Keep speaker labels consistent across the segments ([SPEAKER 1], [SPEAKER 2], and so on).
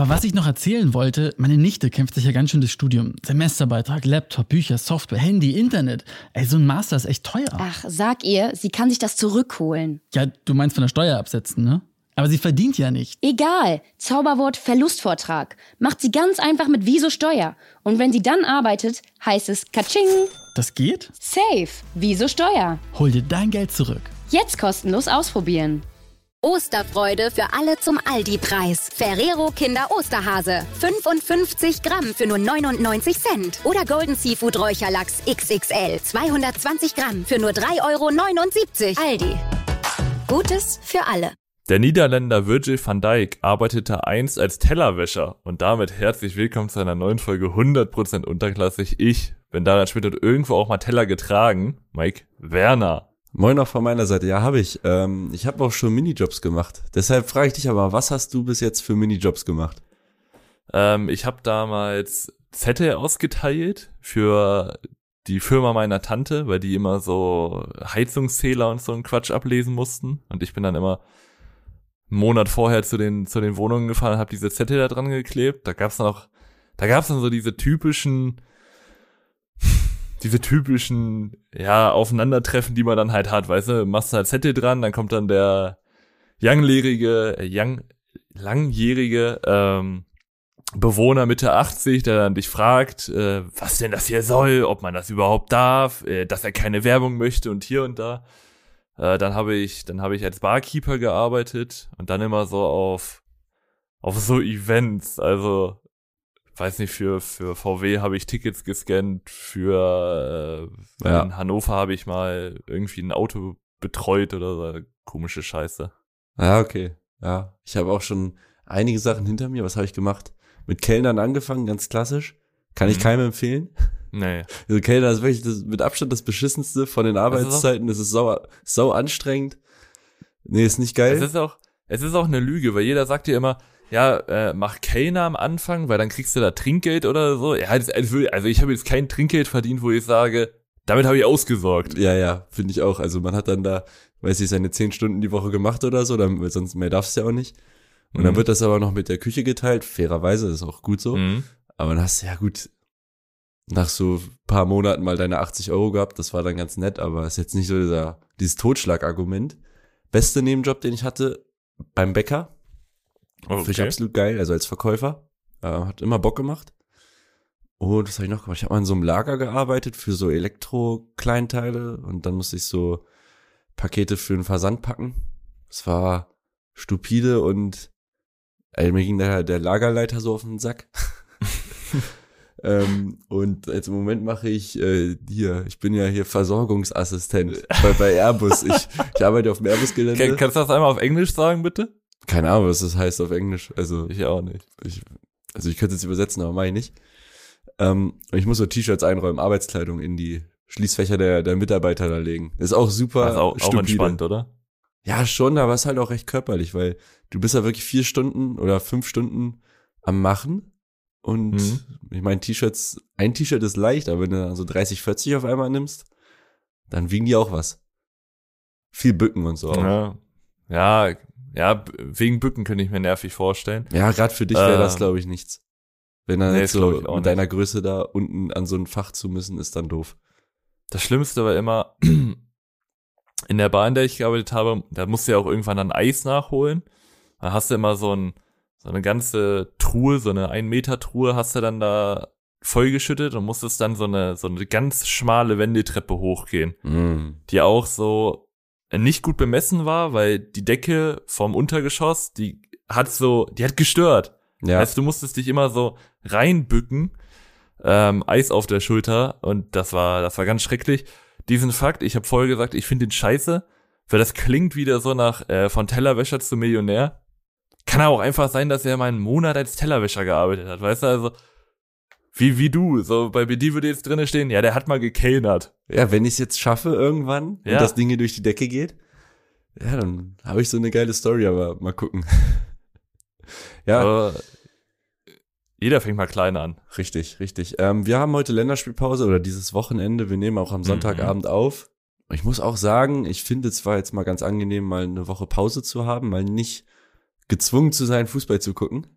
[SPEAKER 1] Aber was ich noch erzählen wollte, meine Nichte kämpft sich ja ganz schön das Studium. Semesterbeitrag, Laptop, Bücher, Software, Handy, Internet. Ey, so ein Master ist echt teuer.
[SPEAKER 2] Ach, sag ihr, sie kann sich das zurückholen.
[SPEAKER 1] Ja, du meinst von der Steuer absetzen, ne? Aber sie verdient ja nicht.
[SPEAKER 2] Egal, Zauberwort Verlustvortrag. Macht sie ganz einfach mit Wieso Steuer. Und wenn sie dann arbeitet, heißt es Katsching.
[SPEAKER 1] Das geht?
[SPEAKER 2] Safe, Wieso Steuer.
[SPEAKER 1] Hol dir dein Geld zurück.
[SPEAKER 2] Jetzt kostenlos ausprobieren.
[SPEAKER 3] Osterfreude für alle zum Aldi-Preis. Ferrero Kinder Osterhase. 55 Gramm für nur 99 Cent. Oder Golden Seafood Räucherlachs XXL. 220 Gramm für nur 3,79 €. Aldi. Gutes für alle.
[SPEAKER 4] Der Niederländer Virgil van Dijk arbeitete einst als Tellerwäscher und damit herzlich willkommen zu einer neuen Folge 100% unterklassig. Ich bin Daran Schmidt und irgendwo auch mal Teller getragen. Mike Werner.
[SPEAKER 5] Moin auch von meiner Seite. Ja, habe ich. Ich habe auch schon Minijobs gemacht. Deshalb frage ich dich aber, was hast du bis jetzt für Minijobs gemacht?
[SPEAKER 4] Ich habe damals Zettel ausgeteilt für die Firma meiner Tante, weil die immer so Heizungszähler und so einen Quatsch ablesen mussten. Und ich bin dann immer einen Monat vorher zu den Wohnungen gefahren und habe diese Zettel da dran geklebt. Da gab's dann so diese typischen Aufeinandertreffen, die man dann halt hat, weißt du, machst du halt Zettel dran, dann kommt dann der langjährige Bewohner Mitte 80, der dann dich fragt, was denn das hier soll, ob man das überhaupt darf, dass er keine Werbung möchte und hier und da. Dann habe ich als Barkeeper gearbeitet und dann immer so auf so Events, also weiß nicht, für VW habe ich Tickets gescannt, in Hannover habe ich mal irgendwie ein Auto betreut oder so, komische Scheiße.
[SPEAKER 5] Ja, okay. Ja, ich habe auch schon einige Sachen hinter mir. Was habe ich gemacht? Mit Kellnern angefangen, ganz klassisch. Kann ich keinem empfehlen.
[SPEAKER 4] Nee.
[SPEAKER 5] Also Kellner ist wirklich mit Abstand das Beschissenste von den Arbeitszeiten. Es ist sau anstrengend. Nee, ist nicht geil.
[SPEAKER 4] Es ist auch eine Lüge, weil jeder sagt dir immer, ja, mach Kellner am Anfang, weil dann kriegst du da Trinkgeld oder so. Ja, also ich habe jetzt kein Trinkgeld verdient, wo ich sage, damit habe ich ausgesorgt.
[SPEAKER 5] Ja, finde ich auch. Also man hat dann da, weiß ich, seine 10 Stunden die Woche gemacht oder so, dann, sonst mehr darfst du ja auch nicht. Und dann wird das aber noch mit der Küche geteilt, fairerweise, das ist auch gut so. Aber dann hast du, ja gut, nach so ein paar Monaten mal deine 80 € gehabt, das war dann ganz nett, aber ist jetzt nicht so dieses Totschlagargument. Beste Nebenjob, den ich hatte, beim Bäcker. Okay. Finde ich absolut geil, also als Verkäufer. Hat immer Bock gemacht. Und was habe ich noch gemacht? Ich habe mal in so einem Lager gearbeitet für so Elektro-Kleinteile und dann musste ich so Pakete für den Versand packen. Das war stupide und mir ging der Lagerleiter so auf den Sack. Und jetzt im Moment mache ich ich bin ja hier Versorgungsassistent bei Airbus. Ich arbeite auf dem Airbus-Gelände.
[SPEAKER 4] Kannst du das einmal auf Englisch sagen, bitte?
[SPEAKER 5] Keine Ahnung, was das heißt auf Englisch. Also
[SPEAKER 4] ich auch nicht.
[SPEAKER 5] Ich könnte es jetzt übersetzen, aber mache ich nicht. Ich muss so T-Shirts einräumen, Arbeitskleidung in die Schließfächer der Mitarbeiter da legen. Ist auch super.
[SPEAKER 4] Also auch entspannt, oder?
[SPEAKER 5] Ja, schon, aber ist halt auch recht körperlich, weil du bist ja wirklich 4 Stunden oder 5 Stunden am Machen. Und ich meine, ein T-Shirt ist leicht, aber wenn du dann so 30, 40 auf einmal nimmst, dann wiegen die auch was. Viel Bücken und so auch.
[SPEAKER 4] Ja, wegen Bücken könnte ich mir nervig vorstellen.
[SPEAKER 5] Ja, gerade für dich wäre das, glaube ich, nichts. Wenn dann jetzt so mit deiner
[SPEAKER 4] nicht.
[SPEAKER 5] Größe da unten an so ein Fach zu müssen, ist dann doof.
[SPEAKER 4] Das Schlimmste war immer, in der Bar, in der ich gearbeitet habe, da musst du ja auch irgendwann dann Eis nachholen. Dann hast du immer so eine ganze Truhe, so eine 1-Meter-Truhe hast du dann da vollgeschüttet und musstest dann so eine ganz schmale Wendeltreppe hochgehen, die auch so nicht gut bemessen war, weil die Decke vom Untergeschoss, die hat gestört.
[SPEAKER 5] Ja.
[SPEAKER 4] Heißt, du musstest dich immer so reinbücken, Eis auf der Schulter und das war ganz schrecklich. Diesen Fakt, ich habe vorher gesagt, ich finde den scheiße, weil das klingt wieder so nach von Tellerwäscher zu Millionär. Kann auch einfach sein, dass er mal einen Monat als Tellerwäscher gearbeitet hat, weißt du, also wie du, so bei dir würde jetzt drinne stehen, ja, der hat mal gekellnert.
[SPEAKER 5] Ja, wenn ich es jetzt schaffe irgendwann und das Ding hier durch die Decke geht, ja, dann habe ich so eine geile Story, aber mal gucken. Ja.
[SPEAKER 4] Aber jeder fängt mal klein an.
[SPEAKER 5] Richtig. Wir haben heute Länderspielpause oder dieses Wochenende, wir nehmen auch am Sonntagabend auf. Ich muss auch sagen, ich finde es war jetzt mal ganz angenehm, mal eine Woche Pause zu haben, mal nicht gezwungen zu sein, Fußball zu gucken.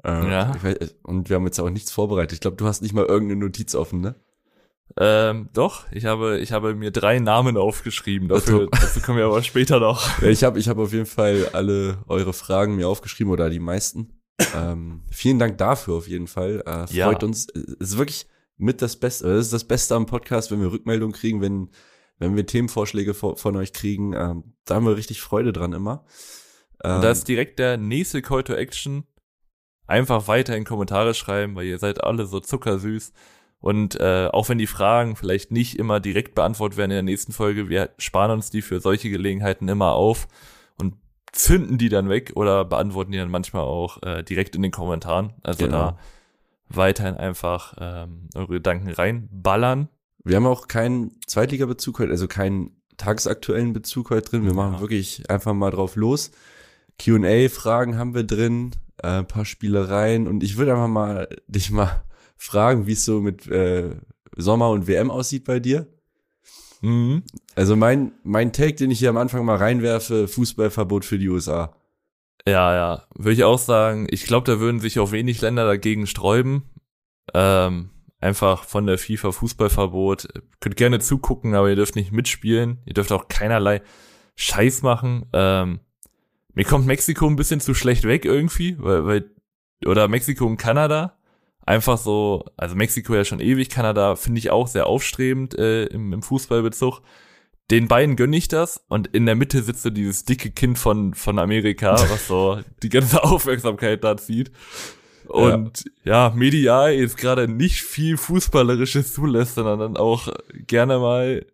[SPEAKER 4] Ja.
[SPEAKER 5] Und wir haben jetzt auch nichts vorbereitet. Ich glaube, du hast nicht mal irgendeine Notiz offen, ne?
[SPEAKER 4] Doch, ich habe mir 3 Namen aufgeschrieben, dazu kommen wir aber später noch.
[SPEAKER 5] Ja, ich hab auf jeden Fall alle eure Fragen mir aufgeschrieben oder die meisten. Vielen Dank dafür auf jeden Fall. Freut uns. Es ist wirklich mit das Beste. Das ist das Beste am Podcast, wenn wir Rückmeldungen kriegen, wenn wir Themenvorschläge von euch kriegen. Da haben wir richtig Freude dran immer.
[SPEAKER 4] Und da ist direkt der nächste Call to Action. Einfach weiter in Kommentare schreiben, weil ihr seid alle so zuckersüß. Und auch wenn die Fragen vielleicht nicht immer direkt beantwortet werden in der nächsten Folge, wir sparen uns die für solche Gelegenheiten immer auf und zünden die dann weg oder beantworten die dann manchmal auch direkt in den Kommentaren. Also da weiterhin einfach eure Gedanken reinballern.
[SPEAKER 5] Wir haben auch keinen Zweitliga-Bezug heute, also keinen tagesaktuellen Bezug heute drin. Wir machen wirklich einfach mal drauf los. Q&A-Fragen haben wir drin, ein paar Spielereien und ich würde einfach mal dich mal fragen, wie es so mit Sommer und WM aussieht bei dir.
[SPEAKER 4] Mhm.
[SPEAKER 5] Also mein Take, den ich hier am Anfang mal reinwerfe, Fußballverbot für die USA.
[SPEAKER 4] Ja, würde ich auch sagen. Ich glaube, da würden sich auch wenig Länder dagegen sträuben. Einfach von der FIFA Fußballverbot. Könnt gerne zugucken, aber ihr dürft nicht mitspielen. Ihr dürft auch keinerlei Scheiß machen. Mir kommt Mexiko ein bisschen zu schlecht weg irgendwie, weil oder Mexiko und Kanada. Einfach so, also Mexiko ja schon ewig, Kanada finde ich auch sehr aufstrebend im Fußballbezug. Den beiden gönne ich das und in der Mitte sitzt so dieses dicke Kind von Amerika, was so die ganze Aufmerksamkeit da zieht. Und ja, medial jetzt gerade nicht viel Fußballerisches zulässt, sondern dann auch gerne mal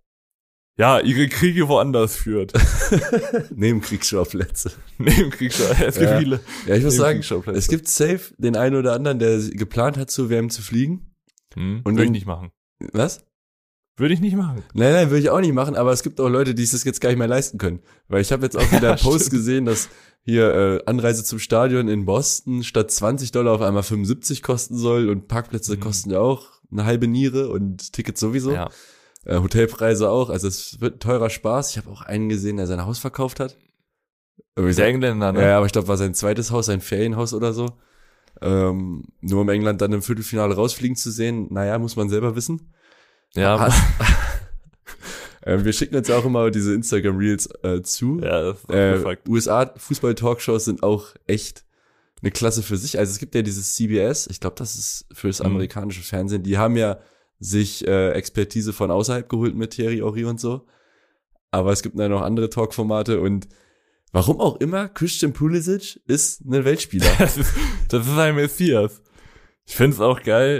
[SPEAKER 4] ihre Kriege woanders führt.
[SPEAKER 5] Nebenkriegsschauplätze.
[SPEAKER 4] Es gibt viele.
[SPEAKER 5] Ja, ich muss sagen, es gibt safe den einen oder anderen, der geplant hat, zur WM zu fliegen.
[SPEAKER 4] Und würde ich nicht machen.
[SPEAKER 5] Was?
[SPEAKER 4] Würde ich nicht machen.
[SPEAKER 5] Nein, würde ich auch nicht machen, aber es gibt auch Leute, die es das jetzt gar nicht mehr leisten können. Weil ich habe jetzt auch wieder Post gesehen, dass hier Anreise zum Stadion in Boston statt $20 auf einmal 75 kosten soll und Parkplätze kosten ja auch eine halbe Niere und Tickets sowieso.
[SPEAKER 4] Ja.
[SPEAKER 5] Hotelpreise auch, also es wird ein teurer Spaß. Ich habe auch einen gesehen, der sein Haus verkauft hat.
[SPEAKER 4] Der Engländer, ne?
[SPEAKER 5] Ja, aber ich glaube, war sein zweites Haus, sein Ferienhaus oder so. Nur um England dann im Viertelfinale rausfliegen zu sehen, naja, muss man selber wissen.
[SPEAKER 4] Ja.
[SPEAKER 5] Wir schicken uns ja auch immer diese Instagram-Reels zu.
[SPEAKER 4] Ja, das ist auch Fakt.
[SPEAKER 5] USA-Fußball-Talkshows sind auch echt eine Klasse für sich. Also es gibt ja dieses CBS, ich glaube, das ist fürs amerikanische Fernsehen, die haben ja sich Expertise von außerhalb geholt mit Thierry Henry und so. Aber es gibt dann noch andere Talkformate und warum auch immer, Christian Pulisic ist ein Weltspieler.
[SPEAKER 4] Das ist ein Messias. Ich find's auch geil.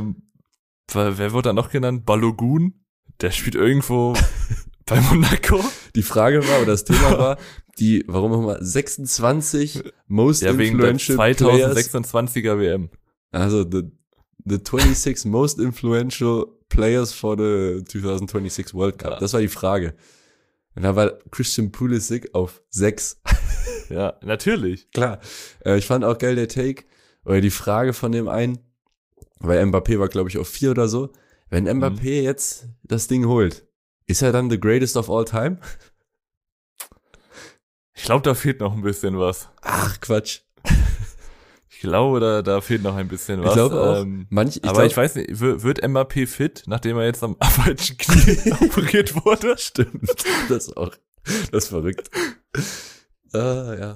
[SPEAKER 4] Wer wurde da noch genannt? Balogun? Der spielt irgendwo bei Monaco.
[SPEAKER 5] Die Frage war, oder das Thema war, warum auch immer, 26 most influential
[SPEAKER 4] wegen der 2026er WM.
[SPEAKER 5] Also, the 26 most influential players for the 2026 World Cup. Ja. Das war die Frage. Und da war Christian Pulisic auf 6.
[SPEAKER 4] Ja, natürlich.
[SPEAKER 5] Klar. Ich fand auch geil der Take, oder die Frage von dem einen, weil Mbappé war, glaube ich, auf 4 oder so. Wenn Mbappé jetzt das Ding holt, ist er dann the greatest of all time?
[SPEAKER 4] Ich glaube, da fehlt noch ein bisschen was.
[SPEAKER 5] Ach, Quatsch.
[SPEAKER 4] Ich glaube, da fehlt noch ein bisschen was.
[SPEAKER 5] Ich glaube auch.
[SPEAKER 4] Ich weiß nicht, wird Mbappé fit, nachdem er jetzt am falschen Knie operiert wurde?
[SPEAKER 5] Stimmt. Das ist verrückt. Ja.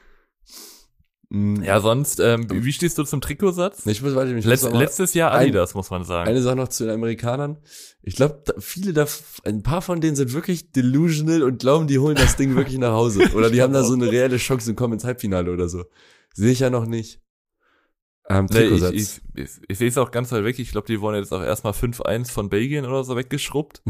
[SPEAKER 4] Ja, sonst, wie stehst du zum Trikotsatz?
[SPEAKER 5] Letztes
[SPEAKER 4] Jahr Adidas, muss man sagen.
[SPEAKER 5] Eine Sache noch zu den Amerikanern. Ich glaube, ein paar von denen sind wirklich delusional und glauben, die holen das Ding wirklich nach Hause. Oder die haben da so eine reelle Chance und kommen ins Halbfinale oder so. Sehe ich ja noch nicht. Trikotsatz.
[SPEAKER 4] Ich sehe es auch ganz weit weg. Ich glaube, die wurden jetzt auch erstmal 5-1 von Belgien oder so weggeschrubbt.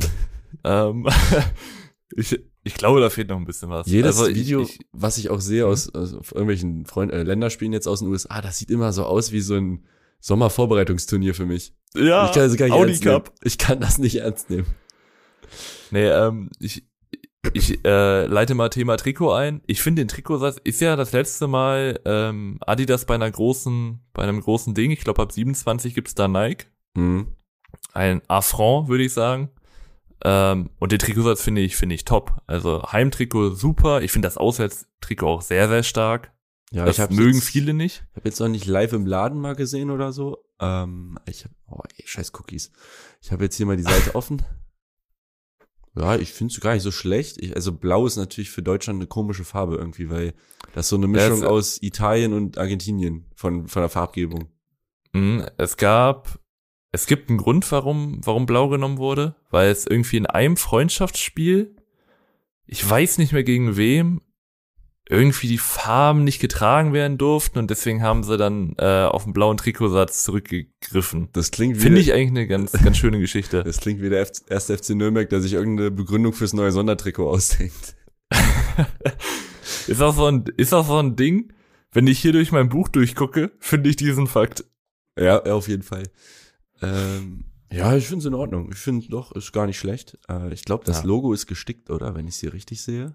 [SPEAKER 4] Ich glaube, da fehlt noch ein bisschen was.
[SPEAKER 5] Jedes Video, was ich auch sehe aus irgendwelchen Länderspielen jetzt aus den USA, das sieht immer so aus wie so ein Sommervorbereitungsturnier für mich.
[SPEAKER 4] Ja,
[SPEAKER 5] ich kann das gar nicht
[SPEAKER 4] Audi
[SPEAKER 5] ernst nehmen.
[SPEAKER 4] Cup.
[SPEAKER 5] Ich kann das nicht ernst nehmen.
[SPEAKER 4] Nee, ich leite mal Thema Trikot ein. Ich finde, den Trikotsatz ist ja das letzte Mal Adidas bei einem großen Ding. Ich glaube, ab 27 gibt's da Nike. Ein Affront, würde ich sagen. Und den Trikotsatz finde ich top. Also Heimtrikot super. Ich finde das Auswärtstrikot auch sehr, sehr stark.
[SPEAKER 5] Ja,
[SPEAKER 4] das mögen viele nicht.
[SPEAKER 5] Ich habe jetzt noch nicht live im Laden mal gesehen oder so. Scheiß Cookies. Ich habe jetzt hier mal die Seite offen. Ja, ich finde es gar nicht so schlecht. Also blau ist natürlich für Deutschland eine komische Farbe irgendwie, weil das ist so eine Mischung aus Italien und Argentinien von der Farbgebung.
[SPEAKER 4] Es gibt einen Grund, warum blau genommen wurde, weil es irgendwie in einem Freundschaftsspiel, ich weiß nicht mehr gegen wem, irgendwie die Farben nicht getragen werden durften und deswegen haben sie dann auf den blauen Trikotsatz zurückgegriffen.
[SPEAKER 5] Das klingt
[SPEAKER 4] Finde ich eigentlich eine ganz, ganz schöne Geschichte.
[SPEAKER 5] Das klingt wie der erste FC Nürnberg, der sich irgendeine Begründung fürs neue Sondertrikot ausdenkt.
[SPEAKER 4] Ist auch so ein Ding, wenn ich hier durch mein Buch durchgucke, finde ich diesen Fakt.
[SPEAKER 5] Ja, auf jeden Fall. Ja, ich finde es in Ordnung. Ich finde doch, ist gar nicht schlecht. Ich glaube, das Logo ist gestickt, oder? Wenn ich es hier richtig sehe.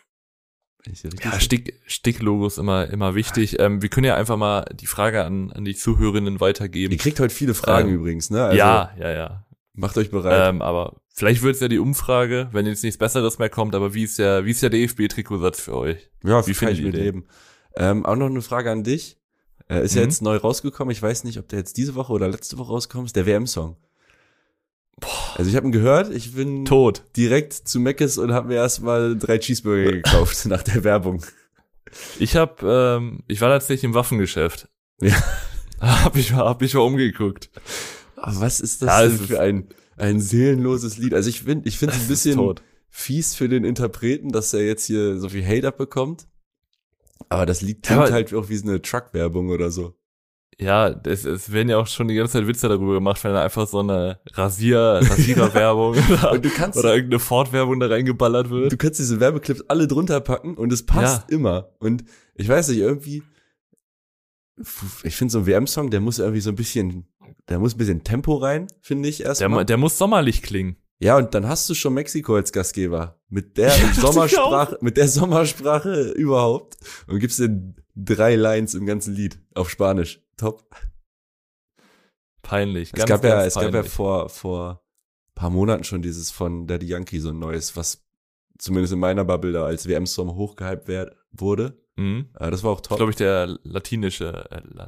[SPEAKER 5] Sticklogo ist immer wichtig. Wir können ja einfach mal die Frage an die Zuhörerinnen weitergeben. Ihr kriegt heute viele Fragen übrigens, ne? Also,
[SPEAKER 4] ja.
[SPEAKER 5] Macht euch bereit.
[SPEAKER 4] Aber vielleicht wird es ja die Umfrage, wenn jetzt nichts Besseres mehr kommt, aber wie ist der DFB-Trikotsatz für euch?
[SPEAKER 5] Ja, wie kann ich mit leben? Auch noch eine Frage an dich. Ist ja jetzt neu rausgekommen. Ich weiß nicht, ob der jetzt diese Woche oder letzte Woche rauskommt. Ist der WM-Song. Also ich habe ihn gehört, ich bin
[SPEAKER 4] tot
[SPEAKER 5] direkt zu Mc's und habe mir erstmal 3 Cheeseburger gekauft nach der Werbung.
[SPEAKER 4] Ich war tatsächlich im Waffengeschäft.
[SPEAKER 5] Ja.
[SPEAKER 4] hab ich mal umgeguckt.
[SPEAKER 5] Aber was ist das denn für ein seelenloses Lied? Also ich finde es ein bisschen fies für den Interpreten, dass er jetzt hier so viel Hate abbekommt. Aber das Lied klingt halt auch wie so eine Truck-Werbung oder so.
[SPEAKER 4] Ja, es werden ja auch schon die ganze Zeit Witze darüber gemacht, wenn da einfach so eine Rasierer-Werbung oder irgendeine Ford-Werbung da reingeballert wird.
[SPEAKER 5] Du kannst diese Werbeclips alle drunter packen und es passt immer. Und ich weiß nicht, irgendwie, ich finde so ein WM-Song, der muss ein bisschen Tempo rein, finde ich erstmal.
[SPEAKER 4] Der muss sommerlich klingen.
[SPEAKER 5] Ja, und dann hast du schon Mexiko als Gastgeber. Mit der Sommersprache überhaupt. Und gibst dir 3 Lines im ganzen Lied auf Spanisch. Top.
[SPEAKER 4] Peinlich.
[SPEAKER 5] Es gab ja vor ein paar Monaten schon dieses von Daddy Yankee, so ein neues, was zumindest in meiner Bubble da als WM-Song hochgehypt wurde. Das war auch top.
[SPEAKER 4] Glaube ich, der latinische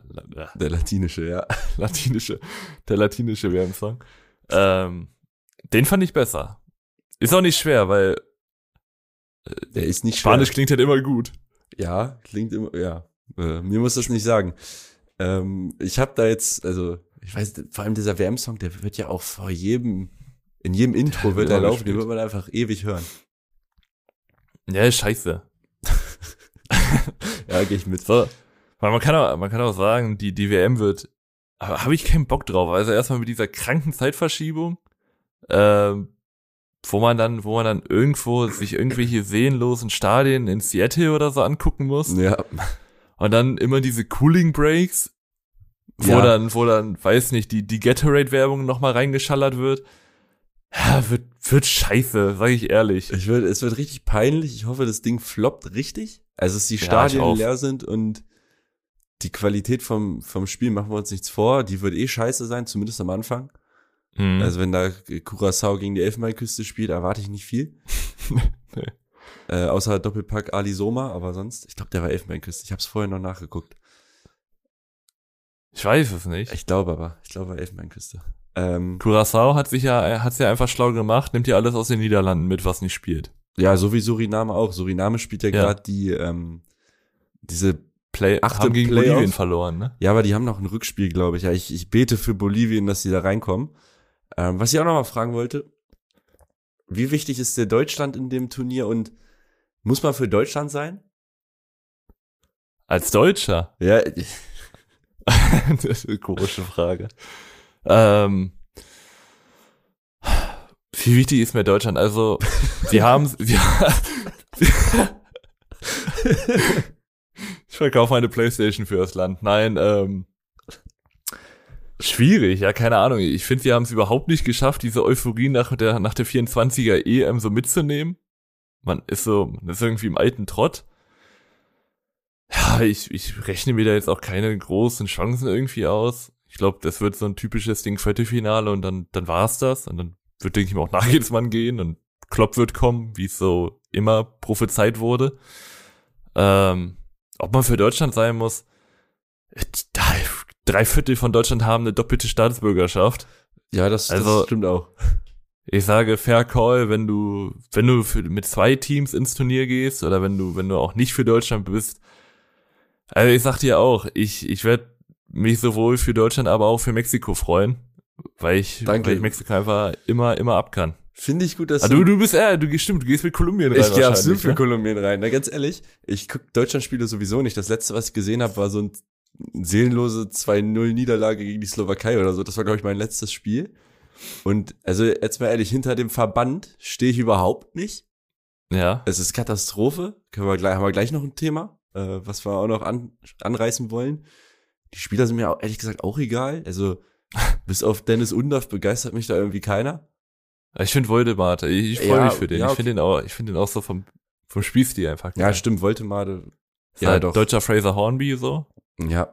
[SPEAKER 4] WM-Song. Den fand ich besser. Ist auch nicht schwer, weil
[SPEAKER 5] der ist nicht
[SPEAKER 4] Spanisch
[SPEAKER 5] schwer.
[SPEAKER 4] Klingt halt immer gut.
[SPEAKER 5] Ja, klingt immer, ja. Mir muss das nicht sagen. Ich habe da jetzt, also, ich weiß, vor allem dieser WM-Song, der wird ja auch in jedem Intro wird er laufen, den wird man einfach ewig hören.
[SPEAKER 4] Ja, ist scheiße.
[SPEAKER 5] Ja, gehe ich mit.
[SPEAKER 4] So, weil man kann auch sagen, die WM wird, aber habe ich keinen Bock drauf. Also erstmal mit dieser kranken Zeitverschiebung, wo man dann irgendwo sich irgendwelche seelenlosen Stadien in Seattle oder so angucken muss.
[SPEAKER 5] Ja.
[SPEAKER 4] Und dann immer diese Cooling Breaks, wo dann, weiß nicht, die Gatorade-Werbung nochmal reingeschallert wird. Ja, wird scheiße, sag ich ehrlich.
[SPEAKER 5] Es wird richtig peinlich. Ich hoffe, das Ding floppt richtig. Also, dass die Stadien leer sind und die Qualität vom Spiel, machen wir uns nichts vor, die wird scheiße sein, zumindest am Anfang. Also wenn da Curaçao gegen die Elfenbeinküste spielt, erwarte ich nicht viel.
[SPEAKER 4] Nee.
[SPEAKER 5] Außer Doppelpack Ali Soma, aber sonst, ich glaube, der war Elfenbeinküste. Ich habe es vorher noch nachgeguckt.
[SPEAKER 4] Ich weiß es nicht.
[SPEAKER 5] Ich glaube Elfenbeinküste.
[SPEAKER 4] Curaçao hat's ja einfach schlau gemacht, nimmt ja alles aus den Niederlanden mit, was nicht spielt.
[SPEAKER 5] Ja, so wie Suriname auch. Suriname spielt ja gerade diese
[SPEAKER 4] haben gegen
[SPEAKER 5] Playoff.
[SPEAKER 4] Bolivien verloren, ne?
[SPEAKER 5] Ja, aber die haben noch ein Rückspiel, glaube ich. Ja, ich bete für Bolivien, dass sie da reinkommen. Was ich auch noch mal fragen wollte, wie wichtig ist der Deutschland in dem Turnier und muss man für Deutschland sein?
[SPEAKER 4] Als Deutscher?
[SPEAKER 5] Ja.
[SPEAKER 4] Das ist eine komische Frage. Wie wichtig ist mir Deutschland? Also, ich verkaufe eine Playstation für das Land. Nein, schwierig, ja, keine Ahnung. Ich finde, wir haben es überhaupt nicht geschafft, diese Euphorie nach der 24er EM so mitzunehmen. Man ist irgendwie im alten Trott. Ja, ich rechne mir da jetzt auch keine großen Chancen irgendwie aus. Ich glaube, das wird so ein typisches Ding Viertelfinale und dann war's das. Und dann wird, denke ich mal, auch Nagelsmann gehen und Klopp wird kommen, wie es so immer prophezeit wurde. Ob ob man für Deutschland sein muss, 3/4 von Deutschland haben eine doppelte Staatsbürgerschaft.
[SPEAKER 5] Ja, das stimmt auch.
[SPEAKER 4] Ich sage fair call, wenn du mit 2 Teams ins Turnier gehst oder wenn du auch nicht für Deutschland bist. Also ich sag dir auch, ich werde mich sowohl für Deutschland, aber auch für Mexiko freuen, weil ich Mexiko einfach immer ab kann.
[SPEAKER 5] Finde ich gut, dass
[SPEAKER 4] du gehst mit Kolumbien rein.
[SPEAKER 5] Ich gehe absolut für Kolumbien rein. Na, ganz ehrlich, ich gucke Deutschland-Spiele sowieso nicht. Das letzte, was ich gesehen habe, war so ein seelenlose 2-0 Niederlage gegen die Slowakei oder so. Das war, glaube ich, mein letztes Spiel. Und also jetzt mal ehrlich, hinter dem Verband stehe ich überhaupt nicht.
[SPEAKER 4] Ja.
[SPEAKER 5] Es ist Katastrophe. Haben wir gleich noch ein Thema, was wir auch noch anreißen wollen. Die Spieler sind mir auch, ehrlich gesagt auch egal. Also bis auf Dennis Undaff begeistert mich da irgendwie keiner.
[SPEAKER 4] Ich finde Woldemade, ich freue mich für den. Ja, okay. Ich finde den auch so vom Spielstil einfach geil.
[SPEAKER 5] Ja, stimmt, Woldemade.
[SPEAKER 4] Ja, halt doch. Deutscher Fraser Hornby so.
[SPEAKER 5] Ja.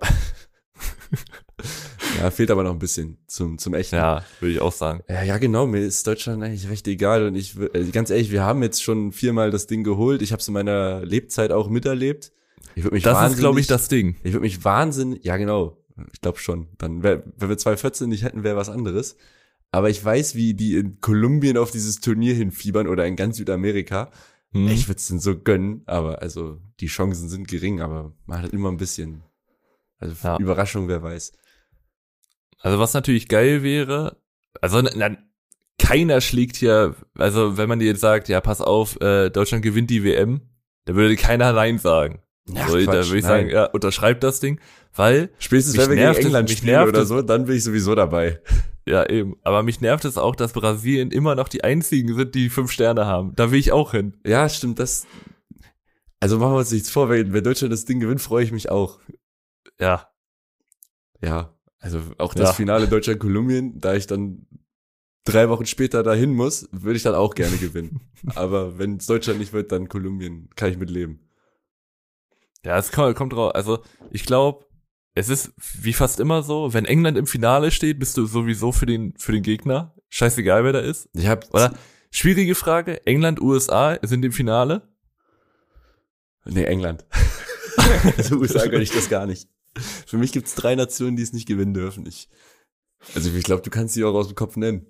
[SPEAKER 5] Ja, fehlt aber noch ein bisschen zum Echten.
[SPEAKER 4] Ja, würde ich auch sagen.
[SPEAKER 5] Ja, genau, mir ist Deutschland eigentlich recht egal und ganz ehrlich, wir haben jetzt schon 4-mal das Ding geholt. Ich habe es in meiner Lebzeit auch miterlebt.
[SPEAKER 4] Das ist, glaube ich, das Ding.
[SPEAKER 5] Ich würde mich wahnsinnig, ja genau, ich glaube schon. Dann wenn wir 2014 nicht hätten, wäre was anderes. Aber ich weiß, wie die in Kolumbien auf dieses Turnier hinfiebern oder in ganz Südamerika. Ich würde es denen so gönnen, aber also die Chancen sind gering, aber man hat immer ein bisschen. Also Überraschung, wer weiß.
[SPEAKER 4] Also was natürlich geil wäre, also keiner schlägt hier, also wenn man dir jetzt sagt, ja pass auf, Deutschland gewinnt die WM, da würde keiner Nein sagen.
[SPEAKER 5] Ach,
[SPEAKER 4] so, da würde ich sagen, ja, unterschreibt das Ding, weil
[SPEAKER 5] spätestens wenn wir gegen England spielen oder so, dann bin ich sowieso dabei.
[SPEAKER 4] Ja, eben. Aber mich nervt es auch, dass Brasilien immer noch die einzigen sind, die 5 Sterne haben. Da will ich auch hin.
[SPEAKER 5] Ja, stimmt. Also machen wir uns nichts vor. Wenn Deutschland das Ding gewinnt, freue ich mich auch.
[SPEAKER 4] Ja.
[SPEAKER 5] Ja, also auch das Finale Deutschland-Kolumbien, da ich dann 3 Wochen später dahin muss, würde ich dann auch gerne gewinnen. Aber wenn es Deutschland nicht wird, dann Kolumbien. Kann ich mit leben.
[SPEAKER 4] Ja, es kommt drauf. Also ich glaube, es ist wie fast immer so, wenn England im Finale steht, bist du sowieso für den Gegner. Scheißegal, wer da ist. Oder schwierige Frage, England, USA sind im Finale?
[SPEAKER 5] Nee, England. Also USA gönne ich das gar nicht. Für mich gibt's 3 Nationen, die es nicht gewinnen dürfen. Ich glaube, du kannst die auch aus dem Kopf nennen.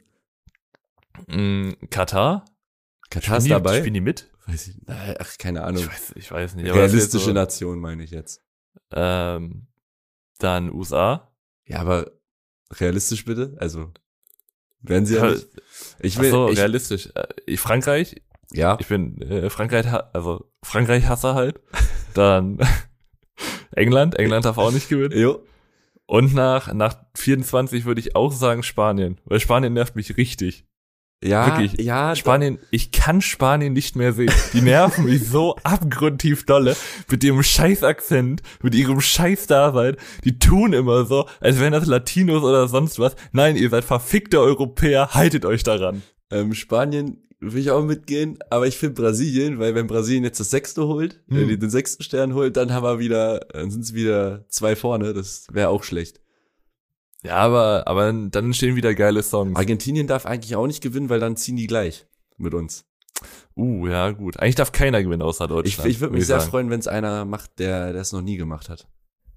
[SPEAKER 4] Katar?
[SPEAKER 5] Katar ist dabei?
[SPEAKER 4] Spielen die mit?
[SPEAKER 5] Weiß ich, ach, keine Ahnung.
[SPEAKER 4] Ich weiß nicht.
[SPEAKER 5] Realistische Nation meine ich jetzt.
[SPEAKER 4] Dann USA.
[SPEAKER 5] Ja, aber realistisch bitte? Also, werden sie ja nicht.
[SPEAKER 4] Realistisch. Frankreich.
[SPEAKER 5] Ja.
[SPEAKER 4] Ich bin Frankreich-Hasser halt. Dann England darf auch nicht gewinnen.
[SPEAKER 5] Jo.
[SPEAKER 4] Und nach 24 würde ich auch sagen Spanien. Weil Spanien nervt mich richtig.
[SPEAKER 5] Ja,
[SPEAKER 4] wirklich.
[SPEAKER 5] Ja,
[SPEAKER 4] Spanien, ich kann Spanien nicht mehr sehen. Die nerven mich so abgrundtief dolle mit ihrem scheiß Akzent, mit ihrem scheiß Dasein. Die tun immer so, als wären das Latinos oder sonst was. Nein, ihr seid verfickte Europäer, haltet euch daran.
[SPEAKER 5] Spanien will ich auch mitgehen, aber ich finde Brasilien, weil wenn Brasilien jetzt das 6. holt, den 6. Stern holt, dann sind es wieder 2 vorne, das wäre auch schlecht.
[SPEAKER 4] Ja, aber dann entstehen wieder geile Songs.
[SPEAKER 5] Argentinien darf eigentlich auch nicht gewinnen, weil dann ziehen die gleich mit uns.
[SPEAKER 4] Ja, gut. Eigentlich darf keiner gewinnen außer Deutschland.
[SPEAKER 5] Ich würde mich sehr freuen, wenn es einer macht, der es noch nie gemacht hat.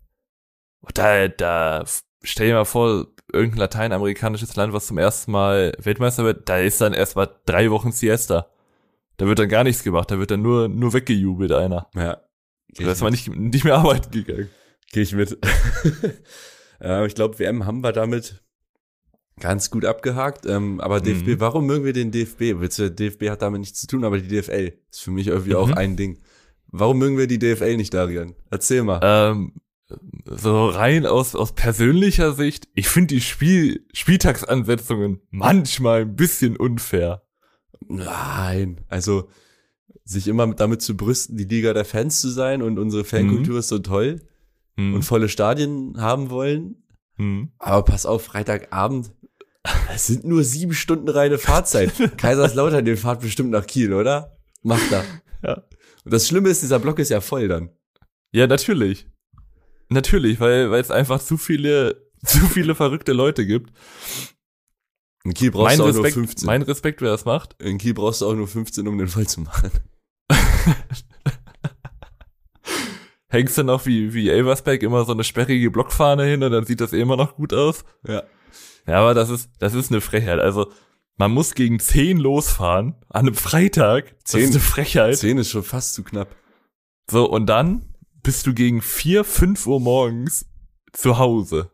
[SPEAKER 4] Da stell dir mal vor, irgendein lateinamerikanisches Land, was zum ersten Mal Weltmeister wird, da ist dann erstmal 3 Wochen Siesta. Da wird dann gar nichts gemacht, da wird dann nur weggejubelt einer.
[SPEAKER 5] Ja.
[SPEAKER 4] Da ist man nicht mehr arbeiten gegangen.
[SPEAKER 5] Gehe ich mit. Ich glaube, WM haben wir damit ganz gut abgehakt. Aber DFB, warum mögen wir den DFB? Der DFB hat damit nichts zu tun, aber die DFL ist für mich irgendwie auch ein Ding. Warum mögen wir die DFL nicht, Darian? Erzähl mal.
[SPEAKER 4] So rein aus persönlicher Sicht, ich finde die Spieltagsansetzungen manchmal ein bisschen unfair.
[SPEAKER 5] Nein, also sich immer damit zu brüsten, die Liga der Fans zu sein und unsere Fankultur ist so toll. Und volle Stadien haben wollen. Aber pass auf, Freitagabend, es sind nur 7 Stunden reine Fahrzeit. Kaiserslautern, den fahrt bestimmt nach Kiel, oder? Macht da.
[SPEAKER 4] Ja.
[SPEAKER 5] Und das Schlimme ist, dieser Block ist ja voll dann.
[SPEAKER 4] Ja, natürlich. Natürlich, weil es einfach zu viele verrückte Leute gibt.
[SPEAKER 5] In Kiel brauchst du auch nur 15.
[SPEAKER 4] Mein Respekt, wer das macht.
[SPEAKER 5] In Kiel brauchst du auch nur 15, um den voll zu machen.
[SPEAKER 4] hängst du noch wie Elversberg immer so eine sperrige Blockfahne hin und dann sieht das immer noch gut aus.
[SPEAKER 5] Ja.
[SPEAKER 4] Ja, aber das ist eine Frechheit. Also, man muss gegen 10 losfahren an einem Freitag. Das ist eine Frechheit.
[SPEAKER 5] 10 ist schon fast zu knapp.
[SPEAKER 4] So, und dann bist du gegen 4, 5 Uhr morgens zu Hause.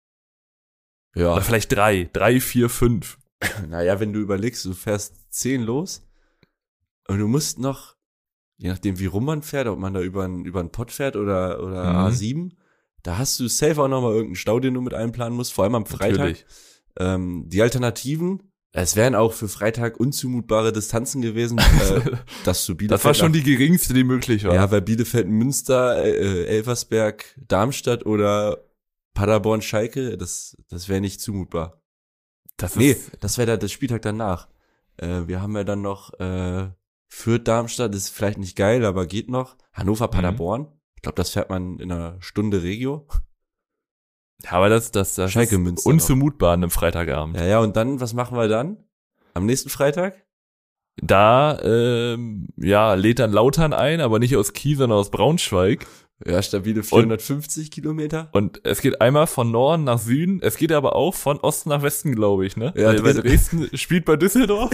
[SPEAKER 5] Ja.
[SPEAKER 4] Oder vielleicht 3, 4, 5.
[SPEAKER 5] Naja, wenn du überlegst, du fährst 10 los und du musst noch, je nachdem wie rum man fährt, ob man da über einen Pott fährt oder A7, da hast du safe auch nochmal irgendeinen Stau, den du mit einplanen musst, vor allem am Freitag. Die Alternativen, es wären auch für Freitag unzumutbare Distanzen gewesen, dass du Bielefeld.
[SPEAKER 4] Das war schon die geringste, die möglich war.
[SPEAKER 5] Ja, weil Bielefeld, Münster, Elversberg, Darmstadt oder Paderborn, Schalke, das wäre nicht zumutbar. Das wäre der Spieltag danach. Wir haben ja dann noch Fürth, Darmstadt, ist vielleicht nicht geil, aber geht noch. Hannover, Paderborn. Ich glaube, das fährt man in einer Stunde Regio.
[SPEAKER 4] Ja, aber das
[SPEAKER 5] Schalke,
[SPEAKER 4] ist
[SPEAKER 5] Münster
[SPEAKER 4] unzumutbar an einem Freitagabend.
[SPEAKER 5] Ja, und dann, was machen wir dann? Am nächsten Freitag?
[SPEAKER 4] Da, lädt dann Lautern ein, aber nicht aus Kiel, sondern aus Braunschweig.
[SPEAKER 5] Ja, stabile 450 Kilometer.
[SPEAKER 4] Und es geht einmal von Norden nach Süden, es geht aber auch von Osten nach Westen, glaube ich, ne?
[SPEAKER 5] Ja,
[SPEAKER 4] weil Dresden spielt bei Düsseldorf.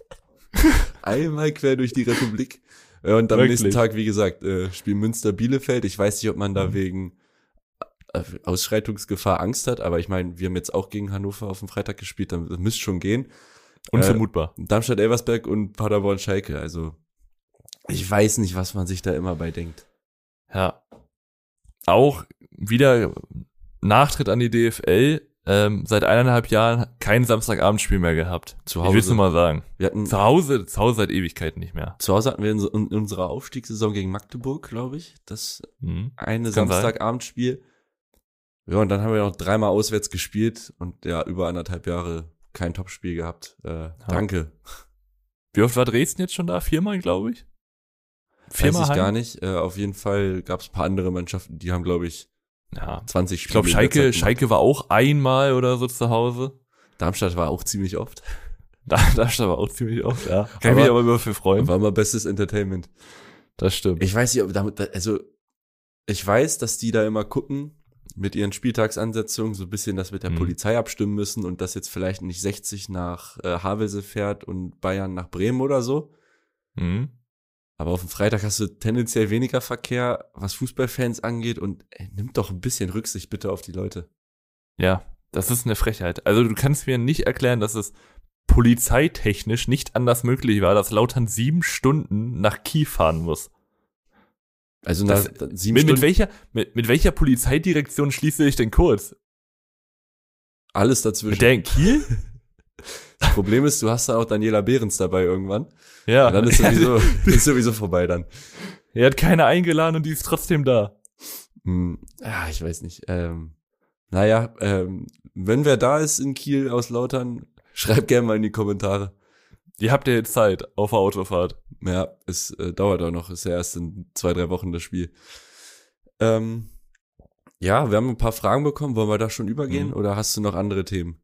[SPEAKER 5] Einmal quer durch die Republik. Und am nächsten Tag, wie gesagt, spielt Münster Bielefeld. Ich weiß nicht, ob man da wegen Ausschreitungsgefahr Angst hat, aber ich meine, wir haben jetzt auch gegen Hannover auf dem Freitag gespielt, das müsste schon gehen.
[SPEAKER 4] Unvermutbar.
[SPEAKER 5] Darmstadt, Elversberg und Paderborn, Schalke. Also, ich weiß nicht, was man sich da immer bei denkt.
[SPEAKER 4] Ja. Auch wieder Nachtritt an die DFL, seit 1,5 Jahren kein Samstagabendspiel mehr gehabt.
[SPEAKER 5] Zu Hause.
[SPEAKER 4] Ich will es nur mal sagen.
[SPEAKER 5] Wir hatten
[SPEAKER 4] zu Hause seit Ewigkeiten nicht mehr.
[SPEAKER 5] Zu Hause hatten wir in unserer Aufstiegssaison gegen Magdeburg, glaube ich, das eine
[SPEAKER 4] Kann
[SPEAKER 5] Samstagabendspiel. Ja, und dann haben wir noch 3-mal auswärts gespielt und ja, über 1,5 Jahre kein Topspiel gehabt. Danke.
[SPEAKER 4] Wie oft war Dresden jetzt schon da? 4-mal, glaube ich.
[SPEAKER 5] 4-mal? Weiß ich gar nicht. Auf jeden Fall gab es ein paar andere Mannschaften, die haben, glaube ich, 20 Spiele.
[SPEAKER 4] Ich glaube, Schalke war auch einmal oder so zu Hause.
[SPEAKER 5] Darmstadt war auch ziemlich oft.
[SPEAKER 4] Darmstadt war auch ziemlich oft, ja. Kann ich mich aber immer für freuen.
[SPEAKER 5] War mal bestes Entertainment.
[SPEAKER 4] Das stimmt.
[SPEAKER 5] Ich weiß nicht, ob damit, also, ich weiß, dass die da immer gucken, mit ihren Spieltagsansetzungen, so ein bisschen das mit der Polizei abstimmen müssen und dass jetzt vielleicht nicht 60 nach Havelse fährt und Bayern nach Bremen oder so. Aber auf dem Freitag hast du tendenziell weniger Verkehr, was Fußballfans angeht und nimm doch ein bisschen Rücksicht bitte auf die Leute.
[SPEAKER 4] Ja, das ist eine Frechheit. Also du kannst mir nicht erklären, dass es polizeitechnisch nicht anders möglich war, dass Lautern 7 Stunden nach Kiel fahren muss.
[SPEAKER 5] Also nach 7 Stunden.
[SPEAKER 4] Mit welcher Polizeidirektion schließe ich denn kurz?
[SPEAKER 5] Alles dazwischen.
[SPEAKER 4] Mit der in Kiel?
[SPEAKER 5] Das Problem ist, du hast da auch Daniela Behrens dabei irgendwann.
[SPEAKER 4] Ja.
[SPEAKER 5] Und dann ist sowieso vorbei dann.
[SPEAKER 4] Er hat keine eingeladen und die ist trotzdem da.
[SPEAKER 5] Ja, ich weiß nicht. Wenn wer da ist in Kiel aus Lautern, schreibt gerne mal in die Kommentare.
[SPEAKER 4] Ihr habt ja jetzt Zeit auf der Autofahrt.
[SPEAKER 5] Ja, es dauert auch noch. Ist ja erst in 2-3 Wochen das Spiel. Ja, wir haben ein paar Fragen bekommen. Wollen wir da schon übergehen oder hast du noch andere Themen?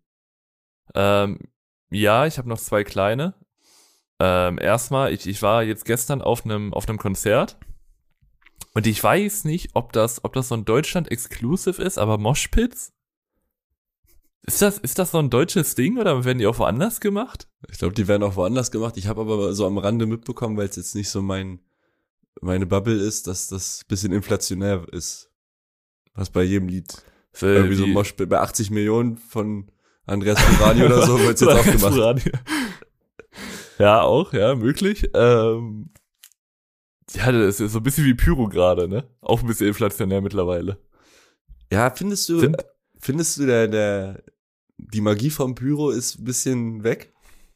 [SPEAKER 4] Ja, ich habe noch 2 kleine. Erstmal, ich war jetzt gestern auf einem Konzert und ich weiß nicht, ob das so ein Deutschland-Exclusive ist, aber Moshpits? Ist das so ein deutsches Ding oder werden die auch woanders gemacht?
[SPEAKER 5] Ich glaube, die werden auch woanders gemacht. Ich habe aber so am Rande mitbekommen, weil es jetzt nicht so meine Bubble ist, dass das ein bisschen inflationär ist. Was bei jedem Lied. Irgendwie so Moshpit bei 80 Millionen von Andreas Burani oder so wird jetzt aufgemacht.
[SPEAKER 4] Ja, auch, ja, möglich. Ja, das ist so ein bisschen wie Pyro gerade, ne? Auch ein bisschen inflationär mittlerweile.
[SPEAKER 5] Ja, findest du, die Magie vom Pyro ist ein bisschen weg?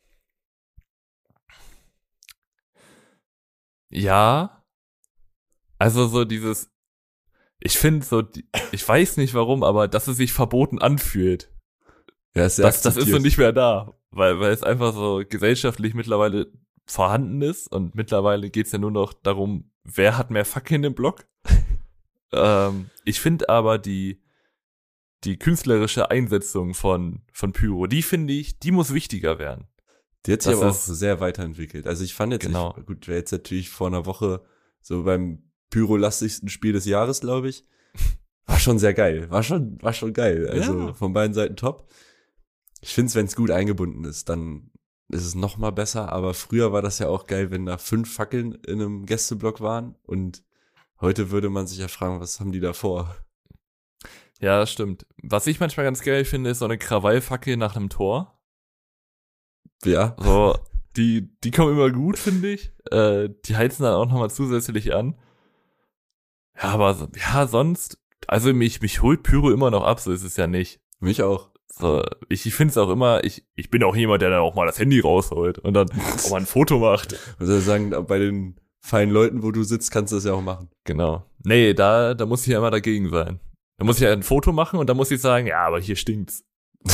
[SPEAKER 4] Ja. Also so dieses, ich finde so, ich weiß nicht warum, aber dass es sich verboten anfühlt.
[SPEAKER 5] Ja,
[SPEAKER 4] das ist so nicht mehr da, weil es einfach so gesellschaftlich mittlerweile vorhanden ist und mittlerweile geht's ja nur noch darum, wer hat mehr Fackeln in dem Block. Ich finde aber die künstlerische Einsetzung von Pyro, die finde ich, die muss wichtiger werden.
[SPEAKER 5] Die hat sich aber auch sehr weiterentwickelt. Also ich fand jetzt, gut, wäre jetzt natürlich vor einer Woche so beim pyrolastigsten Spiel des Jahres, glaube ich. War schon sehr geil. War schon geil. Also
[SPEAKER 4] Ja.
[SPEAKER 5] von beiden Seiten top. Ich finde es, wenn es gut eingebunden ist, dann ist es noch mal besser. Aber früher war das ja auch geil, wenn da 5 Fackeln in einem Gästeblock waren. Und heute würde man sich ja fragen, was haben die da vor?
[SPEAKER 4] Ja, das stimmt. Was ich manchmal ganz geil finde, ist so eine Krawallfackel nach einem Tor.
[SPEAKER 5] Ja,
[SPEAKER 4] So, die kommen immer gut, finde ich. Die heizen dann auch nochmal zusätzlich an. Ja, aber ja, sonst, also mich holt Pyro immer noch ab, so ist es ja nicht.
[SPEAKER 5] mich auch.
[SPEAKER 4] So, ich finde es auch immer, ich bin auch jemand, der dann auch mal das Handy rausholt und dann auch mal ein Foto macht.
[SPEAKER 5] Ich würde sagen, bei den feinen Leuten, wo du sitzt, kannst du das ja auch machen.
[SPEAKER 4] Genau. Nee, da muss ich ja immer dagegen sein. Da muss ich ja ein Foto machen und dann muss ich sagen, ja, aber hier stinkt's.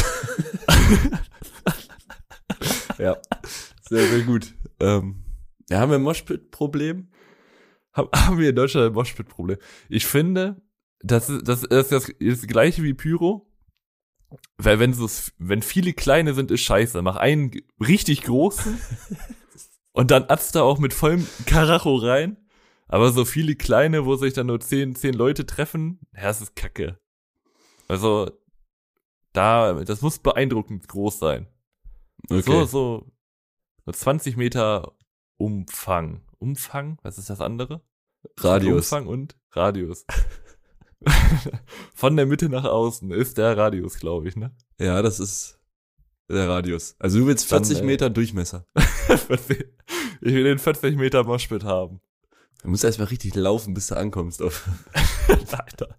[SPEAKER 5] Ja, sehr, sehr gut. Ja, haben wir ein Moshpit-Problem?
[SPEAKER 4] Haben wir in Deutschland ein Moshpit-Problem. Ich finde, das ist das gleiche wie Pyro. Weil wenn viele kleine sind, ist scheiße. Mach einen richtig großen und dann atzt da auch mit vollem Karacho rein. Aber so viele kleine, wo sich dann nur 10 Leute treffen, ja, das ist Kacke. Also, das muss beeindruckend groß sein.
[SPEAKER 5] Okay.
[SPEAKER 4] So 20 Meter Umfang. Umfang? Was ist das andere?
[SPEAKER 5] Radius.
[SPEAKER 4] Umfang und Radius. Von der Mitte nach außen ist der Radius, glaube ich, ne?
[SPEAKER 5] Ja, das ist der Radius. Also du willst 40
[SPEAKER 4] Dann,
[SPEAKER 5] Meter Durchmesser.
[SPEAKER 4] Ich will den 40 Meter Moshpit haben.
[SPEAKER 5] Du musst erstmal richtig laufen, bis du ankommst.
[SPEAKER 4] Alter.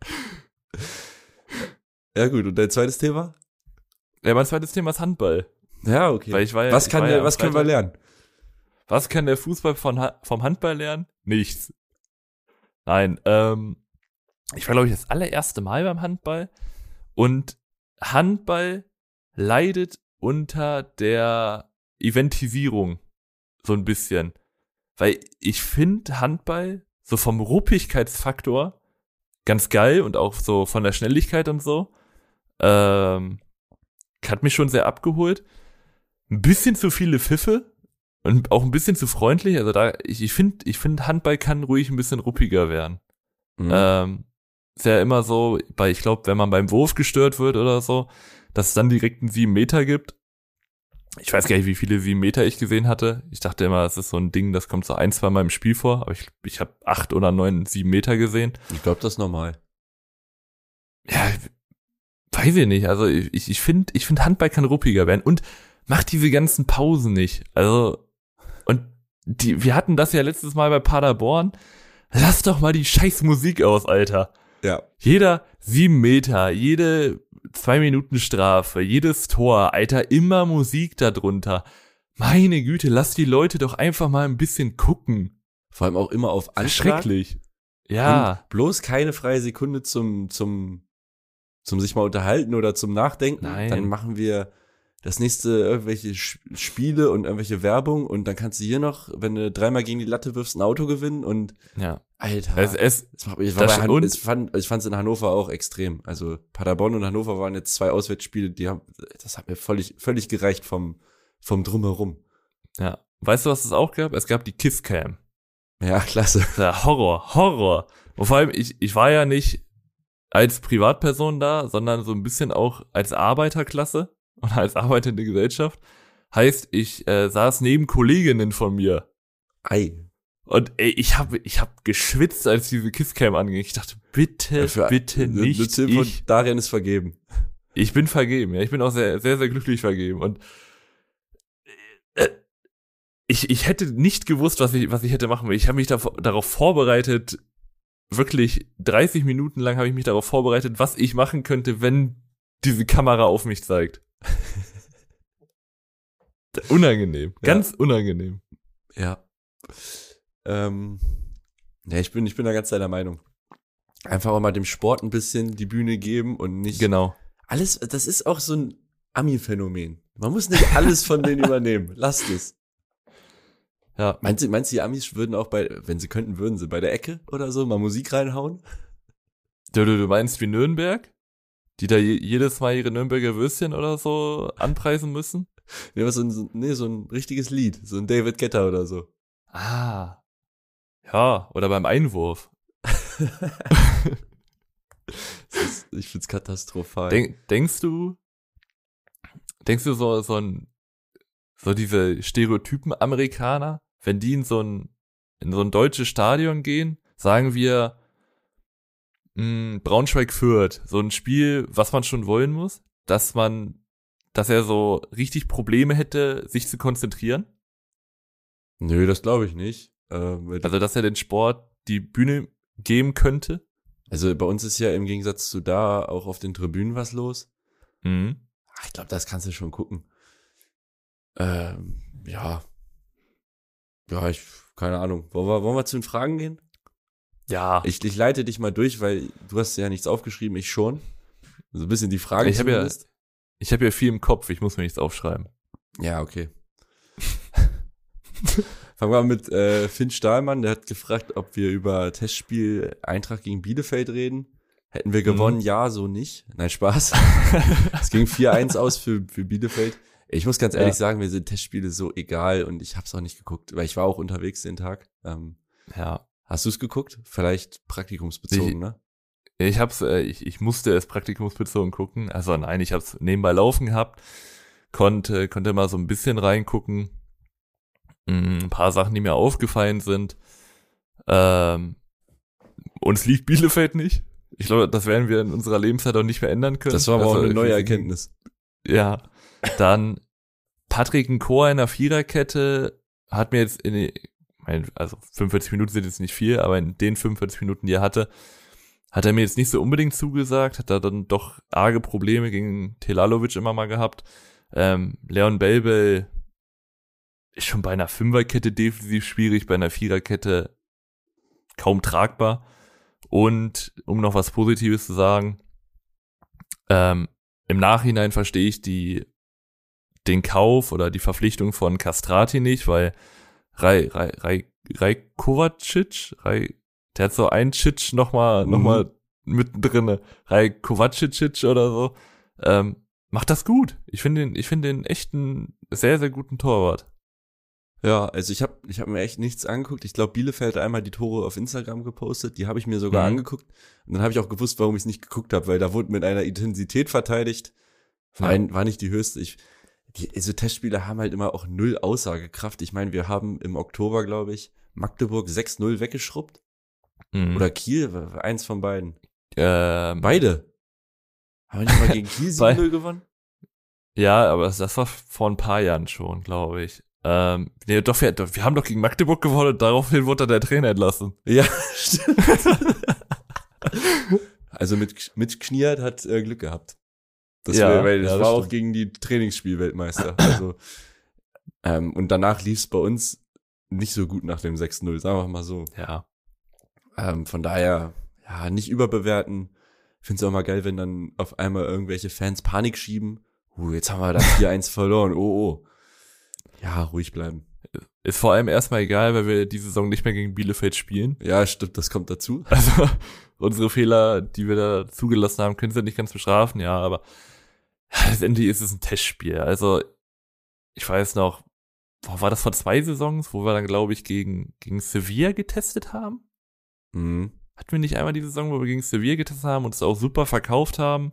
[SPEAKER 5] Ja gut, und dein zweites Thema?
[SPEAKER 4] Ja, mein zweites Thema ist Handball.
[SPEAKER 5] Ja, okay.
[SPEAKER 4] Weil ich war ja,
[SPEAKER 5] was können wir lernen?
[SPEAKER 4] Was kann der Fußball vom Handball lernen? Nichts. Nein, ich war, glaube ich, das allererste Mal beim Handball. Und Handball leidet unter der Eventisierung so ein bisschen. Weil ich finde Handball so vom Ruppigkeitsfaktor ganz geil und auch so von der Schnelligkeit und so. Hat mich schon sehr abgeholt. Ein bisschen zu viele Pfiffe und auch ein bisschen zu freundlich. Also ich finde Handball kann ruhig ein bisschen ruppiger werden.
[SPEAKER 5] Mhm.
[SPEAKER 4] Ist ja immer so, ich glaube, wenn man beim Wurf gestört wird oder so, dass es dann direkt einen 7 Meter gibt. Ich weiß gar nicht, wie viele 7 Meter ich gesehen hatte. Ich dachte immer, das ist so ein Ding, das kommt so 1-2 Mal im Spiel vor, aber ich habe 8 oder 9 7 Meter gesehen.
[SPEAKER 5] Ich glaube, das ist normal.
[SPEAKER 4] Ja, weiß ich nicht. Also ich finde Handball kann ruppiger werden und macht diese ganzen Pausen nicht. Also, und wir hatten das ja letztes Mal bei Paderborn. Lass doch mal die scheiß Musik aus, Alter.
[SPEAKER 5] Ja.
[SPEAKER 4] Jeder 7 Meter, jede 2 Minuten Strafe, jedes Tor, Alter, immer Musik da drunter. Meine Güte, lass die Leute doch einfach mal ein bisschen gucken.
[SPEAKER 5] Vor allem auch immer auf Anschlag.
[SPEAKER 4] Schrecklich. Ja.
[SPEAKER 5] Und bloß keine freie Sekunde zum sich mal unterhalten oder zum Nachdenken.
[SPEAKER 4] Nein.
[SPEAKER 5] Dann machen wir das nächste irgendwelche Spiele und irgendwelche Werbung und dann kannst du hier noch, wenn du 3-mal gegen die Latte wirfst, ein Auto gewinnen und
[SPEAKER 4] Ja.
[SPEAKER 5] Alter. Ich fand es in Hannover auch extrem. Also Paderborn und Hannover waren jetzt 2 Auswärtsspiele, das hat mir völlig gereicht vom Drumherum.
[SPEAKER 4] Ja. Weißt du, was es auch gab? Es gab die Kisscam.
[SPEAKER 5] Ja, klasse.
[SPEAKER 4] Ja, Horror. Und vor allem, ich war ja nicht als Privatperson da, sondern so ein bisschen auch als Arbeiterklasse und als arbeitende Gesellschaft. Heißt, ich saß neben Kolleginnen von mir.
[SPEAKER 5] Ei.
[SPEAKER 4] Und ey, ich hab geschwitzt, als diese Kisscam anging. Ich dachte, bitte nicht.
[SPEAKER 5] Der Tipp von Darian ist vergeben.
[SPEAKER 4] Ich bin vergeben, ja. Ich bin auch sehr, sehr, sehr glücklich vergeben. Und ich hätte nicht gewusst, was ich hätte machen will. Ich habe mich darauf vorbereitet, wirklich 30 Minuten lang habe ich mich darauf vorbereitet, was ich machen könnte, wenn diese Kamera auf mich zeigt. Unangenehm, ganz unangenehm.
[SPEAKER 5] Ja. Ja, ich bin da ganz deiner Meinung. Einfach auch mal dem Sport ein bisschen die Bühne geben und nicht
[SPEAKER 4] Genau.
[SPEAKER 5] alles, das ist auch so ein Ami-Phänomen. Man muss nicht alles von denen übernehmen. Lasst es.
[SPEAKER 4] Ja.
[SPEAKER 5] Meinst du, die Amis würden auch wenn sie könnten, würden sie bei der Ecke oder so mal Musik reinhauen?
[SPEAKER 4] Du meinst wie Nürnberg? Die da jedes Mal ihre Nürnberger Würstchen oder so anpreisen müssen?
[SPEAKER 5] Nee, so ein richtiges Lied. So ein David Guetta oder so.
[SPEAKER 4] Ah. Ja, oder beim Einwurf.
[SPEAKER 5] Ich find's katastrophal.
[SPEAKER 4] Denkst du so diese Stereotypen Amerikaner, wenn die in so ein deutsches Stadion gehen, sagen wir Braunschweig-Fürth, so ein Spiel, was man schon wollen muss, dass er so richtig Probleme hätte, sich zu konzentrieren?
[SPEAKER 5] Nö, das glaube ich nicht.
[SPEAKER 4] Also, dass er den Sport die Bühne geben könnte?
[SPEAKER 5] Also bei uns ist ja im Gegensatz zu da auch auf den Tribünen was los.
[SPEAKER 4] Mhm.
[SPEAKER 5] Ich glaube, das kannst du schon gucken. Ja, keine Ahnung. Wollen wir zu den Fragen gehen?
[SPEAKER 4] Ja.
[SPEAKER 5] Ich leite dich mal durch, weil du hast ja nichts aufgeschrieben, ich schon. So ein bisschen die Frage.
[SPEAKER 4] Ich habe ja viel im Kopf, ich muss mir nichts aufschreiben.
[SPEAKER 5] Ja, okay. Fangen wir mit Finn Stahlmann, der hat gefragt, ob wir über Testspiel Eintracht gegen Bielefeld reden. Hätten wir gewonnen? Ja, so nicht. Nein, Spaß. Es ging 4-1 aus für Bielefeld. Ich muss ganz ehrlich sagen, mir sind Testspiele so egal und ich habe es auch nicht geguckt, weil ich war auch unterwegs den Tag.
[SPEAKER 4] Ja.
[SPEAKER 5] Hast du es geguckt? Vielleicht praktikumsbezogen, ne?
[SPEAKER 4] Ich musste es praktikumsbezogen gucken. Also nein, ich habe es nebenbei laufen gehabt, konnte mal so ein bisschen reingucken. Ein paar Sachen, die mir aufgefallen sind. Uns liegt Bielefeld nicht. Ich glaube, das werden wir in unserer Lebenszeit auch nicht mehr ändern können.
[SPEAKER 5] Das war aber auch eine neue Erkenntnis.
[SPEAKER 4] Ja. Dann Patrick Nkor in der Viererkette hat mir jetzt also 45 Minuten sind jetzt nicht viel, aber in den 45 Minuten, die er hatte, hat er mir jetzt nicht so unbedingt zugesagt, hat er dann doch arge Probleme gegen Telalovic immer mal gehabt. Leon Belbel ist schon bei einer Fünferkette defensiv schwierig, bei einer Viererkette kaum tragbar. Und um noch was Positives zu sagen, im Nachhinein verstehe ich den Kauf oder die Verpflichtung von Castrati nicht, weil Kovacic, der hat so einen Cic nochmal mittendrin, Kovacic oder so, macht das gut. Ich finde den echt einen sehr, sehr guten Torwart.
[SPEAKER 5] Ja, also ich hab mir echt nichts angeguckt. Ich glaube, Bielefeld hat einmal die Tore auf Instagram gepostet. Die habe ich mir sogar angeguckt. Und dann habe ich auch gewusst, warum ich es nicht geguckt habe, weil da wurde mit einer Intensität verteidigt. War nicht die höchste. Also Testspiele haben halt immer auch null Aussagekraft. Ich meine, wir haben im Oktober, glaube ich, Magdeburg 6-0 weggeschrubbt. Oder Kiel, eins von beiden. Beide. Haben wir nicht mal gegen Kiel 7-0 gewonnen?
[SPEAKER 4] Ja, aber das war vor ein paar Jahren schon, glaube ich. Nee, doch, wir haben doch gegen Magdeburg gewonnen und daraufhin wurde der Trainer entlassen.
[SPEAKER 5] Ja, stimmt. Also mit Kniat hat Glück gehabt. Das war auch gegen die Trainingsspielweltmeister. Also, und danach lief es bei uns nicht so gut nach dem 6-0, sagen wir mal so.
[SPEAKER 4] Ja.
[SPEAKER 5] Von daher, ja, nicht überbewerten. Find's auch mal geil, wenn dann auf einmal irgendwelche Fans Panik schieben. Jetzt haben wir da 4-1 verloren. Oh. Ja, ruhig bleiben.
[SPEAKER 4] Ist vor allem erstmal egal, weil wir die Saison nicht mehr gegen Bielefeld spielen.
[SPEAKER 5] Ja, stimmt, das kommt dazu.
[SPEAKER 4] Also unsere Fehler, die wir da zugelassen haben, können sie nicht ganz bestrafen, ja, aber letztendlich ist es ein Testspiel. Also ich weiß noch, war das vor 2 Saisons, wo wir dann, glaube ich, gegen Sevilla getestet haben?
[SPEAKER 5] Mhm.
[SPEAKER 4] Hatten wir nicht einmal die Saison, wo wir gegen Sevilla getestet haben und es auch super verkauft haben?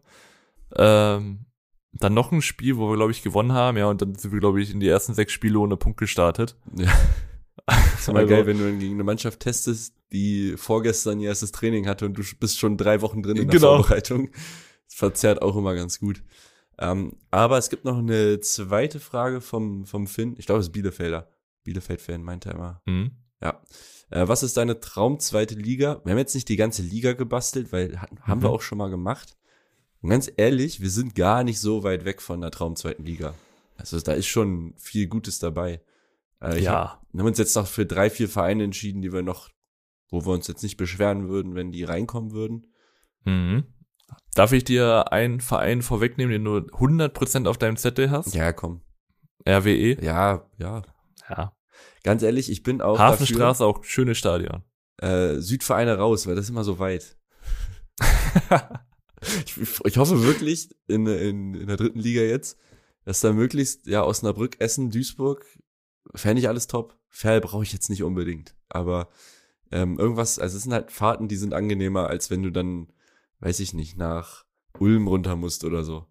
[SPEAKER 4] Dann noch ein Spiel, wo wir, glaube ich, gewonnen haben, ja, und dann sind wir, glaube ich, in die ersten 6 Spiele ohne Punkt gestartet.
[SPEAKER 5] Ja. Ist immer geil, wenn du gegen eine Mannschaft testest, die vorgestern ihr erstes Training hatte und du bist schon 3 Wochen drin in der Vorbereitung. Das verzerrt auch immer ganz gut. Aber es gibt noch eine zweite Frage vom Finn. Ich glaube, es ist Bielefeld-Fan, meinte er immer.
[SPEAKER 4] Mhm.
[SPEAKER 5] Ja. Was ist deine Traum-zweite Liga? Wir haben jetzt nicht die ganze Liga gebastelt, weil haben wir auch schon mal gemacht. Und ganz ehrlich, wir sind gar nicht so weit weg von der Traum-zweiten Liga. Also da ist schon viel Gutes dabei. Wir haben uns jetzt noch für 3, 4 Vereine entschieden, wo wir uns jetzt nicht beschweren würden, wenn die reinkommen würden.
[SPEAKER 4] Mhm. Darf ich dir einen Verein vorwegnehmen, den du 100% auf deinem Zettel hast?
[SPEAKER 5] Ja, komm.
[SPEAKER 4] RWE?
[SPEAKER 5] Ja. Ganz ehrlich, ich bin auch
[SPEAKER 4] Hafenstraße, auch schönes Stadion.
[SPEAKER 5] Südvereine raus, weil das ist immer so weit. Ich hoffe wirklich in der 3. Liga jetzt, dass da möglichst, ja, Osnabrück, Essen, Duisburg, fände ich alles top. Ferl brauche ich jetzt nicht unbedingt. Aber Irgendwas, also es sind halt Fahrten, die sind angenehmer, als wenn du dann, weiß ich nicht, nach Ulm runter musst oder so.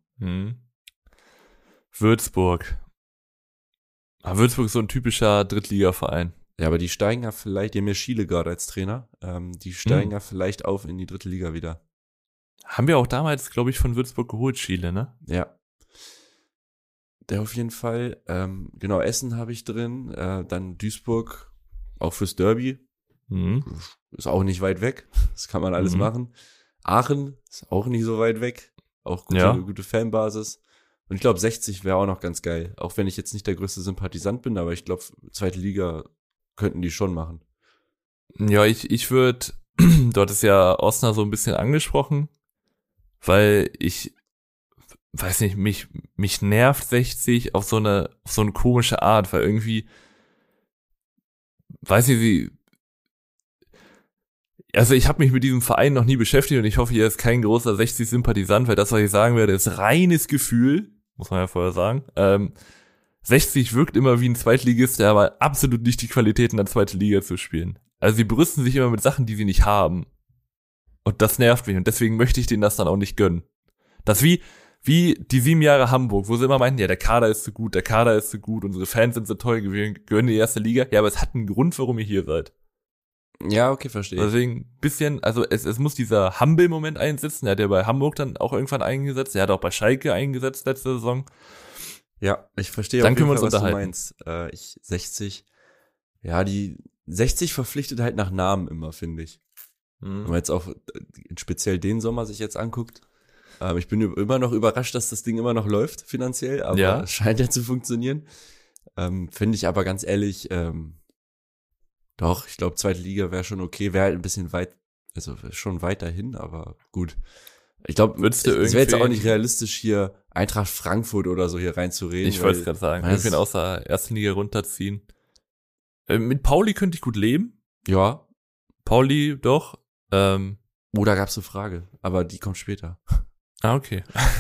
[SPEAKER 4] Würzburg. Würzburg ist so ein typischer Drittligaverein.
[SPEAKER 5] Ja, aber die steigen ja vielleicht, die haben ja Schiele gerade als Trainer, die steigen ja vielleicht auf in die dritte Liga wieder.
[SPEAKER 4] Haben wir auch damals, glaube ich, von Würzburg geholt, Schiele, ne?
[SPEAKER 5] Ja. Der auf jeden Fall. Genau, Essen habe ich drin, dann Duisburg, auch fürs Derby. Ist auch nicht weit weg, das kann man alles machen. Aachen ist auch nicht so weit weg, auch gute Fanbasis. Und ich glaube, 60 wäre auch noch ganz geil, auch wenn ich jetzt nicht der größte Sympathisant bin, aber ich glaube, zweite Liga könnten die schon machen.
[SPEAKER 4] Ja, ich würde, dort ist ja Osnabrück so ein bisschen angesprochen, weil ich weiß nicht, mich nervt 60 auf so eine komische Art, weil irgendwie, weiß ich wie, also ich habe mich mit diesem Verein noch nie beschäftigt und ich hoffe, hier ist kein großer 60-Sympathisant, weil das, was ich sagen werde, ist reines Gefühl, muss man ja vorher sagen. 60 wirkt immer wie ein Zweitligist, der aber absolut nicht die Qualität in der zweiten Liga zu spielen. Also sie brüsten sich immer mit Sachen, die sie nicht haben. Und das nervt mich und deswegen möchte ich denen das dann auch nicht gönnen. Das wie die 7 Jahre Hamburg, wo sie immer meinten, ja, der Kader ist so gut, unsere Fans sind so toll, wir gehören in die erste Liga. Ja, aber es hat einen Grund, warum ihr hier seid.
[SPEAKER 5] Ja, okay, verstehe.
[SPEAKER 4] Deswegen bisschen, also es muss dieser Humble-Moment einsetzen. Er hat ja bei Hamburg dann auch irgendwann eingesetzt. Er hat auch bei Schalke eingesetzt letzte Saison.
[SPEAKER 5] Ja, ich verstehe
[SPEAKER 4] dann
[SPEAKER 5] auf jeden
[SPEAKER 4] können
[SPEAKER 5] Fall,
[SPEAKER 4] wir uns
[SPEAKER 5] was du meinst. 60, ja, die 60 verpflichtet halt nach Namen immer, finde ich. Wenn man jetzt auch speziell den Sommer sich jetzt anguckt. Ich bin immer noch überrascht, dass das Ding immer noch läuft, finanziell, aber es scheint ja zu funktionieren. Finde ich aber ganz ehrlich, doch, ich glaube, zweite Liga wäre schon okay, wäre halt ein bisschen weit, also schon weiterhin, aber gut. Ich glaube, es wäre jetzt auch nicht realistisch, hier Eintracht Frankfurt oder so hier reinzureden.
[SPEAKER 4] Ich wollte es gerade sagen, irgendwen aus der ersten Liga runterziehen. Mit Pauli könnte ich gut leben.
[SPEAKER 5] Ja.
[SPEAKER 4] Pauli, doch.
[SPEAKER 5] Da gab es eine Frage, aber die kommt später.
[SPEAKER 4] Okay.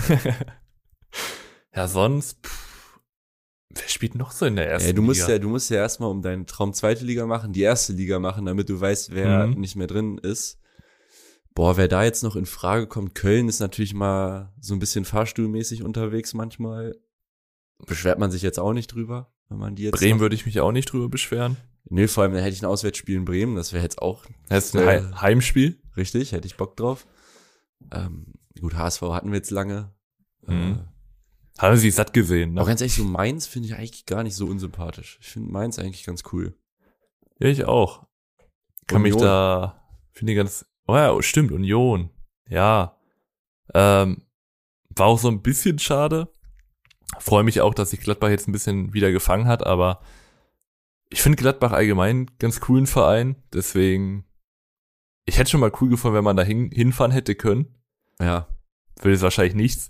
[SPEAKER 4] Ja, sonst, wer spielt noch so in der ersten Liga?
[SPEAKER 5] Du musst ja erstmal um deinen Traum zweite Liga machen, die erste Liga machen, damit du weißt, wer nicht mehr drin ist. Boah, wer da jetzt noch in Frage kommt, Köln ist natürlich mal so ein bisschen fahrstuhlmäßig unterwegs manchmal. Beschwert man sich jetzt auch nicht drüber, wenn man die jetzt.
[SPEAKER 4] Bremen würde ich mich auch nicht drüber beschweren.
[SPEAKER 5] Nee, vor allem, dann hätte ich ein Auswärtsspiel in Bremen, das wäre jetzt auch.
[SPEAKER 4] Das ist ein Heimspiel.
[SPEAKER 5] Richtig, hätte ich Bock drauf. Gut, HSV hatten wir jetzt lange.
[SPEAKER 4] Haben sie satt gesehen, ne?
[SPEAKER 5] Auch ganz ehrlich, so Mainz finde ich eigentlich gar nicht so unsympathisch. Ich finde Mainz eigentlich ganz cool.
[SPEAKER 4] Ja, ich auch. Finde ich ganz, oh ja, stimmt, Union. Ja. War auch so ein bisschen schade. Freue mich auch, dass sich Gladbach jetzt ein bisschen wieder gefangen hat, aber ich finde Gladbach allgemein ganz coolen Verein, deswegen, ich hätte schon mal cool gefunden, wenn man da hinfahren hätte können.
[SPEAKER 5] Ja.
[SPEAKER 4] Will es wahrscheinlich nichts.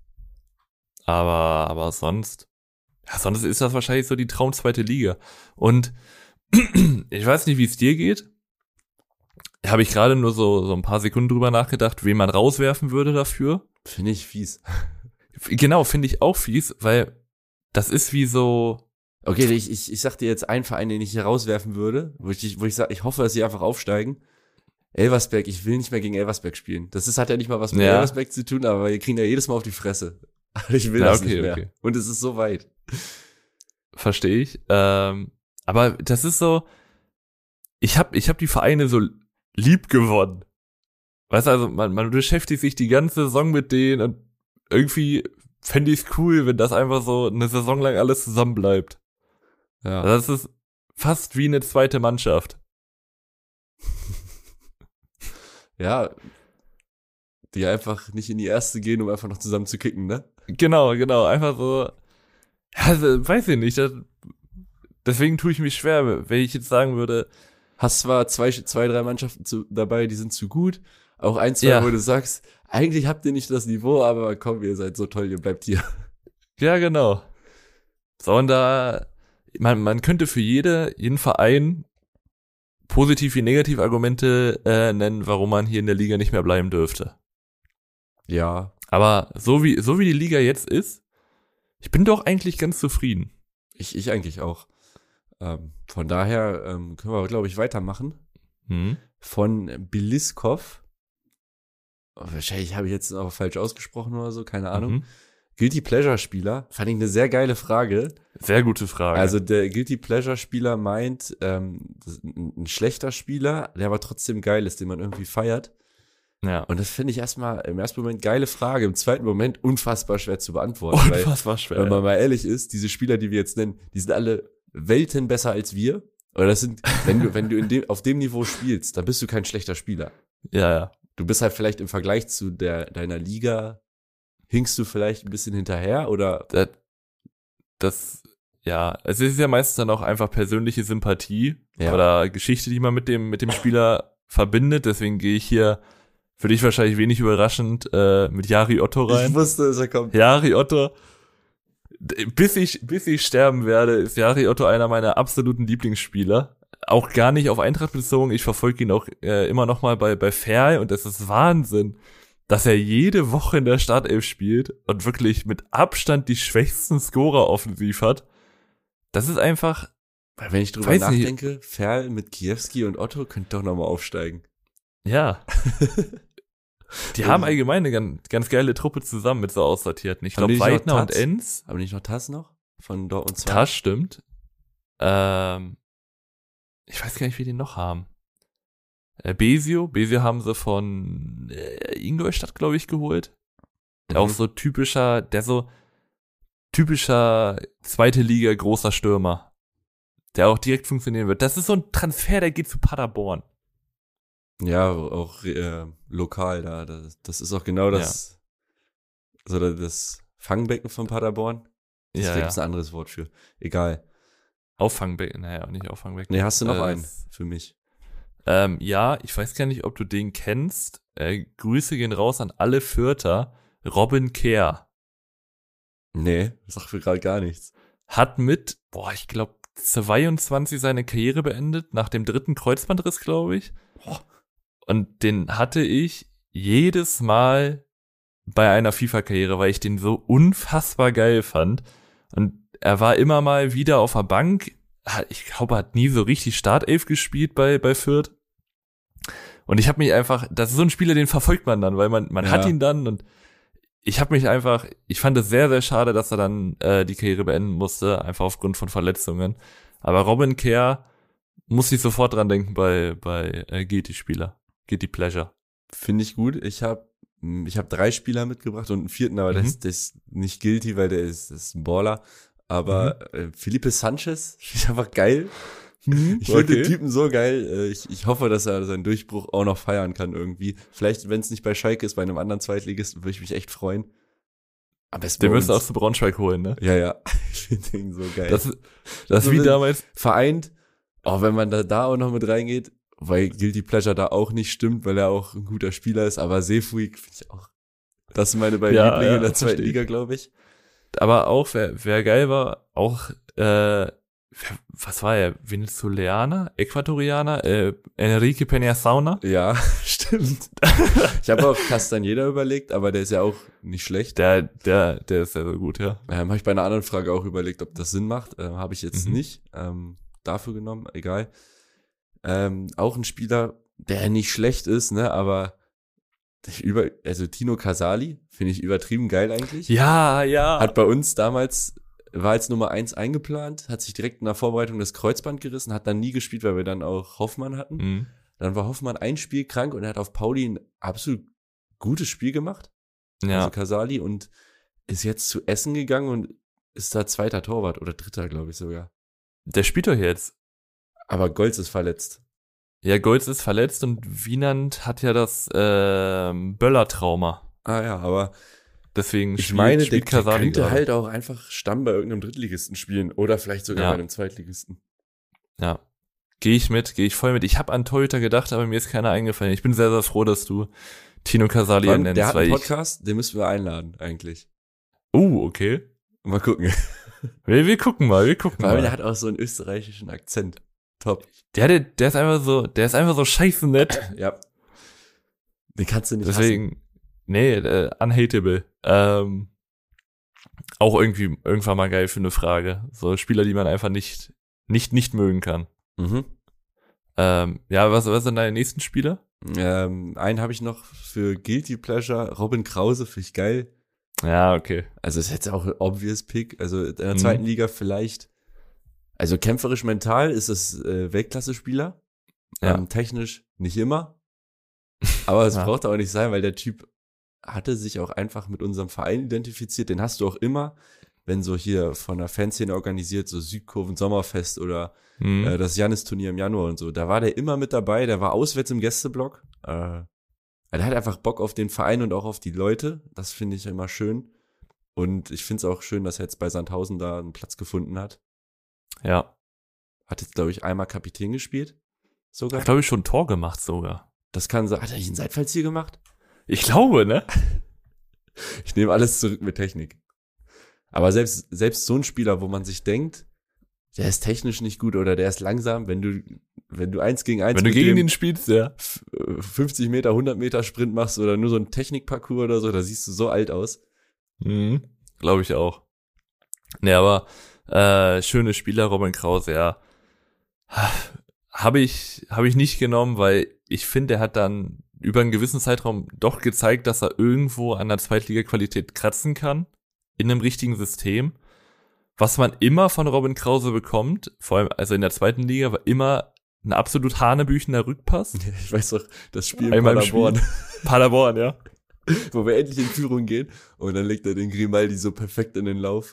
[SPEAKER 4] Aber sonst ist das wahrscheinlich so die Traum-zweite Liga. Und ich weiß nicht, wie es dir geht. Habe ich gerade nur so ein paar Sekunden drüber nachgedacht, wen man rauswerfen würde dafür.
[SPEAKER 5] Finde ich fies.
[SPEAKER 4] Genau, finde ich auch fies, weil das ist wie so.
[SPEAKER 5] Okay, ich sag dir jetzt einen Verein, den ich hier rauswerfen würde, wo ich sage, ich hoffe, dass sie einfach aufsteigen. Elversberg, ich will nicht mehr gegen Elversberg spielen. Hat ja nicht mal was mit Elversberg zu tun, aber wir kriegen ja jedes Mal auf die Fresse. Ich will das nicht mehr. Okay. Und es ist so weit.
[SPEAKER 4] Verstehe ich. Aber das ist so, ich hab die Vereine so lieb gewonnen. Weißt du, also man beschäftigt sich die ganze Saison mit denen und irgendwie fände ich es cool, wenn das einfach so eine Saison lang alles zusammen bleibt. Ja. Das ist fast wie eine zweite Mannschaft.
[SPEAKER 5] Ja, die einfach nicht in die erste gehen, um einfach noch zusammen zu kicken, ne?
[SPEAKER 4] Genau, einfach so, ja, also, weiß ich nicht, deswegen tue ich mich schwer, wenn ich jetzt sagen würde,
[SPEAKER 5] hast zwar zwei, 3 Mannschaften dabei, die sind zu gut, auch 1, 2, wo du sagst, eigentlich habt ihr nicht das Niveau, aber komm, ihr seid so toll, ihr bleibt hier.
[SPEAKER 4] Ja, genau. So, und da, man könnte für jeden Verein positiv wie negativ Argumente nennen, warum man hier in der Liga nicht mehr bleiben dürfte.
[SPEAKER 5] Ja.
[SPEAKER 4] Aber so wie die Liga jetzt ist, ich bin doch eigentlich ganz zufrieden.
[SPEAKER 5] Ich eigentlich auch. Von daher können wir, glaube ich, weitermachen. von Biliskov. Wahrscheinlich habe ich jetzt auch falsch ausgesprochen oder so, keine Ahnung. Guilty Pleasure Spieler, fand ich eine sehr geile Frage.
[SPEAKER 4] Sehr gute Frage.
[SPEAKER 5] Also der Guilty Pleasure Spieler meint, ein schlechter Spieler, der aber trotzdem geil ist, den man irgendwie feiert.
[SPEAKER 4] Ja.
[SPEAKER 5] Und das finde ich erstmal im ersten Moment geile Frage, im zweiten Moment unfassbar schwer zu beantworten.
[SPEAKER 4] Unfassbar schwer.
[SPEAKER 5] Wenn man mal ehrlich ist, diese Spieler, die wir jetzt nennen, die sind alle Welten besser als wir. Oder das sind, wenn du auf dem Niveau spielst, dann bist du kein schlechter Spieler.
[SPEAKER 4] Ja.
[SPEAKER 5] Du bist halt vielleicht im Vergleich zu deiner Liga, hinkst du vielleicht ein bisschen hinterher oder?
[SPEAKER 4] Es ist ja meistens dann auch einfach persönliche Sympathie oder Geschichte, die man mit dem Spieler verbindet. Deswegen gehe ich hier für dich wahrscheinlich wenig überraschend mit Jari Otto rein.
[SPEAKER 5] Ich wusste, dass er kommt.
[SPEAKER 4] Jari Otto. Bis ich sterben werde, ist Jari Otto einer meiner absoluten Lieblingsspieler. Auch gar nicht auf Eintracht bezogen. Ich verfolge ihn auch immer noch mal bei Ferl und es ist Wahnsinn, dass er jede Woche in der Startelf spielt und wirklich mit Abstand die schwächsten Scorer offensiv hat. Das ist einfach.
[SPEAKER 5] Weil wenn ich drüber nachdenke, Ferl mit Kiewski und Otto könnte doch nochmal aufsteigen.
[SPEAKER 4] Ja. Die haben allgemein eine ganz geile Truppe zusammen mit so Aussortierten. Ich glaube, Weidner und Enz.
[SPEAKER 5] Aber nicht noch Tass noch? Von Dortmund 2?
[SPEAKER 4] Tass stimmt. Ich weiß gar nicht, wie die noch haben. Besio haben sie von Ingolstadt, glaube ich, geholt. Der auch so typischer zweite Liga großer Stürmer. Der auch direkt funktionieren wird. Das ist so ein Transfer, der geht zu Paderborn.
[SPEAKER 5] Ja, auch lokal da. Das ist auch genau das, das Fangbecken von Paderborn. Das gibt es ein anderes Wort für. Egal.
[SPEAKER 4] Auffangbecken, nicht Auffangbecken.
[SPEAKER 5] Nee, hast du noch einen für mich?
[SPEAKER 4] Ich weiß gar nicht, ob du den kennst. Grüße gehen raus an alle Fürther. Robin Kehr.
[SPEAKER 5] Nee, sagt mir gerade gar nichts.
[SPEAKER 4] Hat mit, ich glaube, 22 seine Karriere beendet, nach dem 3. Kreuzbandriss, glaube ich. Und den hatte ich jedes Mal bei einer FIFA-Karriere, weil ich den so unfassbar geil fand. Und er war immer mal wieder auf der Bank. Ich glaube, er hat nie so richtig Startelf gespielt bei Fürth. Und ich habe mich einfach, das ist so ein Spieler, den verfolgt man dann, weil man hat ihn dann und ich fand es sehr, sehr schade, dass er dann die Karriere beenden musste, einfach aufgrund von Verletzungen. Aber Robin Kehr muss ich sofort dran denken bei Guilty-Spieler. Guilty Pleasure.
[SPEAKER 5] Finde ich gut. Ich hab 3 Spieler mitgebracht und einen 4., aber das ist nicht Guilty, weil der ist ein Baller. Aber Felipe Sanchez finde ich einfach geil. Ich finde den Typen so geil. Ich hoffe, dass er seinen Durchbruch auch noch feiern kann irgendwie. Vielleicht, wenn es nicht bei Schalke ist, bei einem anderen Zweitligisten, würde ich mich echt freuen. Am besten
[SPEAKER 4] den müssen wir auch zu Braunschweig holen, ne?
[SPEAKER 5] Ja. Ich finde den so geil.
[SPEAKER 4] Das so wie damals.
[SPEAKER 5] Vereint, auch wenn man da auch noch mit reingeht, weil Guilty Pleasure da auch nicht stimmt, weil er auch ein guter Spieler ist, aber Seefuig finde ich auch. Das sind meine beiden Lieblinge in der zweiten Liga, glaube ich.
[SPEAKER 4] Aber auch, wer geil war, auch, was war er? Venezuelaner? Äquatorianer? Enrique Peña Sauna?
[SPEAKER 5] Ja, stimmt. Ich habe auch Castañeda überlegt, aber der ist ja auch nicht schlecht.
[SPEAKER 4] Der ist ja so gut, ja.
[SPEAKER 5] Habe ich bei einer anderen Frage auch überlegt, ob das Sinn macht. Habe ich jetzt nicht dafür genommen, egal. Auch ein Spieler, der nicht schlecht ist, ne, aber Tino Casali finde ich übertrieben geil eigentlich.
[SPEAKER 4] Ja.
[SPEAKER 5] Hat bei uns damals, war als Nummer 1 eingeplant, hat sich direkt in der Vorbereitung das Kreuzband gerissen, hat dann nie gespielt, weil wir dann auch Hoffmann hatten. Dann war Hoffmann ein Spiel krank und er hat auf Pauli ein absolut gutes Spiel gemacht.
[SPEAKER 4] Ja.
[SPEAKER 5] Also Casali, und ist jetzt zu Essen gegangen und ist da 2. Torwart oder 3., glaube ich sogar.
[SPEAKER 4] Der spielt doch jetzt.
[SPEAKER 5] Aber Golz ist verletzt.
[SPEAKER 4] Ja, Golz ist verletzt und Wienand hat ja das Böller-Trauma.
[SPEAKER 5] Ah ja, aber
[SPEAKER 4] deswegen
[SPEAKER 5] ich meine, der
[SPEAKER 4] Casali
[SPEAKER 5] könnte
[SPEAKER 4] gerade
[SPEAKER 5] halt auch einfach Stamm bei irgendeinem Drittligisten spielen oder vielleicht sogar bei einem Zweitligisten.
[SPEAKER 4] Ja, gehe ich voll mit. Ich habe an Torhüter gedacht, aber mir ist keiner eingefallen. Ich bin sehr, sehr froh, dass du Tino Casali nennst.
[SPEAKER 5] Der hat einen Podcast, den müssen wir einladen eigentlich.
[SPEAKER 4] Okay.
[SPEAKER 5] Mal gucken.
[SPEAKER 4] Wir gucken mal.
[SPEAKER 5] Weil der hat auch so einen österreichischen Akzent. Top.
[SPEAKER 4] Der ist einfach so scheiße nett.
[SPEAKER 5] Ja. Den kannst du nicht
[SPEAKER 4] deswegen, hassen. Unhateable. Auch irgendwann mal geil für eine Frage. So Spieler, die man einfach nicht mögen kann. Was sind deine nächsten Spiele?
[SPEAKER 5] Einen habe ich noch für Guilty Pleasure, Robin Krause, finde ich geil.
[SPEAKER 4] Ja, okay.
[SPEAKER 5] Also ist jetzt auch ein obvious Pick. Also in der zweiten Liga vielleicht. Also kämpferisch mental ist es Weltklasse-Spieler.
[SPEAKER 4] Ja.
[SPEAKER 5] Technisch nicht immer. Aber es braucht auch nicht sein, weil der Typ hatte sich auch einfach mit unserem Verein identifiziert. Den hast du auch immer, wenn so hier von der Fanszene organisiert, so Südkurven Sommerfest oder das Jannis-Turnier im Januar und so. Da war der immer mit dabei. Der war auswärts im Gästeblock. Der hat einfach Bock auf den Verein und auch auf die Leute. Das finde ich immer schön. Und ich finde es auch schön, dass er jetzt bei Sandhausen da einen Platz gefunden hat.
[SPEAKER 4] Ja.
[SPEAKER 5] Hat jetzt, glaube ich, einmal Kapitän gespielt. Sogar.
[SPEAKER 4] Hat, glaube ich, schon ein Tor gemacht sogar.
[SPEAKER 5] Das kann sein. Hat er nicht ein Seitfallziel gemacht?
[SPEAKER 4] Ich glaube, ne?
[SPEAKER 5] Ich nehme alles zurück mit Technik. Aber selbst so ein Spieler, wo man sich denkt, der ist technisch nicht gut oder der ist langsam, wenn du 1 gegen 1
[SPEAKER 4] wenn du gegen den spielst, ja.
[SPEAKER 5] 50 Meter, 100 Meter Sprint machst oder nur so ein Technikparcours oder so, da siehst du so alt aus.
[SPEAKER 4] Glaube ich auch. Ne, aber schöne Spieler, Robin Krause, ja. Habe ich nicht genommen, weil ich finde, er hat dann über einen gewissen Zeitraum doch gezeigt, dass er irgendwo an der Zweitliga-Qualität kratzen kann, in einem richtigen System. Was man immer von Robin Krause bekommt, vor allem also in der zweiten Liga, war immer ein absolut hanebüchener Rückpass.
[SPEAKER 5] Ich weiß doch, das Spiel
[SPEAKER 4] in Paderborn. Paderborn, ja.
[SPEAKER 5] Wo wir endlich in Führung gehen und dann legt er den Grimaldi so perfekt in den Lauf.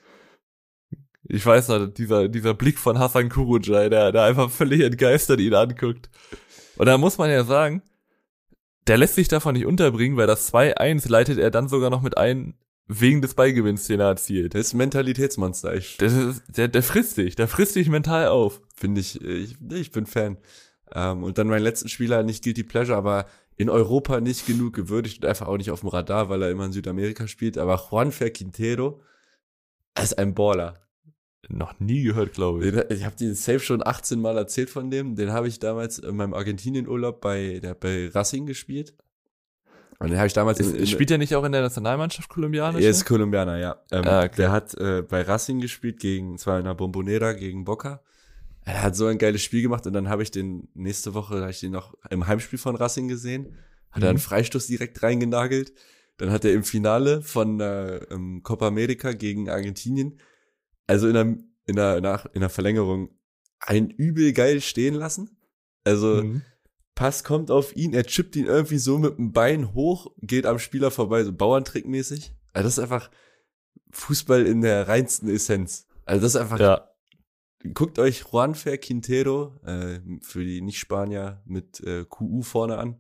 [SPEAKER 4] Ich weiß noch, dieser Blick von Hasan Kurudjai, der einfach völlig entgeistert ihn anguckt. Und da muss man ja sagen, der lässt sich davon nicht unterbringen, weil das 2-1 leitet er dann sogar noch mit ein, wegen des Beigewinns, den er erzielt.
[SPEAKER 5] Der ist ein Mentalitätsmonster.
[SPEAKER 4] Der frisst dich mental auf.
[SPEAKER 5] Finde ich bin Fan. Und dann mein letzten Spieler, nicht Guilty Pleasure, aber in Europa nicht genug gewürdigt und einfach auch nicht auf dem Radar, weil er immer in Südamerika spielt, aber Juanfer Quintero ist ein Baller.
[SPEAKER 4] Noch nie gehört, glaube ich.
[SPEAKER 5] Ich habe den safe schon 18 Mal erzählt von dem. Den habe ich damals in meinem Argentinien-Urlaub bei Racing gespielt. Und den habe ich damals
[SPEAKER 4] spielt er nicht auch in der Nationalmannschaft kolumbianisch?
[SPEAKER 5] Er ist Kolumbianer, ja.
[SPEAKER 4] Okay.
[SPEAKER 5] Der hat bei Racing gespielt, zwar in der Bombonera gegen Boca. Er hat so ein geiles Spiel gemacht und dann habe ich den nächste Woche, da ich den noch im Heimspiel von Racing gesehen, hat er einen Freistoß direkt reingenagelt. Dann hat er im Finale von Copa America gegen Argentinien, also in der Verlängerung, einen übel geil stehen lassen. Also Pass kommt auf ihn, er chippt ihn irgendwie so mit dem Bein hoch, geht am Spieler vorbei, so Bauerntrickmäßig. Also das ist einfach Fußball in der reinsten Essenz. Also das ist einfach,
[SPEAKER 4] ja.
[SPEAKER 5] Guckt euch Juanfer Quintero, für die Nicht-Spanier mit QU vorne an.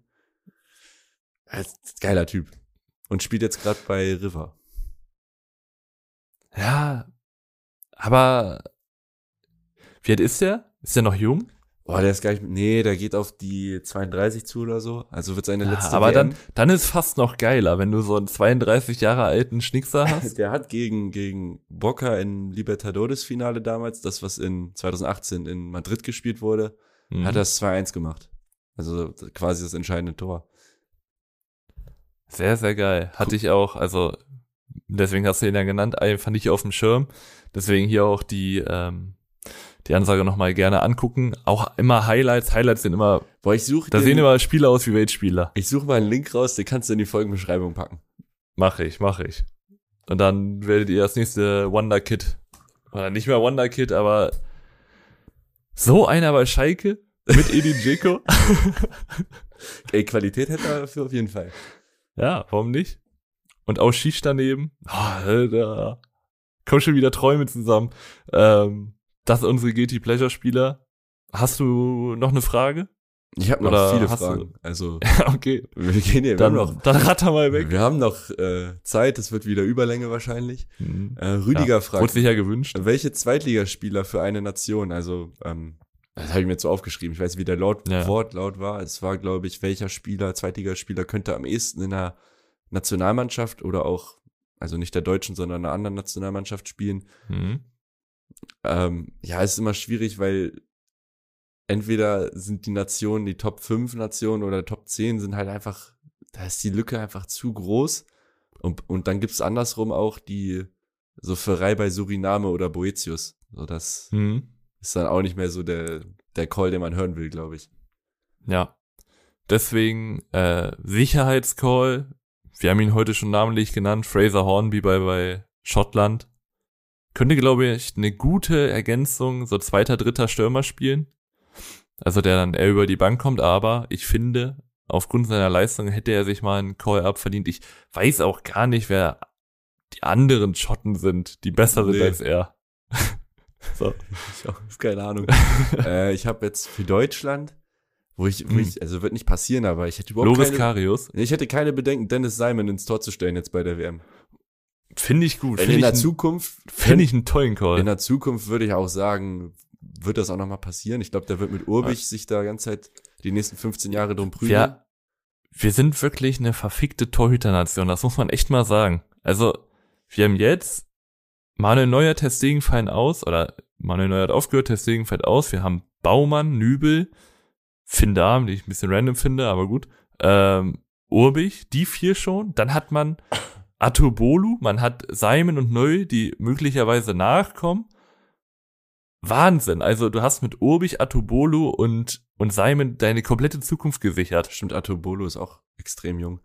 [SPEAKER 5] Geiler Typ. Und spielt jetzt gerade bei River.
[SPEAKER 4] Ja, aber wie alt ist der? Ist der noch jung?
[SPEAKER 5] Boah, der ist gar nicht, nee, der geht auf die 32 zu oder so. Also wird seine letzte
[SPEAKER 4] aber
[SPEAKER 5] WM.
[SPEAKER 4] dann ist fast noch geiler, wenn du so einen 32 Jahre alten Schnickser hast.
[SPEAKER 5] Der hat gegen Boca im Libertadores-Finale damals, das was in 2018 in Madrid gespielt wurde, hat das 2-1 gemacht. Also quasi das entscheidende Tor.
[SPEAKER 4] Sehr, sehr geil. Hatte ich auch, also deswegen hast du ihn ja genannt, fand ich auf dem Schirm. Deswegen hier auch die Ansage nochmal gerne angucken. Auch immer Highlights. Highlights sind immer, da sehen immer Spieler aus wie Weltspieler.
[SPEAKER 5] Ich suche mal einen Link raus, den kannst du in die Folgenbeschreibung packen.
[SPEAKER 4] Mach ich. Und dann werdet ihr das nächste Wonderkid, oder nicht mehr Wonderkid, aber so einer bei Schalke mit Edin Dzeko.
[SPEAKER 5] Ey, Qualität hätte er dafür auf jeden Fall.
[SPEAKER 4] Ja, warum nicht? Und auch Shish daneben. Da kommen schon wieder Träume zusammen. Das sind unsere Guilty Pleasure Spieler. Hast du noch eine Frage?
[SPEAKER 5] Ich habe noch viele Fragen. Also
[SPEAKER 4] okay.
[SPEAKER 5] Wir gehen hier.
[SPEAKER 4] Dann ratter mal weg.
[SPEAKER 5] Wir haben noch Zeit. Es wird wieder Überlänge wahrscheinlich. Rüdiger fragt.
[SPEAKER 4] Wurde sich ja gewünscht.
[SPEAKER 5] Welche Zweitligaspieler für eine Nation? Also das habe ich mir jetzt so aufgeschrieben. Ich weiß, wie der Wortlaut war. Es war, glaube ich, welcher Zweitligaspieler könnte am ehesten in einer Nationalmannschaft oder auch, also nicht der deutschen, sondern einer anderen Nationalmannschaft spielen. Ja, ist immer schwierig, weil entweder sind die Nationen, die Top 5 Nationen oder Top 10 sind halt einfach, da ist die Lücke einfach zu groß. Und dann gibt's andersrum auch die so Pfarrei bei Suriname oder Boetius. So, das ist dann auch nicht mehr so der Call, den man hören will, glaube ich.
[SPEAKER 4] Ja. Deswegen Sicherheitscall. Wir haben ihn heute schon namentlich genannt. Fraser Hornby bei Schottland. Könnte, glaube ich, eine gute Ergänzung, so 2., 3. Stürmer spielen. Also der dann eher über die Bank kommt, aber ich finde, aufgrund seiner Leistung hätte er sich mal einen Call-Up verdient. Ich weiß auch gar nicht, wer die anderen Schotten sind, die besser sind als er. So.
[SPEAKER 5] Ich habe keine Ahnung. Ich habe jetzt für Deutschland, also wird nicht passieren, aber ich hätte überhaupt
[SPEAKER 4] Loris Karius.
[SPEAKER 5] Ich hätte keine Bedenken, Dennis Simon ins Tor zu stellen jetzt bei der WM.
[SPEAKER 4] Finde ich gut.
[SPEAKER 5] Finde ich
[SPEAKER 4] einen tollen Call.
[SPEAKER 5] In der Zukunft würde ich auch sagen, wird das auch nochmal passieren. Ich glaube, der wird mit Urbich sich da ganze Zeit die nächsten 15 Jahre drum prügeln.
[SPEAKER 4] Wir sind wirklich eine verfickte Torhüternation, das muss man echt mal sagen. Also, wir haben jetzt Manuel Neuer, Ter Stegen fallen aus, oder Manuel Neuer hat aufgehört, Ter Stegen fällt aus. Wir haben Baumann, Nübel, Finn Dahm, die ich ein bisschen random finde, aber gut. Urbich, die 4 schon. Dann hat man Atobolu, man hat Simon und Neu, die möglicherweise nachkommen. Wahnsinn, also du hast mit Urbich, Atobolu und Simon deine komplette Zukunft gesichert.
[SPEAKER 5] Stimmt, Atobolu ist auch extrem jung.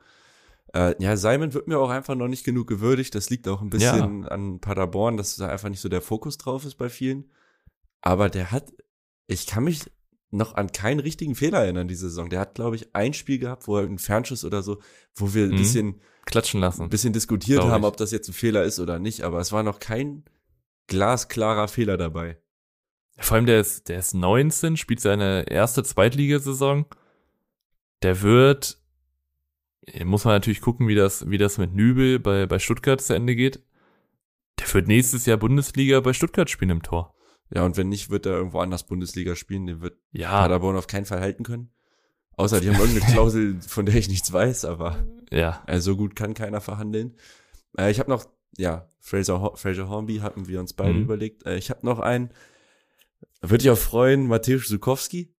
[SPEAKER 5] Simon wird mir auch einfach noch nicht genug gewürdigt. Das liegt auch ein bisschen an Paderborn, dass da einfach nicht so der Fokus drauf ist bei vielen. Aber ich kann mich noch an keinen richtigen Fehler erinnern diese Saison. Der hat, glaube ich, ein Spiel gehabt, wo er einen Fernschuss oder so, wo wir ein bisschen
[SPEAKER 4] klatschen lassen.
[SPEAKER 5] Ein bisschen diskutiert haben, ob das jetzt ein Fehler ist oder nicht. Aber es war noch kein glasklarer Fehler dabei.
[SPEAKER 4] Vor allem der ist 19, spielt seine erste Zweitligasaison. Der wird, muss man natürlich gucken, wie das mit Nübel bei Stuttgart zu Ende geht. Der wird nächstes Jahr Bundesliga bei Stuttgart spielen im Tor.
[SPEAKER 5] Ja, und wenn nicht, wird er irgendwo anders Bundesliga spielen. Den wird Paderborn auf keinen Fall halten können. Außer die haben irgendeine Klausel, von der ich nichts weiß, aber so gut kann keiner verhandeln. Ich habe noch, Fraser Hornby hatten wir uns beide überlegt. Ich habe noch einen, würde ich auch freuen, Mateusz Żukowski.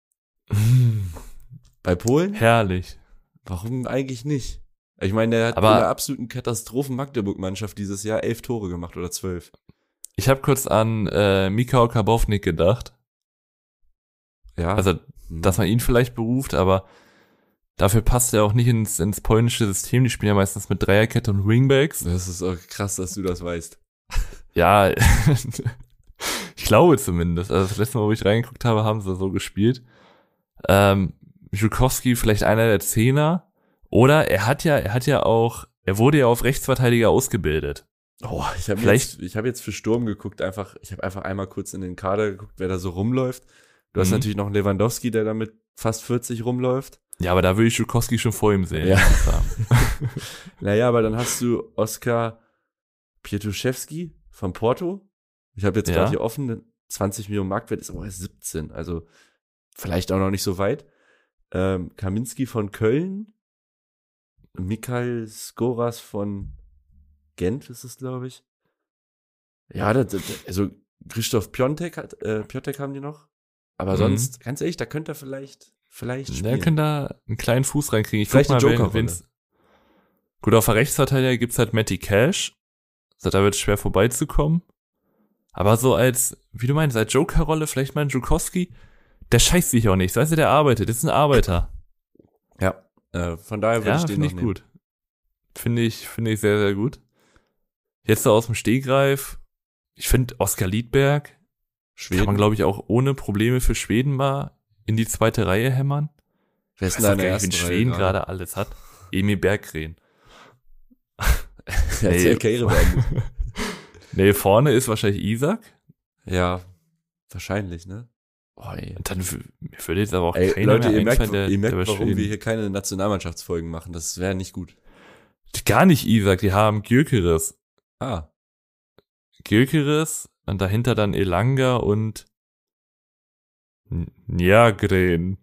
[SPEAKER 5] Bei Polen?
[SPEAKER 4] Herrlich.
[SPEAKER 5] Warum eigentlich nicht? Ich meine, der hat in einer absoluten Katastrophen-Magdeburg-Mannschaft dieses Jahr 11 Tore gemacht oder 12.
[SPEAKER 4] Ich habe kurz an Michał Karbownik gedacht.
[SPEAKER 5] Ja.
[SPEAKER 4] Also, dass man ihn vielleicht beruft, aber dafür passt er auch nicht ins polnische System. Die spielen ja meistens mit Dreierkette und Wingbacks.
[SPEAKER 5] Das ist auch krass, dass du das weißt.
[SPEAKER 4] Ja, ich glaube zumindest. Also das letzte Mal, wo ich reingeguckt habe, haben sie so gespielt. Żukowski vielleicht einer der Zehner. Oder er wurde ja auf Rechtsverteidiger ausgebildet.
[SPEAKER 5] Oh, ich habe jetzt für Sturm geguckt, ich habe einfach einmal kurz in den Kader geguckt, wer da so rumläuft. Du hast natürlich noch einen Lewandowski, der da mit fast 40 rumläuft.
[SPEAKER 4] Ja, aber da würde ich Żukowski schon vor ihm sehen.
[SPEAKER 5] Ja. Naja, aber dann hast du Oskar Pietruszewski von Porto. Ich habe jetzt gerade hier offen, 20 Millionen Marktwert, ist aber erst 17, also vielleicht auch noch nicht so weit. Kaminski von Köln, Mikhail Skoras von Gent ist es, glaube ich. Ja, also Krzysztof Piontek haben die noch. Aber sonst, ganz ehrlich, da könnte er vielleicht spielen.
[SPEAKER 4] Der könnte da einen kleinen Fuß reinkriegen. Ich
[SPEAKER 5] vielleicht
[SPEAKER 4] guck mal,
[SPEAKER 5] eine Joker-Rolle.
[SPEAKER 4] Gut, auf der Rechtsverteidiger gibt's halt Matty Cash. Also da wird es schwer vorbeizukommen. Aber so als, wie du meinst, als Joker-Rolle vielleicht mal ein Żukowski, der scheißt sich auch nicht. Weißt du, der arbeitet. Das ist ein Arbeiter.
[SPEAKER 5] Ja, von daher würde ich den noch nehmen.
[SPEAKER 4] Gut. Finde ich sehr, sehr gut. Jetzt so aus dem Stegreif, ich finde Oskar Liedberg kann man, glaube ich, auch ohne Probleme für Schweden mal in die 2. Reihe hämmern.
[SPEAKER 5] Wer ist denn da in der ersten
[SPEAKER 4] Reihe? Wenn Schweden gerade alles hat. Emil Berggren. Nee, vorne ist wahrscheinlich Isak.
[SPEAKER 5] Ja, wahrscheinlich, ne?
[SPEAKER 4] Und dann würde jetzt aber auch keiner
[SPEAKER 5] Leute,
[SPEAKER 4] mehr
[SPEAKER 5] ihr merkt, warum
[SPEAKER 4] Schweden.
[SPEAKER 5] wir hier keine Nationalmannschaftsfolgen machen. Das wäre nicht gut.
[SPEAKER 4] Gar nicht Isak, die haben Gyökeres. Gyökeres und dahinter dann Elanga und Njagren.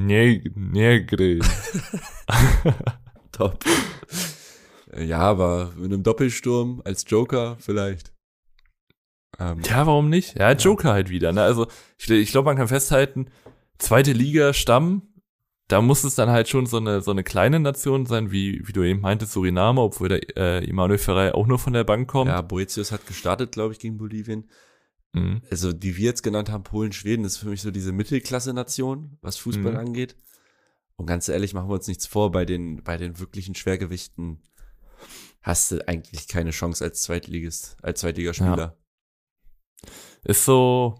[SPEAKER 5] Top. Ja, aber mit einem Doppelsturm als Joker vielleicht.
[SPEAKER 4] Ja, warum nicht? Ja, Joker halt wieder. Ne? Also ich glaube, man kann festhalten, 2. Liga Stamm, da muss es dann halt schon so eine kleine Nation sein, wie du eben meintest, Suriname, obwohl der Emanuel Ferrey auch nur von der Bank kommt.
[SPEAKER 5] Ja, Boetius hat gestartet, glaube ich, gegen Bolivien. Also die wir jetzt genannt haben, Polen, Schweden, ist für mich so diese Mittelklasse-Nation, was Fußball angeht. Und ganz ehrlich, machen wir uns nichts vor, bei den wirklichen Schwergewichten hast du eigentlich keine Chance als Zweitligaspieler.
[SPEAKER 4] Ja. Ist so,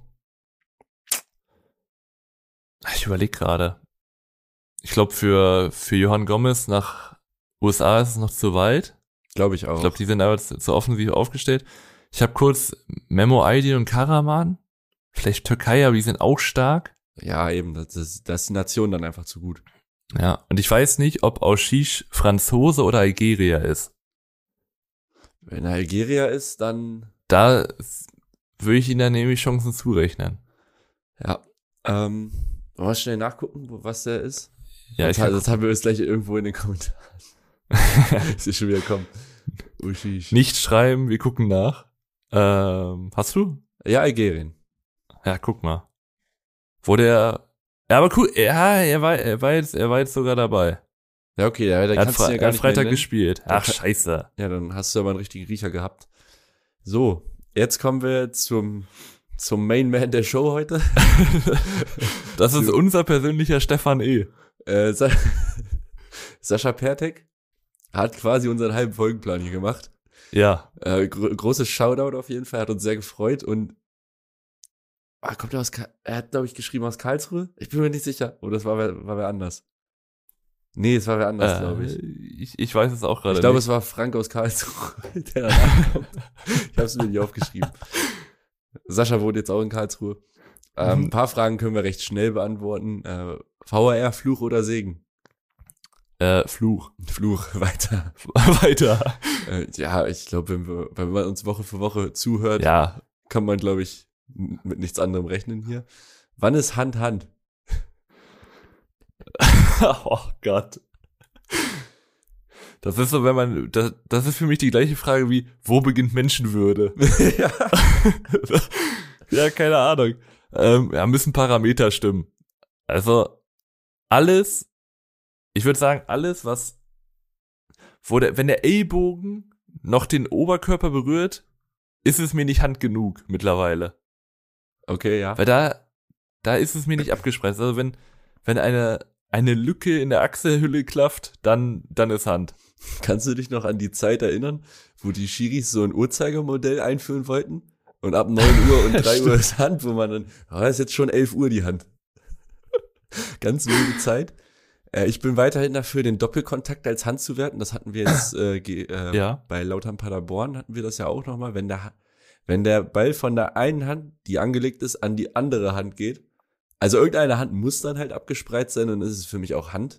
[SPEAKER 4] ich überlege gerade. Ich glaube, für Johann Gomez nach USA ist es noch zu weit.
[SPEAKER 5] Glaube ich auch.
[SPEAKER 4] Ich glaube, die sind aber zu offensiv aufgestellt. Ich habe kurz Memo Aydin und Karaman. Vielleicht Türkei, aber die sind auch stark.
[SPEAKER 5] Ja, eben, das ist die Nation dann einfach zu gut.
[SPEAKER 4] Ja, und ich weiß nicht, ob Auschisch Franzose oder Algerier ist.
[SPEAKER 5] Wenn er Algerier ist, dann...
[SPEAKER 4] Da würde ich ihm dann nämlich Chancen zurechnen.
[SPEAKER 5] Ja, wollen wir schnell nachgucken, was der ist?
[SPEAKER 4] Ja,
[SPEAKER 5] das haben wir jetzt gleich irgendwo in den Kommentaren. Ist hier schon wieder kommen.
[SPEAKER 4] Nicht schreiben, wir gucken nach. Hast du?
[SPEAKER 5] Ja, Algerien.
[SPEAKER 4] Ja, guck mal. Ja, aber cool, ja, er war jetzt sogar dabei.
[SPEAKER 5] Ja, okay, da kannst du ja gar
[SPEAKER 4] er hat
[SPEAKER 5] nicht
[SPEAKER 4] Freitag
[SPEAKER 5] mehr
[SPEAKER 4] gespielt. Ach, scheiße.
[SPEAKER 5] Ja, dann hast du aber einen richtigen Riecher gehabt. So, jetzt kommen wir zum Main Man der Show heute.
[SPEAKER 4] Das ist unser persönlicher Stefan E.
[SPEAKER 5] Sascha Pertek hat quasi unseren halben Folgenplan hier gemacht.
[SPEAKER 4] Ja.
[SPEAKER 5] Großes Shoutout auf jeden Fall, hat uns sehr gefreut und er hat, glaube ich, geschrieben aus Karlsruhe? Ich bin mir nicht sicher. Oder das war wer anders? Nee, es war wer anders, glaube ich.
[SPEAKER 4] Ich weiß es auch gerade nicht.
[SPEAKER 5] Ich glaube, es war Frank aus Karlsruhe, der danach kommt. Ich habe es mir nicht aufgeschrieben. Sascha wohnt jetzt auch in Karlsruhe. Ein paar Fragen können wir recht schnell beantworten. VAR, Fluch oder Segen?
[SPEAKER 4] Fluch.
[SPEAKER 5] Fluch, weiter.
[SPEAKER 4] Weiter.
[SPEAKER 5] Ja, ich glaube, wenn man uns Woche für Woche zuhört,
[SPEAKER 4] ja,
[SPEAKER 5] kann man, glaube ich, mit nichts anderem rechnen hier. Wann ist Hand?
[SPEAKER 4] Oh Gott. Das ist so, das ist für mich die gleiche Frage wie, wo beginnt Menschenwürde?
[SPEAKER 5] Ja.
[SPEAKER 4] Ja, keine Ahnung. Ja, müssen Parameter stimmen. Also, ich würde sagen, alles, wenn der Ellbogen noch den Oberkörper berührt, ist es mir nicht Hand genug mittlerweile.
[SPEAKER 5] Okay, ja.
[SPEAKER 4] Weil da ist es mir nicht abgespreist. Also wenn eine Lücke in der Achselhülle klafft, dann ist Hand.
[SPEAKER 5] Kannst du dich noch an die Zeit erinnern, wo die Schiris so ein Uhrzeigermodell einführen wollten? Und ab 9 Uhr und 3 Uhr ist Hand, wo man dann, ist jetzt schon 11 Uhr die Hand. Ganz wilde Zeit. Ich bin weiterhin dafür, den Doppelkontakt als Hand zu werten. Das hatten wir jetzt bei Lautern Paderborn, hatten wir das ja auch nochmal. Wenn der Ball von der einen Hand, die angelegt ist, an die andere Hand geht, also irgendeine Hand muss dann halt abgespreizt sein und ist es für mich auch Hand.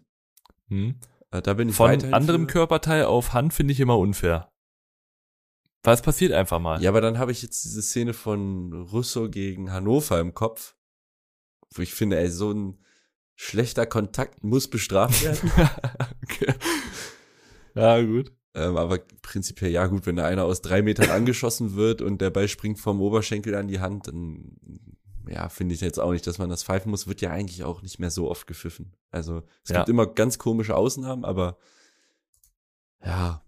[SPEAKER 5] Da bin ich
[SPEAKER 4] von
[SPEAKER 5] weiterhin
[SPEAKER 4] anderem Körperteil auf Hand finde ich immer unfair. Weil es passiert einfach mal.
[SPEAKER 5] Ja, aber dann habe ich jetzt diese Szene von Russo gegen Hannover im Kopf, wo ich finde, so ein schlechter Kontakt muss bestraft werden.
[SPEAKER 4] Okay. Ja, gut.
[SPEAKER 5] Aber prinzipiell, ja gut, wenn da einer aus 3 Metern angeschossen wird und der Ball springt vom Oberschenkel an die Hand, dann finde ich jetzt auch nicht, dass man das pfeifen muss, wird ja eigentlich auch nicht mehr so oft gepfiffen. Also es gibt immer ganz komische Ausnahmen, aber ja.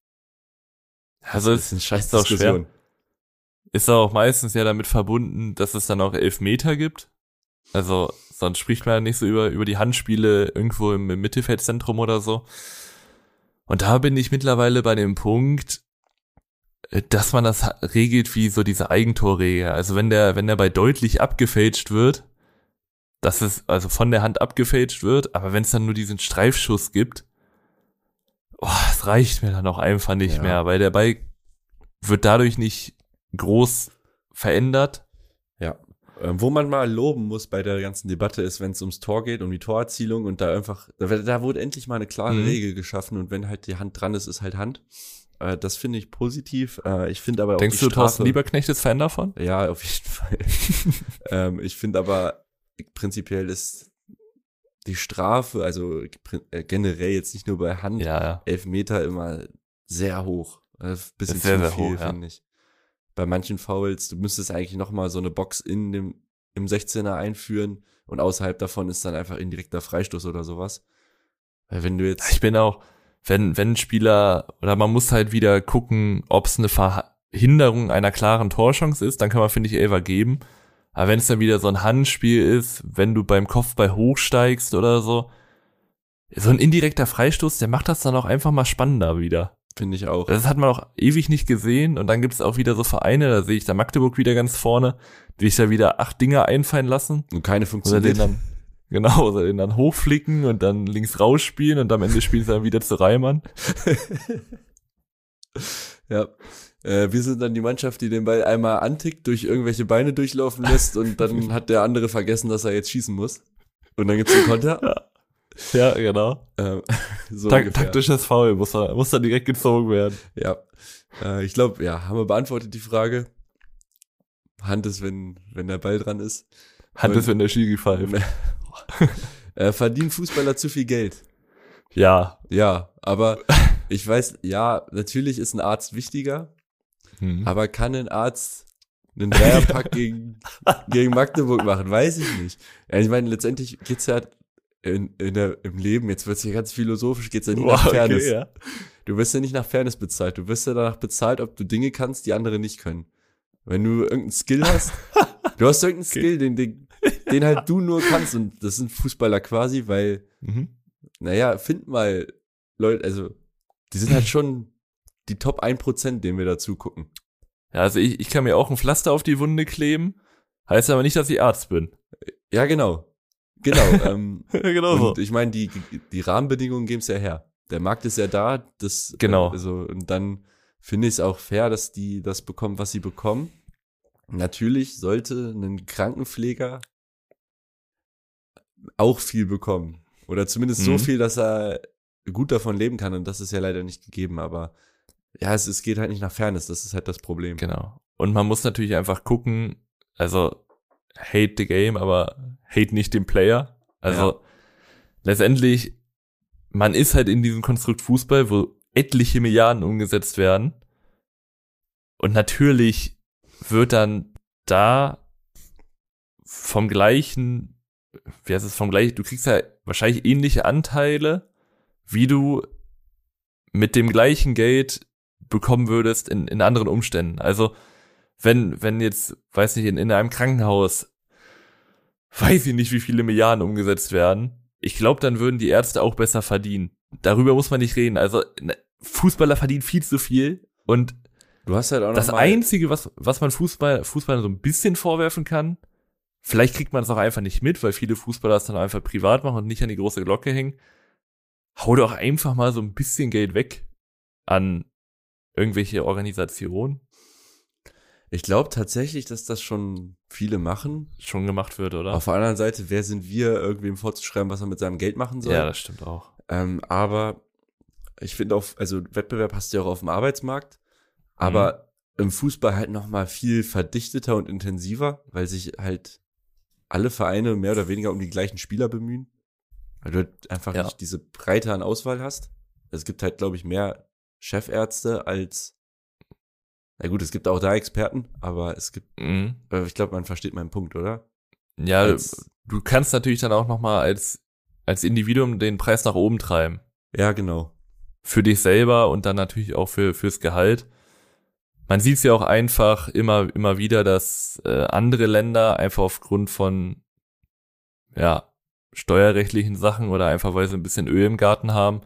[SPEAKER 4] Also es ist scheiß auch schwer. Ist auch meistens ja damit verbunden, dass es dann auch Elfmeter gibt. Also sonst spricht man ja nicht so über die Handspiele irgendwo im Mittelfeldzentrum oder so. Und da bin ich mittlerweile bei dem Punkt, dass man das regelt wie so diese Eigentorregel. Also wenn der bei deutlich abgefälscht wird, dass es also von der Hand abgefälscht wird, aber wenn es dann nur diesen Streifschuss gibt, das reicht mir dann auch einfach nicht mehr, weil der Ball wird dadurch nicht groß verändert.
[SPEAKER 5] Ja. Wo man mal loben muss bei der ganzen Debatte ist, wenn es ums Tor geht, um die Torerzielung und da wurde endlich mal eine klare Regel geschaffen und wenn halt die Hand dran ist, ist halt Hand. Das finde ich positiv. Ich finde aber auch
[SPEAKER 4] Denkst du, Thorsten Lieberknecht ist Fan davon?
[SPEAKER 5] Ja, auf jeden Fall. Ich finde aber prinzipiell ist die Strafe, also generell jetzt nicht nur bei Hand, 11 Meter immer sehr hoch. Bisschen
[SPEAKER 4] sehr,
[SPEAKER 5] zu
[SPEAKER 4] sehr
[SPEAKER 5] viel,
[SPEAKER 4] hoch,
[SPEAKER 5] finde ich. Bei manchen Fouls, du müsstest eigentlich nochmal so eine Box im 16er einführen und außerhalb davon ist dann einfach indirekter Freistoß oder sowas. Weil wenn du jetzt...
[SPEAKER 4] Ich bin auch, wenn ein Spieler, oder man muss halt wieder gucken, ob es eine Hinderung einer klaren Torchance ist, dann kann man, finde ich, Elfer geben. Aber wenn es dann wieder so ein Handspiel ist, wenn du beim Kopfball hochsteigst oder so ein indirekter Freistoß, der macht das dann auch einfach mal spannender wieder.
[SPEAKER 5] Finde ich auch.
[SPEAKER 4] Das hat man auch ewig nicht gesehen. Und dann gibt es auch wieder so Vereine, da sehe ich da Magdeburg wieder ganz vorne, die sich da wieder 8 Dinger einfallen lassen.
[SPEAKER 5] Und keine funktioniert.
[SPEAKER 4] Oder den dann hochflicken und dann links rausspielen und am Ende spielen sie dann wieder zu Reimann.
[SPEAKER 5] Ja. Wir sind dann die Mannschaft, die den Ball einmal antickt, durch irgendwelche Beine durchlaufen lässt und dann hat der andere vergessen, dass er jetzt schießen muss. Und dann gibt's einen Konter.
[SPEAKER 4] Ja, genau.
[SPEAKER 5] So
[SPEAKER 4] taktisches Foul muss dann direkt gezogen werden.
[SPEAKER 5] Ja. Ich glaube, haben wir beantwortet die Frage. Hand ist, wenn der Ball dran ist.
[SPEAKER 4] Hand ist, wenn der Schiri pfeift.
[SPEAKER 5] Verdienen Fußballer zu viel Geld?
[SPEAKER 4] Ja.
[SPEAKER 5] Ja, aber ich weiß, natürlich ist ein Arzt wichtiger, aber kann ein Arzt einen Dreierpack gegen Magdeburg machen? Weiß ich nicht. Ja, ich meine, letztendlich geht's ja im Leben, jetzt wird's hier ganz philosophisch, geht's ja nicht nach Fairness. Okay, ja. Du wirst ja nicht nach Fairness bezahlt. Du wirst ja danach bezahlt, ob du Dinge kannst, die andere nicht können. Wenn du irgendeinen Skill hast, du hast irgendeinen Skill, den halt du nur kannst, und das sind Fußballer quasi, weil, find mal Leute, also, die sind halt schon die Top 1%, denen wir dazu gucken.
[SPEAKER 4] Ja, also ich kann mir auch ein Pflaster auf die Wunde kleben, heißt aber nicht, dass ich Arzt bin.
[SPEAKER 5] Ja, genau.
[SPEAKER 4] Genau so.
[SPEAKER 5] Und ich meine, die Rahmenbedingungen geben es ja her. Der Markt ist ja da,
[SPEAKER 4] genau.
[SPEAKER 5] Und dann finde ich es auch fair, dass die das bekommen, was sie bekommen. Natürlich sollte ein Krankenpfleger auch viel bekommen. Oder zumindest so viel, dass er gut davon leben kann. Und das ist ja leider nicht gegeben. Aber ja, es geht halt nicht nach Fairness. Das ist halt das Problem.
[SPEAKER 4] Genau. Und man muss natürlich einfach gucken, also hate the game, aber hate nicht den Player. Also letztendlich, man ist halt in diesem Konstrukt Fußball, wo etliche Milliarden umgesetzt werden. Und natürlich wird dann da du kriegst ja wahrscheinlich ähnliche Anteile, wie du mit dem gleichen Geld bekommen würdest in anderen Umständen. Also wenn jetzt, weiß nicht, in einem Krankenhaus, weiß ich nicht, wie viele Milliarden umgesetzt werden, ich glaube, dann würden die Ärzte auch besser verdienen. Darüber muss man nicht reden. Also Fußballer verdienen viel zu viel, und
[SPEAKER 5] du hast halt auch noch
[SPEAKER 4] das Einzige, was man Fußballern so ein bisschen vorwerfen kann, vielleicht kriegt man es auch einfach nicht mit, weil viele Fußballer es dann einfach privat machen und nicht an die große Glocke hängen. Hau doch einfach mal so ein bisschen Geld weg an irgendwelche Organisationen.
[SPEAKER 5] Ich glaube tatsächlich, dass das schon viele machen.
[SPEAKER 4] Schon gemacht wird, oder?
[SPEAKER 5] Auf der anderen Seite, wer sind wir, irgendwem vorzuschreiben, was er mit seinem Geld machen soll?
[SPEAKER 4] Ja, das stimmt auch.
[SPEAKER 5] Aber ich finde auch, also Wettbewerb hast du ja auch auf dem Arbeitsmarkt, aber im Fußball halt nochmal viel verdichteter und intensiver, weil sich halt alle Vereine mehr oder weniger um die gleichen Spieler bemühen. Weil du halt einfach nicht diese Breite an Auswahl hast. Es gibt halt, glaube ich, mehr Chefärzte als, na gut, es gibt auch da Experten, aber es gibt, ich glaube, man versteht meinen Punkt, oder?
[SPEAKER 4] Ja, du kannst natürlich dann auch nochmal als Individuum den Preis nach oben treiben.
[SPEAKER 5] Ja, genau.
[SPEAKER 4] Für dich selber und dann natürlich auch fürs Gehalt. Man sieht es ja auch einfach immer wieder, dass andere Länder einfach aufgrund von steuerrechtlichen Sachen oder einfach weil sie ein bisschen Öl im Garten haben,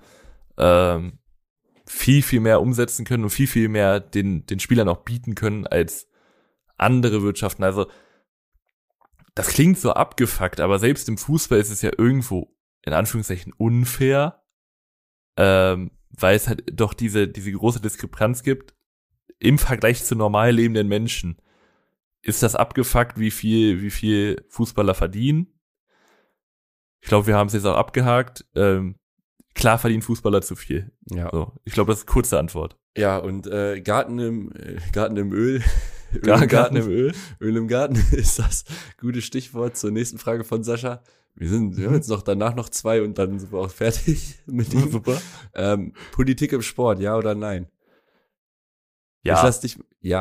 [SPEAKER 4] viel, viel mehr umsetzen können und viel, viel mehr den Spielern auch bieten können als andere Wirtschaften. Also das klingt so abgefuckt, aber selbst im Fußball ist es ja irgendwo in Anführungszeichen unfair, weil es halt doch diese große Diskrepanz gibt. Im Vergleich zu normal lebenden Menschen ist das abgefuckt, wie viel Fußballer verdienen. Ich glaube, wir haben es jetzt auch abgehakt. Klar verdienen Fußballer zu viel.
[SPEAKER 5] Ja.
[SPEAKER 4] So, ich glaube, das ist eine kurze Antwort.
[SPEAKER 5] Ja, und Garten im Öl.
[SPEAKER 4] Garten im Öl.
[SPEAKER 5] Öl im Garten ist das gute Stichwort zur nächsten Frage von Sascha. Wir haben jetzt danach noch 2 und dann sind wir auch fertig mit ihm.
[SPEAKER 4] Super.
[SPEAKER 5] Politik im Sport, ja oder nein?
[SPEAKER 4] Ja.
[SPEAKER 5] Ich lass dich,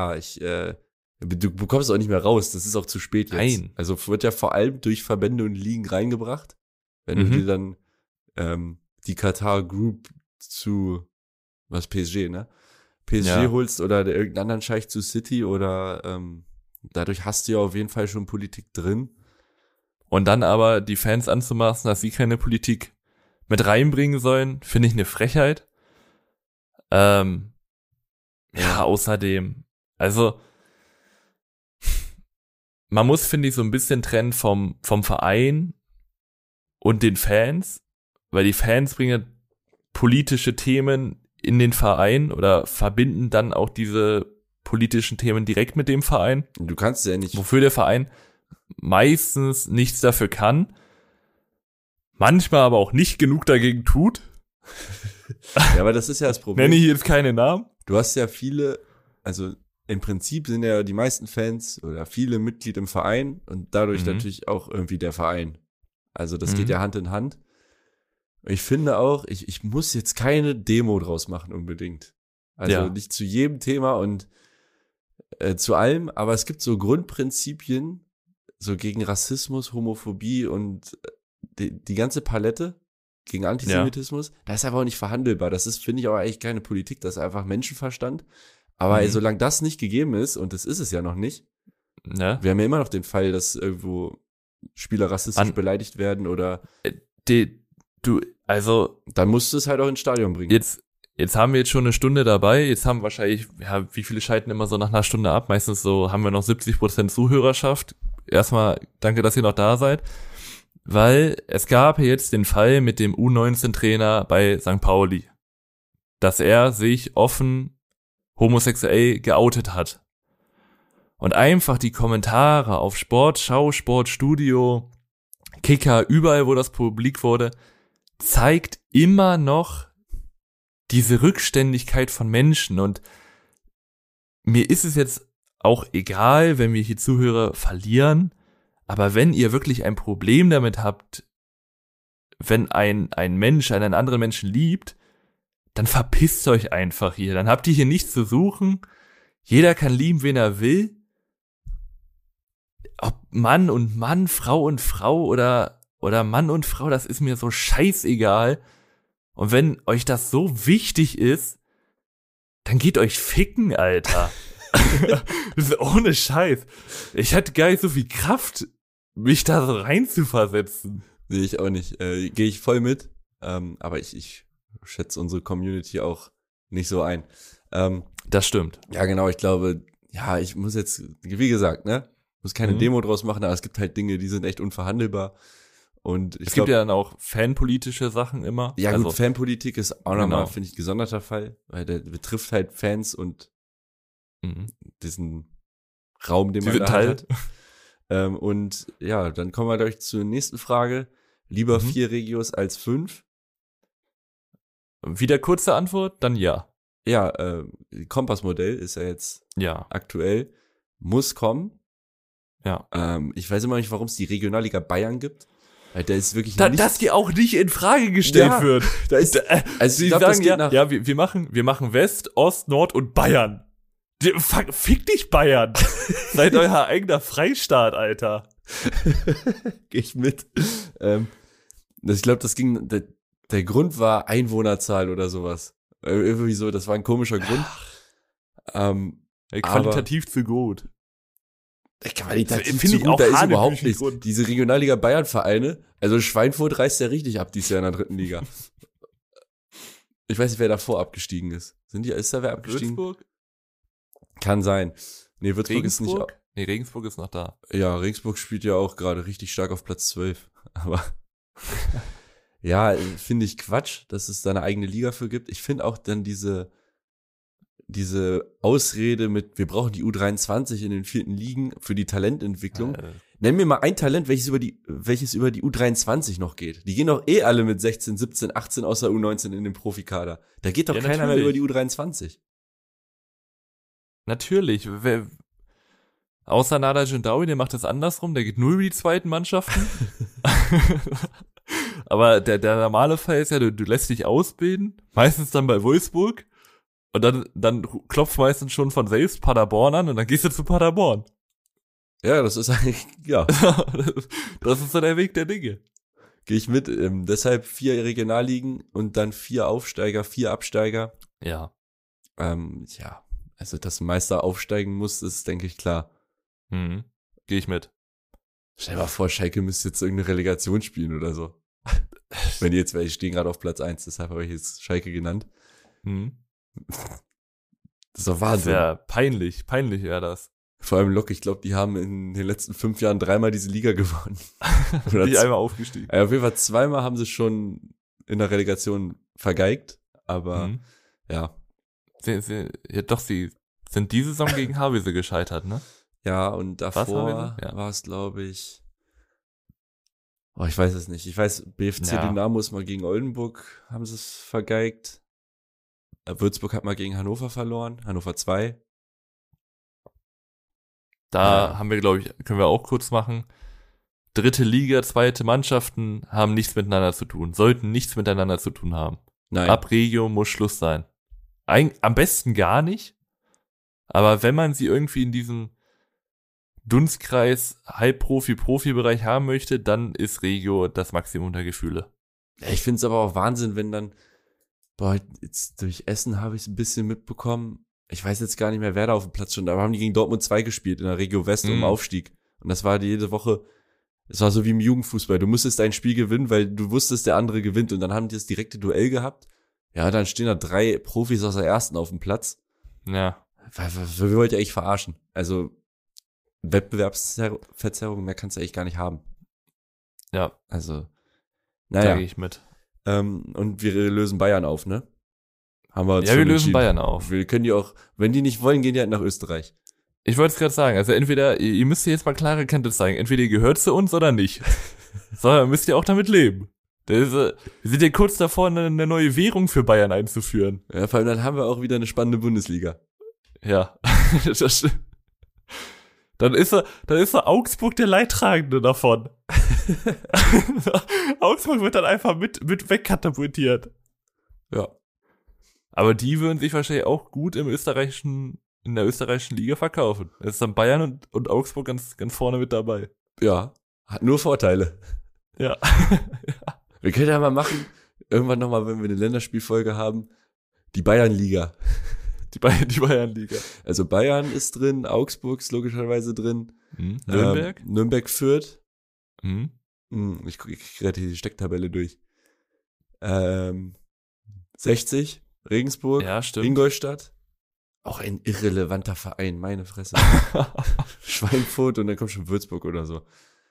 [SPEAKER 5] du bekommst es auch nicht mehr raus, das ist auch zu spät jetzt.
[SPEAKER 4] Nein.
[SPEAKER 5] Also wird ja vor allem durch Verbände und Ligen reingebracht, wenn du dir dann die Qatar Group zu, PSG, ne? PSG holst oder irgendeinen anderen Scheich zu City oder dadurch hast du ja auf jeden Fall schon Politik drin.
[SPEAKER 4] Und dann aber die Fans anzumaßen, dass sie keine Politik mit reinbringen sollen, finde ich eine Frechheit. Außerdem, also man muss, finde ich, so ein bisschen trennen vom Verein und den Fans, weil die Fans bringen politische Themen in den Verein oder verbinden dann auch diese politischen Themen direkt mit dem Verein.
[SPEAKER 5] Du kannst ja nicht.
[SPEAKER 4] Wofür der Verein meistens nichts dafür kann, manchmal aber auch nicht genug dagegen tut.
[SPEAKER 5] Ja, aber das ist ja das Problem.
[SPEAKER 4] Nenne ich jetzt keine Namen.
[SPEAKER 5] Du hast ja viele, also im Prinzip sind ja die meisten Fans oder viele Mitglied im Verein und dadurch natürlich auch irgendwie der Verein. Also das geht ja Hand in Hand. Ich finde auch, ich muss jetzt keine Demo draus machen unbedingt. Also nicht zu jedem Thema und zu allem, aber es gibt so Grundprinzipien, so gegen Rassismus, Homophobie und die ganze Palette gegen Antisemitismus, das ist einfach auch nicht verhandelbar. Das ist, finde ich, auch eigentlich keine Politik, das ist einfach Menschenverstand. Aber solange das nicht gegeben ist, und das ist es ja noch nicht, wir haben ja immer noch den Fall, dass irgendwo Spieler rassistisch beleidigt werden oder dann musst du es halt auch ins Stadion bringen.
[SPEAKER 4] Jetzt haben wir jetzt schon eine Stunde dabei, jetzt haben wahrscheinlich, wie viele schalten immer so nach einer Stunde ab? Meistens so haben wir noch 70% Zuhörerschaft. Erstmal danke, dass ihr noch da seid. Weil es gab jetzt den Fall mit dem U19-Trainer bei St. Pauli, dass er sich offen homosexuell geoutet hat. Und einfach die Kommentare auf Sportschau, Sportstudio, Kicker, überall, wo das publik wurde, zeigt immer noch diese Rückständigkeit von Menschen. Und mir ist es jetzt auch egal, wenn wir hier Zuhörer verlieren, aber wenn ihr wirklich ein Problem damit habt, wenn ein Mensch einen anderen Menschen liebt, dann verpisst euch einfach hier. Dann habt ihr hier nichts zu suchen. Jeder kann lieben, wen er will. Ob Mann und Mann, Frau und Frau oder Mann und Frau, das ist mir so scheißegal. Und wenn euch das so wichtig ist, dann geht euch ficken, Alter. Das ist ohne Scheiß. Ich hatte gar nicht so viel Kraft, mich da so reinzuversetzen.
[SPEAKER 5] Nee, ich auch nicht. Gehe ich voll mit. Aber ich schätze unsere Community auch nicht so ein.
[SPEAKER 4] Das stimmt.
[SPEAKER 5] Ja, genau. Ich glaube, ich muss jetzt, wie gesagt, muss keine Demo draus machen, aber es gibt halt Dinge, die sind echt unverhandelbar. Und
[SPEAKER 4] es gibt ja dann auch fanpolitische Sachen immer.
[SPEAKER 5] Ja, gut, Fanpolitik ist auch nochmal, finde ich, ein gesonderter Fall, weil der betrifft halt Fans und diesen Raum, den man da hat. Und ja, dann kommen wir gleich zur nächsten Frage. Lieber 4 Regios als 5?
[SPEAKER 4] Wieder kurze Antwort, dann ja.
[SPEAKER 5] Ja, Kompassmodell ist ja jetzt aktuell. Muss kommen.
[SPEAKER 4] Ja.
[SPEAKER 5] Ich weiß immer nicht, warum es die Regionalliga Bayern gibt. Weil der ist wirklich
[SPEAKER 4] dass die auch nicht in Frage gestellt wird.
[SPEAKER 5] Da ist, also
[SPEAKER 4] sie sagen wir machen West, Ost, Nord und Bayern. Fick dich, Bayern. Seid euer eigener Freistaat, Alter.
[SPEAKER 5] Geh ich mit. Ich glaube, das ging, der Grund war Einwohnerzahl oder sowas. Irgendwie so, das war ein komischer Grund.
[SPEAKER 4] Qualitativ zu gut.
[SPEAKER 5] Qualitativ zu gut, da ist überhaupt nichts. Diese Regionalliga Bayern-Vereine, also Schweinfurt reißt ja richtig ab dieses Jahr in der 3. Liga. Ich weiß nicht, wer davor abgestiegen ist. Ist da wer abgestiegen?
[SPEAKER 4] Würzburg?
[SPEAKER 5] Kann sein. Nee, Würzburg ist nicht.
[SPEAKER 4] Nee, Regensburg ist noch da.
[SPEAKER 5] Ja, Regensburg spielt ja auch gerade richtig stark auf Platz 12. Aber ja, finde ich Quatsch, dass es da eine eigene Liga für gibt. Ich finde auch dann diese Ausrede mit, wir brauchen die U23 in den 4. Ligen für die Talententwicklung. Nenn mir mal ein Talent, welches über die U23 noch geht. Die gehen doch alle mit 16, 17, 18 außer U19 in den Profikader. Da geht doch keiner mehr über die U23.
[SPEAKER 4] Natürlich. Außer Nada Jindawi, der macht das andersrum, der geht nur über die zweiten Mannschaften. Aber der normale Fall ist ja, du lässt dich ausbilden, meistens dann bei Wolfsburg. Und dann klopft meistens schon von selbst Paderborn an und dann gehst du zu Paderborn.
[SPEAKER 5] Ja, das ist eigentlich, ja.
[SPEAKER 4] Das ist so der Weg der Dinge.
[SPEAKER 5] Gehe ich mit. Deshalb 4 Regionalligen und dann 4 Aufsteiger, 4 Absteiger.
[SPEAKER 4] Ja.
[SPEAKER 5] Ja, also dass ein Meister aufsteigen muss, ist, denke ich, klar.
[SPEAKER 4] Gehe ich mit.
[SPEAKER 5] Stell dir mal vor, Schalke müsste jetzt irgendeine Relegation spielen oder so. Wenn die jetzt, weil die stehen gerade auf Platz 1, deshalb habe ich jetzt Schalke genannt. Das ist doch Wahnsinn.
[SPEAKER 4] Das wäre peinlich wäre das.
[SPEAKER 5] Vor allem Lok, ich glaube, die haben in den letzten 5 Jahren 3-mal diese Liga gewonnen. Oder
[SPEAKER 4] Die einmal aufgestiegen.
[SPEAKER 5] Ja, auf jeden Fall 2-mal haben sie schon in der Relegation vergeigt, aber ja.
[SPEAKER 4] Sie sind diese Saison gegen Havelse gescheitert, ne?
[SPEAKER 5] Ja, und davor war es, glaube ich, ich weiß es nicht. Ich weiß, BFC Dynamo ist mal gegen Oldenburg, haben sie es vergeigt. Würzburg hat mal gegen Hannover verloren, Hannover 2.
[SPEAKER 4] Da haben wir, glaube ich, können wir auch kurz machen. 3. Liga, 2. Mannschaften haben nichts miteinander zu tun, sollten nichts miteinander zu tun haben.
[SPEAKER 5] Nein.
[SPEAKER 4] Ab Regio muss Schluss sein. Am besten gar nicht, aber wenn man sie irgendwie in diesem Dunstkreis Halbprofi-Profi-Bereich haben möchte, dann ist Regio das Maximum der Gefühle.
[SPEAKER 5] Ja, ich finde es aber auch Wahnsinn, wenn dann, jetzt durch Essen habe ich es ein bisschen mitbekommen, ich weiß jetzt gar nicht mehr, wer da auf dem Platz stand, aber haben die gegen Dortmund 2 gespielt in der Regio West um Aufstieg. Und das war jede Woche, es war so wie im Jugendfußball, du musstest dein Spiel gewinnen, weil du wusstest, der andere gewinnt, und dann haben die das direkte Duell gehabt. Ja, dann stehen da 3 Profis aus der ersten auf dem Platz.
[SPEAKER 4] Ja.
[SPEAKER 5] Wir wollten ja echt verarschen. Also Wettbewerbsverzerrung, mehr kannst du eigentlich gar nicht haben.
[SPEAKER 4] Ja.
[SPEAKER 5] Also,
[SPEAKER 4] Da gehe ich mit.
[SPEAKER 5] Und wir lösen Bayern auf, ne? Haben wir uns
[SPEAKER 4] Ja, wir lösen
[SPEAKER 5] entschieden.
[SPEAKER 4] Bayern auf.
[SPEAKER 5] Wir können die auch, wenn die nicht wollen, gehen die halt nach Österreich.
[SPEAKER 4] Ich wollte es gerade sagen, also entweder, ihr müsst jetzt mal klare Kante zeigen, entweder ihr gehört zu uns oder nicht. Sondern müsst ihr auch damit leben. Wir sind ja kurz davor, eine neue Währung für Bayern einzuführen.
[SPEAKER 5] Ja, vor allem dann haben wir auch wieder eine spannende Bundesliga.
[SPEAKER 4] Ja, das stimmt. Dann ist er Augsburg der Leidtragende davon. Augsburg wird dann einfach mit wegkatapultiert.
[SPEAKER 5] Ja.
[SPEAKER 4] Aber die würden sich wahrscheinlich auch gut in der österreichischen Liga verkaufen. Es ist dann Bayern und Augsburg ganz vorne mit dabei.
[SPEAKER 5] Ja, hat nur Vorteile.
[SPEAKER 4] Ja.
[SPEAKER 5] Wir können ja mal machen, irgendwann nochmal, wenn wir eine Länderspielfolge haben, die Bayernliga.
[SPEAKER 4] Die Bayernliga.
[SPEAKER 5] Also Bayern ist drin, Augsburg ist logischerweise drin.
[SPEAKER 4] Nürnberg?
[SPEAKER 5] Nürnberg Fürth.
[SPEAKER 4] Mhm.
[SPEAKER 5] Ich kriege gerade die Stecktabelle durch. 60, Regensburg,
[SPEAKER 4] Ja, stimmt.
[SPEAKER 5] Ingolstadt. Auch ein irrelevanter Verein, meine Fresse. Schweinfurt, und dann kommt schon Würzburg oder so.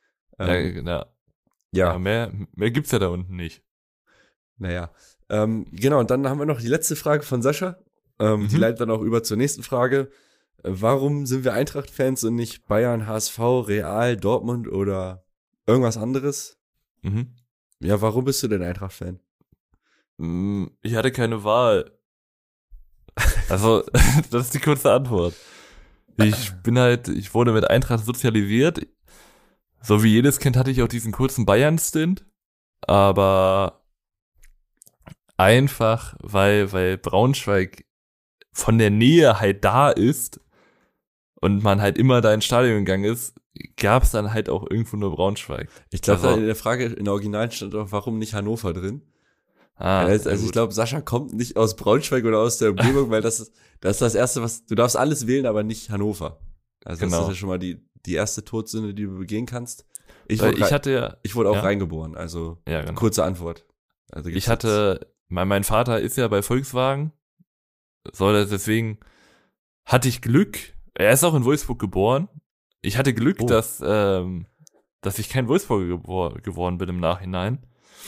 [SPEAKER 4] Ja, mehr gibt's ja da unten nicht.
[SPEAKER 5] Naja. Genau, und dann haben wir noch die letzte Frage von Sascha. Die leitet dann auch über zur nächsten Frage. Warum sind wir Eintracht-Fans und nicht Bayern, HSV, Real, Dortmund oder irgendwas anderes? Ja, warum bist du denn Eintracht-Fan?
[SPEAKER 4] Ich hatte keine Wahl. Also, das ist die kurze Antwort. Ich wurde mit Eintracht sozialisiert. So wie jedes Kind hatte ich auch diesen kurzen Bayern-Stint. Aber einfach, weil Braunschweig von der Nähe halt da ist und man halt immer da ins Stadion gegangen ist, gab es dann halt auch irgendwo nur Braunschweig. Ich glaube,
[SPEAKER 5] in der Frage, in der Originalen stand auch, warum nicht Hannover drin? Ich glaube, Sascha kommt nicht aus Braunschweig oder aus der Umgebung, weil das ist das Erste, du darfst alles wählen, aber nicht Hannover. Also das ist ja schon mal die erste Todsünde, die du begehen kannst. Ich wurde auch reingeboren, also
[SPEAKER 4] genau.
[SPEAKER 5] Kurze Antwort. Also
[SPEAKER 4] mein Vater ist ja bei Volkswagen, deswegen hatte ich Glück, er ist auch in Wolfsburg geboren, ich hatte Glück, dass ich kein Wolfsburger geworden bin im Nachhinein.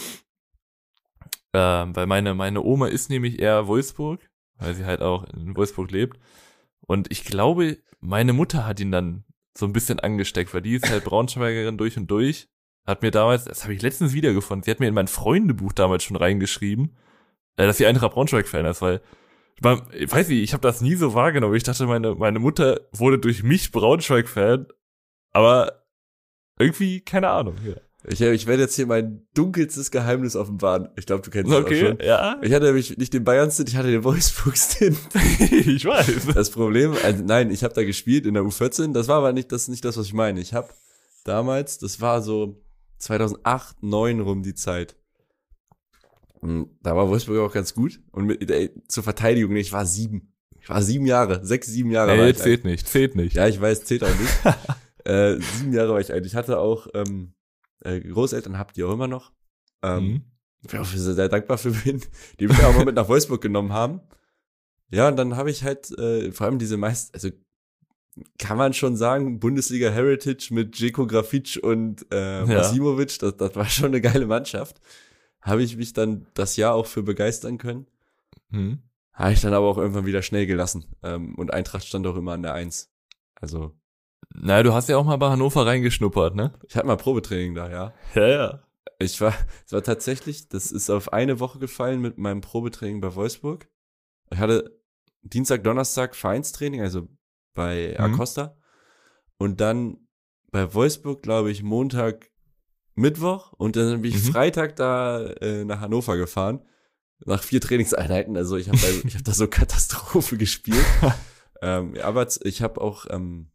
[SPEAKER 4] Weil meine Oma ist nämlich eher Wolfsburg, weil sie halt auch in Wolfsburg lebt. Und ich glaube, meine Mutter hat ihn dann so ein bisschen angesteckt, weil die ist halt Braunschweigerin durch und durch. Hat mir damals, das habe ich letztens wiedergefunden, sie hat mir in mein Freundebuch damals schon reingeschrieben, dass sie Eintracht Braunschweig-Fan ist, weil, ich weiß nicht, ich habe das nie so wahrgenommen. Ich dachte, meine Mutter wurde durch mich Braunschweig-Fan, aber irgendwie, keine Ahnung, ja.
[SPEAKER 5] Ich werde jetzt hier mein dunkelstes Geheimnis offenbaren. Ich glaube, du kennst es auch schon.
[SPEAKER 4] Ja.
[SPEAKER 5] Ich hatte nämlich nicht den Bayern-Stint, ich hatte den Wolfsburg-Stint.
[SPEAKER 4] Ich weiß.
[SPEAKER 5] Das Problem, nein, ich habe da gespielt in der U14. Das war aber nicht das, was ich meine. Ich habe damals, das war so 2008, 2009 rum die Zeit. Und da war Wolfsburg auch ganz gut. Und zur Verteidigung, ich war 7. Ich war 7 Jahre, 6-7 Jahre.
[SPEAKER 4] Nee, zählt nicht.
[SPEAKER 5] Ja, ich weiß, zählt auch nicht. 7 Jahre war ich alt. Ich hatte auch Großeltern, habt ihr auch immer noch. Ich auch sehr dankbar für bin, die mich auch mal mit nach Wolfsburg genommen haben. Ja, und dann habe ich halt vor allem diese also kann man schon sagen, Bundesliga Heritage mit Djeko Grafic und Masimovic, das war schon eine geile Mannschaft. Habe ich mich dann das Jahr auch für begeistern können. Habe ich dann aber auch irgendwann wieder schnell gelassen. Und Eintracht stand auch immer an der 1. Also.
[SPEAKER 4] Naja, du hast ja auch mal bei Hannover reingeschnuppert, ne?
[SPEAKER 5] Ich hatte mal Probetraining da, ja.
[SPEAKER 4] Ja.
[SPEAKER 5] Es war tatsächlich, das ist auf eine Woche gefallen mit meinem Probetraining bei Wolfsburg. Ich hatte Dienstag, Donnerstag Vereinstraining, also bei Acosta. Und dann bei Wolfsburg, glaube ich, Montag, Mittwoch. Und dann bin ich Freitag da nach Hannover gefahren. Nach 4 Trainingseinheiten. Also ich habe da so Katastrophe gespielt. Aber ich habe auch,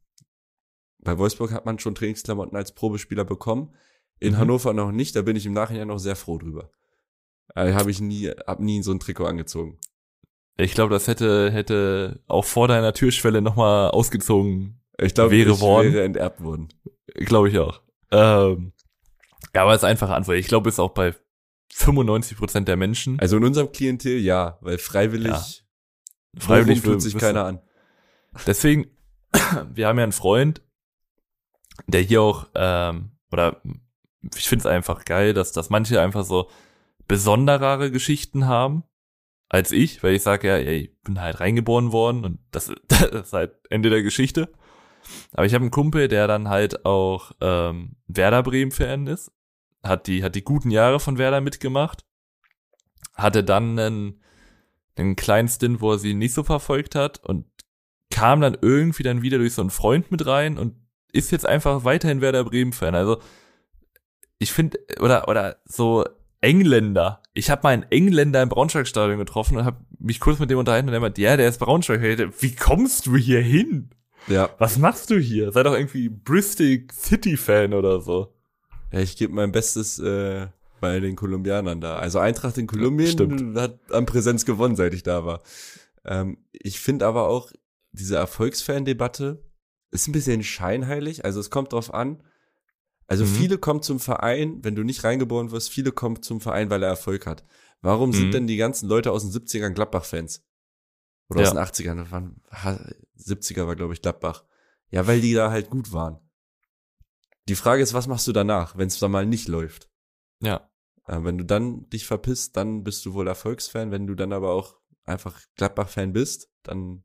[SPEAKER 5] bei Wolfsburg hat man schon Trainingsklamotten als Probespieler bekommen. In Hannover noch nicht. Da bin ich im Nachhinein noch sehr froh drüber. Hab nie so ein Trikot angezogen.
[SPEAKER 4] Ich glaube, das hätte auch vor deiner Türschwelle nochmal ausgezogen.
[SPEAKER 5] Ich glaube, wäre enterbt worden.
[SPEAKER 4] Glaube ich auch. Ja, aber es ist einfache Antwort. Ich glaube, es ist auch bei 95% der Menschen.
[SPEAKER 5] Also in unserem Klientel ja, weil freiwillig tut sich keiner an.
[SPEAKER 4] Deswegen, wir haben ja einen Freund, der hier auch, oder ich finde es einfach geil, dass manche einfach so besonderere Geschichten haben als ich, weil ich sage ja, ich bin halt reingeboren worden und das ist halt Ende der Geschichte. Aber ich habe einen Kumpel, der dann halt auch Werder Bremen-Fan ist, hat die guten Jahre von Werder mitgemacht, hatte dann einen kleinen Stint, wo er sie nicht so verfolgt hat und kam dann irgendwie dann wieder durch so einen Freund mit rein und ist jetzt einfach weiterhin Werder Bremen-Fan. Also ich finde, oder so Engländer. Ich habe mal einen Engländer im Braunschweig-Stadion getroffen und habe mich kurz mit dem unterhalten und der meint, ja, der ist Braunschweig. Wie kommst du hier hin?
[SPEAKER 5] Ja.
[SPEAKER 4] Was machst du hier? Sei doch irgendwie Bristol City-Fan oder so.
[SPEAKER 5] Ja, ich gebe mein Bestes bei den Kolumbianern da. Also Eintracht in Kolumbien hat an Präsenz gewonnen, seit ich da war. Ich finde aber auch, diese Erfolgsfan-Debatte ist ein bisschen scheinheilig. Also es kommt drauf an. Also viele kommen zum Verein, wenn du nicht reingeboren wirst, viele kommen zum Verein, weil er Erfolg hat. Warum sind denn die ganzen Leute aus den 70ern Gladbach-Fans? Oder aus den 80ern? 70er war, glaube ich, Gladbach. Ja, weil die da halt gut waren. Die Frage ist, was machst du danach, wenn es da mal nicht läuft?
[SPEAKER 4] Ja.
[SPEAKER 5] Wenn du dann dich verpisst, dann bist du wohl Erfolgsfan. Wenn du dann aber auch einfach Gladbach-Fan bist, dann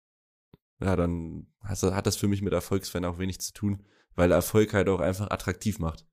[SPEAKER 5] hat das für mich mit Erfolgsfan auch wenig zu tun, weil Erfolg halt auch einfach attraktiv macht.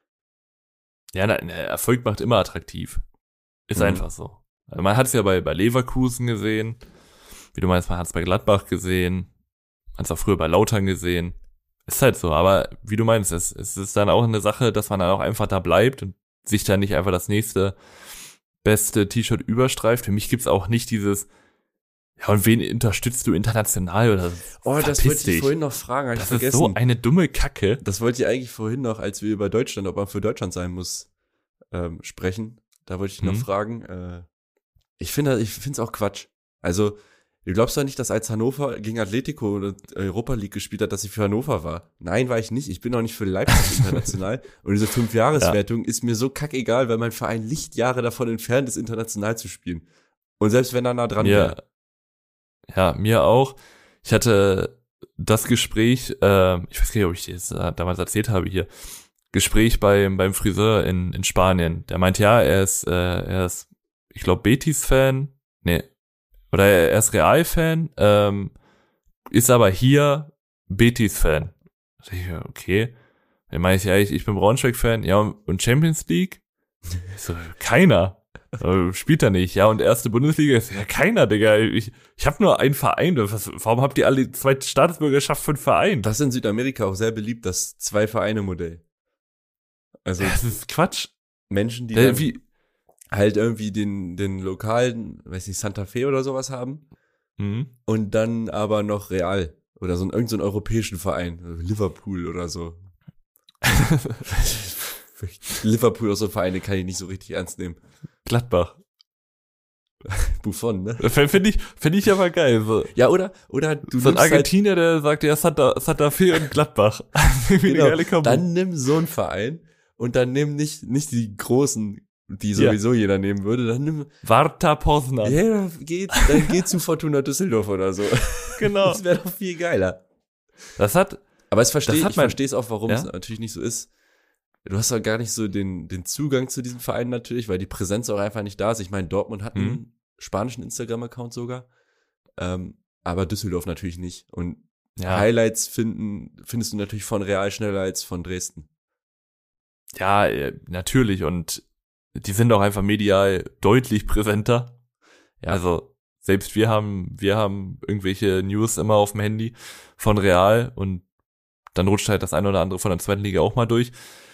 [SPEAKER 4] Ja, Erfolg macht immer attraktiv. Ist einfach so. Also man hat es ja bei Leverkusen gesehen, wie du meinst, man hat es bei Gladbach gesehen, man hat es auch früher bei Lautern gesehen. Ist halt so, aber wie du meinst, es ist dann auch eine Sache, dass man dann auch einfach da bleibt und sich dann nicht einfach das nächste beste T-Shirt überstreift. Für mich gibt's auch nicht dieses, ja, und wen unterstützt du international oder so?
[SPEAKER 5] Oh, das wollte ich vorhin noch fragen,
[SPEAKER 4] das ist so eine dumme Kacke.
[SPEAKER 5] Das wollte ich eigentlich vorhin noch, als wir über Deutschland, ob man für Deutschland sein muss, sprechen. Da wollte ich noch fragen. Ich finde es auch Quatsch. Also, du glaubst doch nicht, dass als Hannover gegen Atletico oder Europa League gespielt hat, dass ich für Hannover war. Nein, war ich nicht. Ich bin auch nicht für Leipzig international. Und diese 5-Jahres-Wertung ist mir so kackegal, weil mein Verein Lichtjahre davon entfernt ist, international zu spielen. Und selbst wenn er nah dran wäre.
[SPEAKER 4] Ja, mir auch. Ich hatte das Gespräch, ich weiß gar nicht, ob ich das damals erzählt habe hier, Gespräch beim Friseur in Spanien. Der meint, ja, er ist, ich glaube, Betis-Fan. Nee. Oder er ist Real-Fan, ist aber hier Betis-Fan. Okay. Dann meine ich, ja, ich bin Braunschweig-Fan. Ja, und Champions League? So, keiner. Spielt er nicht. Ja, und erste Bundesliga ist ja keiner, Digga. Ich habe nur einen Verein. Warum habt ihr alle 2 Staatsbürgerschaft für einen Verein?
[SPEAKER 5] Das ist in Südamerika auch sehr beliebt, das 2-Vereine-Modell. Also
[SPEAKER 4] das ist Quatsch.
[SPEAKER 5] Menschen, die halt irgendwie den lokalen, weiß nicht, Santa Fe oder sowas haben. Und dann aber noch Real oder irgend so einen europäischen Verein, Liverpool oder so. Liverpool oder so Vereine kann ich nicht so richtig ernst nehmen.
[SPEAKER 4] Gladbach.
[SPEAKER 5] Buffon, ne?
[SPEAKER 4] Finde ich aber geil. So,
[SPEAKER 5] Ja, oder du
[SPEAKER 4] so ein
[SPEAKER 5] nimmst halt,
[SPEAKER 4] Argentinier, der sagt, ja, Santa Fe und Gladbach.
[SPEAKER 5] genau,
[SPEAKER 4] Eine geile Kombo.
[SPEAKER 5] dann nimm so einen Verein und dann nimm nicht die großen, die sowieso jeder nehmen würde, dann nimm,
[SPEAKER 4] Warta Poznan.
[SPEAKER 5] ja, dann geht zu Fortuna Düsseldorf oder so.
[SPEAKER 4] Genau.
[SPEAKER 5] Das wäre doch viel geiler.
[SPEAKER 4] Das hat,
[SPEAKER 5] Aber ich verstehe es auch, warum
[SPEAKER 4] Ja?
[SPEAKER 5] es natürlich nicht so ist. Du hast doch gar nicht so den Zugang zu diesem Verein natürlich, weil die Präsenz auch einfach nicht da ist. Ich meine, Dortmund hat einen spanischen Instagram-Account sogar, aber Düsseldorf natürlich nicht. Und
[SPEAKER 4] ja,
[SPEAKER 5] Highlights findest du natürlich von Real schneller als von Dresden.
[SPEAKER 4] ja, natürlich. Und die sind auch einfach medial deutlich präsenter.
[SPEAKER 5] Ja.
[SPEAKER 4] Also, selbst wir haben irgendwelche News immer auf dem Handy von Real und dann rutscht halt das eine oder andere von der zweiten Liga auch mal durch.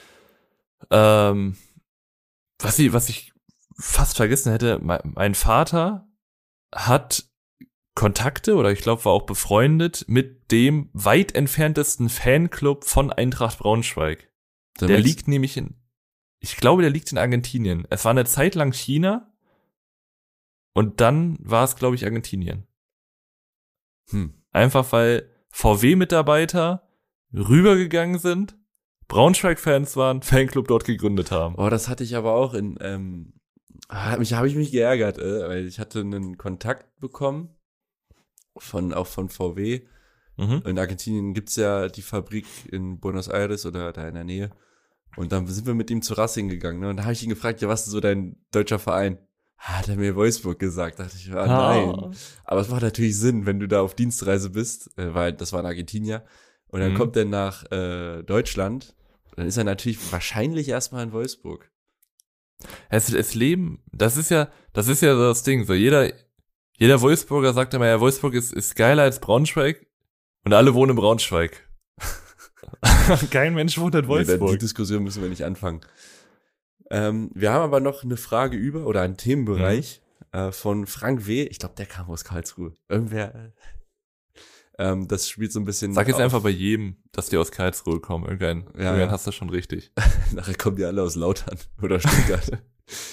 [SPEAKER 4] Was ich fast vergessen hätte, mein Vater hat Kontakte oder ich glaube war auch befreundet mit dem weit entferntesten Fanclub von Eintracht Braunschweig. Der liegt nämlich ich glaube, der liegt in Argentinien. Es war eine Zeit lang China und dann war es, glaube ich, Argentinien. Einfach weil VW-Mitarbeiter rübergegangen sind, Braunschweig-Fans waren, Fanclub dort gegründet haben.
[SPEAKER 5] Oh, das hatte ich aber auch habe ich mich geärgert, weil ich hatte einen Kontakt bekommen auch von VW. In Argentinien gibt's ja die Fabrik in Buenos Aires oder da in der Nähe. Und dann sind wir mit ihm zu Racing gegangen, ne? Und da habe ich ihn gefragt, ja, was ist so dein deutscher Verein? Hat er mir Wolfsburg gesagt, dachte ich, nein. Aber es macht natürlich Sinn, wenn du da auf Dienstreise bist, weil das war in Argentinien. Und dann kommt er nach Deutschland, dann ist er natürlich wahrscheinlich erstmal in Wolfsburg.
[SPEAKER 4] Es leben, das ist ja so das Ding, so jeder Wolfsburger sagt immer, ja, Wolfsburg ist geiler als Braunschweig und alle wohnen in Braunschweig. Kein Mensch wohnt in Wolfsburg.
[SPEAKER 5] Nee, die Diskussion müssen wir nicht anfangen. Wir haben aber noch eine Frage oder einen Themenbereich von Frank W. Ich glaube, der kam aus Karlsruhe. Irgendwer, das spielt so ein bisschen.
[SPEAKER 4] Sag jetzt einfach bei jedem, dass die aus Karlsruhe kommen. Irgendwann hast du schon richtig.
[SPEAKER 5] Nachher kommen die alle aus Lautern oder Stuttgart.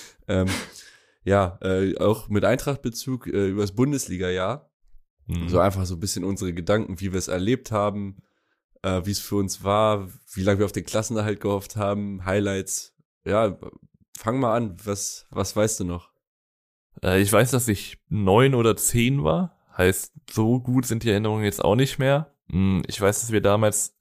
[SPEAKER 5] Auch mit Eintracht-Bezug über das Bundesliga-Jahr. So einfach so ein bisschen unsere Gedanken, wie wir es erlebt haben, wie es für uns war, wie lange wir auf den Klassenerhalt gehofft haben, Highlights. Ja, fang mal an. Was weißt du noch?
[SPEAKER 4] Ich weiß, dass ich 9 oder 10 war. Heißt, so gut sind die Erinnerungen jetzt auch nicht mehr. Ich weiß, dass wir damals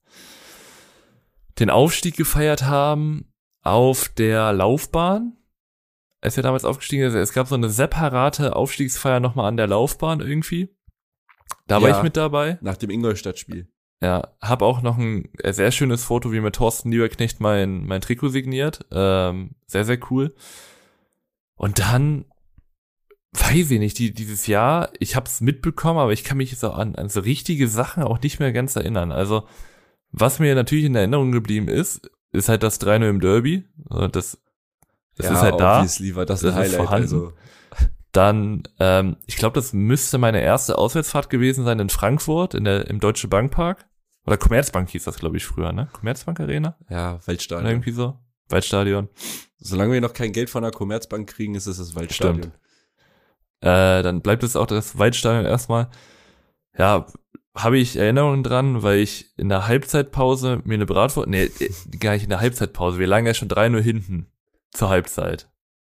[SPEAKER 4] den Aufstieg gefeiert haben auf der Laufbahn. Als wir damals aufgestiegen sind, es gab so eine separate Aufstiegsfeier nochmal an der Laufbahn irgendwie. Da war ich mit dabei.
[SPEAKER 5] Nach dem Ingolstadt-Spiel.
[SPEAKER 4] Ja, hab auch noch ein sehr schönes Foto, wie mit Thorsten Lieberknecht mein Trikot signiert. Sehr, sehr cool. Und dann, weiß ich nicht, dieses Jahr, ich hab's mitbekommen, aber ich kann mich so an so richtige Sachen auch nicht mehr ganz erinnern. Also, was mir natürlich in Erinnerung geblieben ist halt das 3-0 im Derby. Das ist halt da.
[SPEAKER 5] War das ein Highlight. Also.
[SPEAKER 4] Dann, ich glaube, das müsste meine erste Auswärtsfahrt gewesen sein in Frankfurt, im Deutsche Bankpark. Oder Commerzbank hieß das, glaube ich, früher, ne? Commerzbank Arena?
[SPEAKER 5] Ja, Waldstadion.
[SPEAKER 4] Oder irgendwie so. Waldstadion.
[SPEAKER 5] Solange wir noch kein Geld von der Commerzbank kriegen, ist es das Waldstadion.
[SPEAKER 4] Stimmt. Dann bleibt es auch das Waldstadion erstmal. Ja, habe ich Erinnerungen dran, weil ich in der Halbzeitpause mir eine Bratwurst, gar nicht in der Halbzeitpause, wir lagen ja schon 3-0 hinten zur Halbzeit.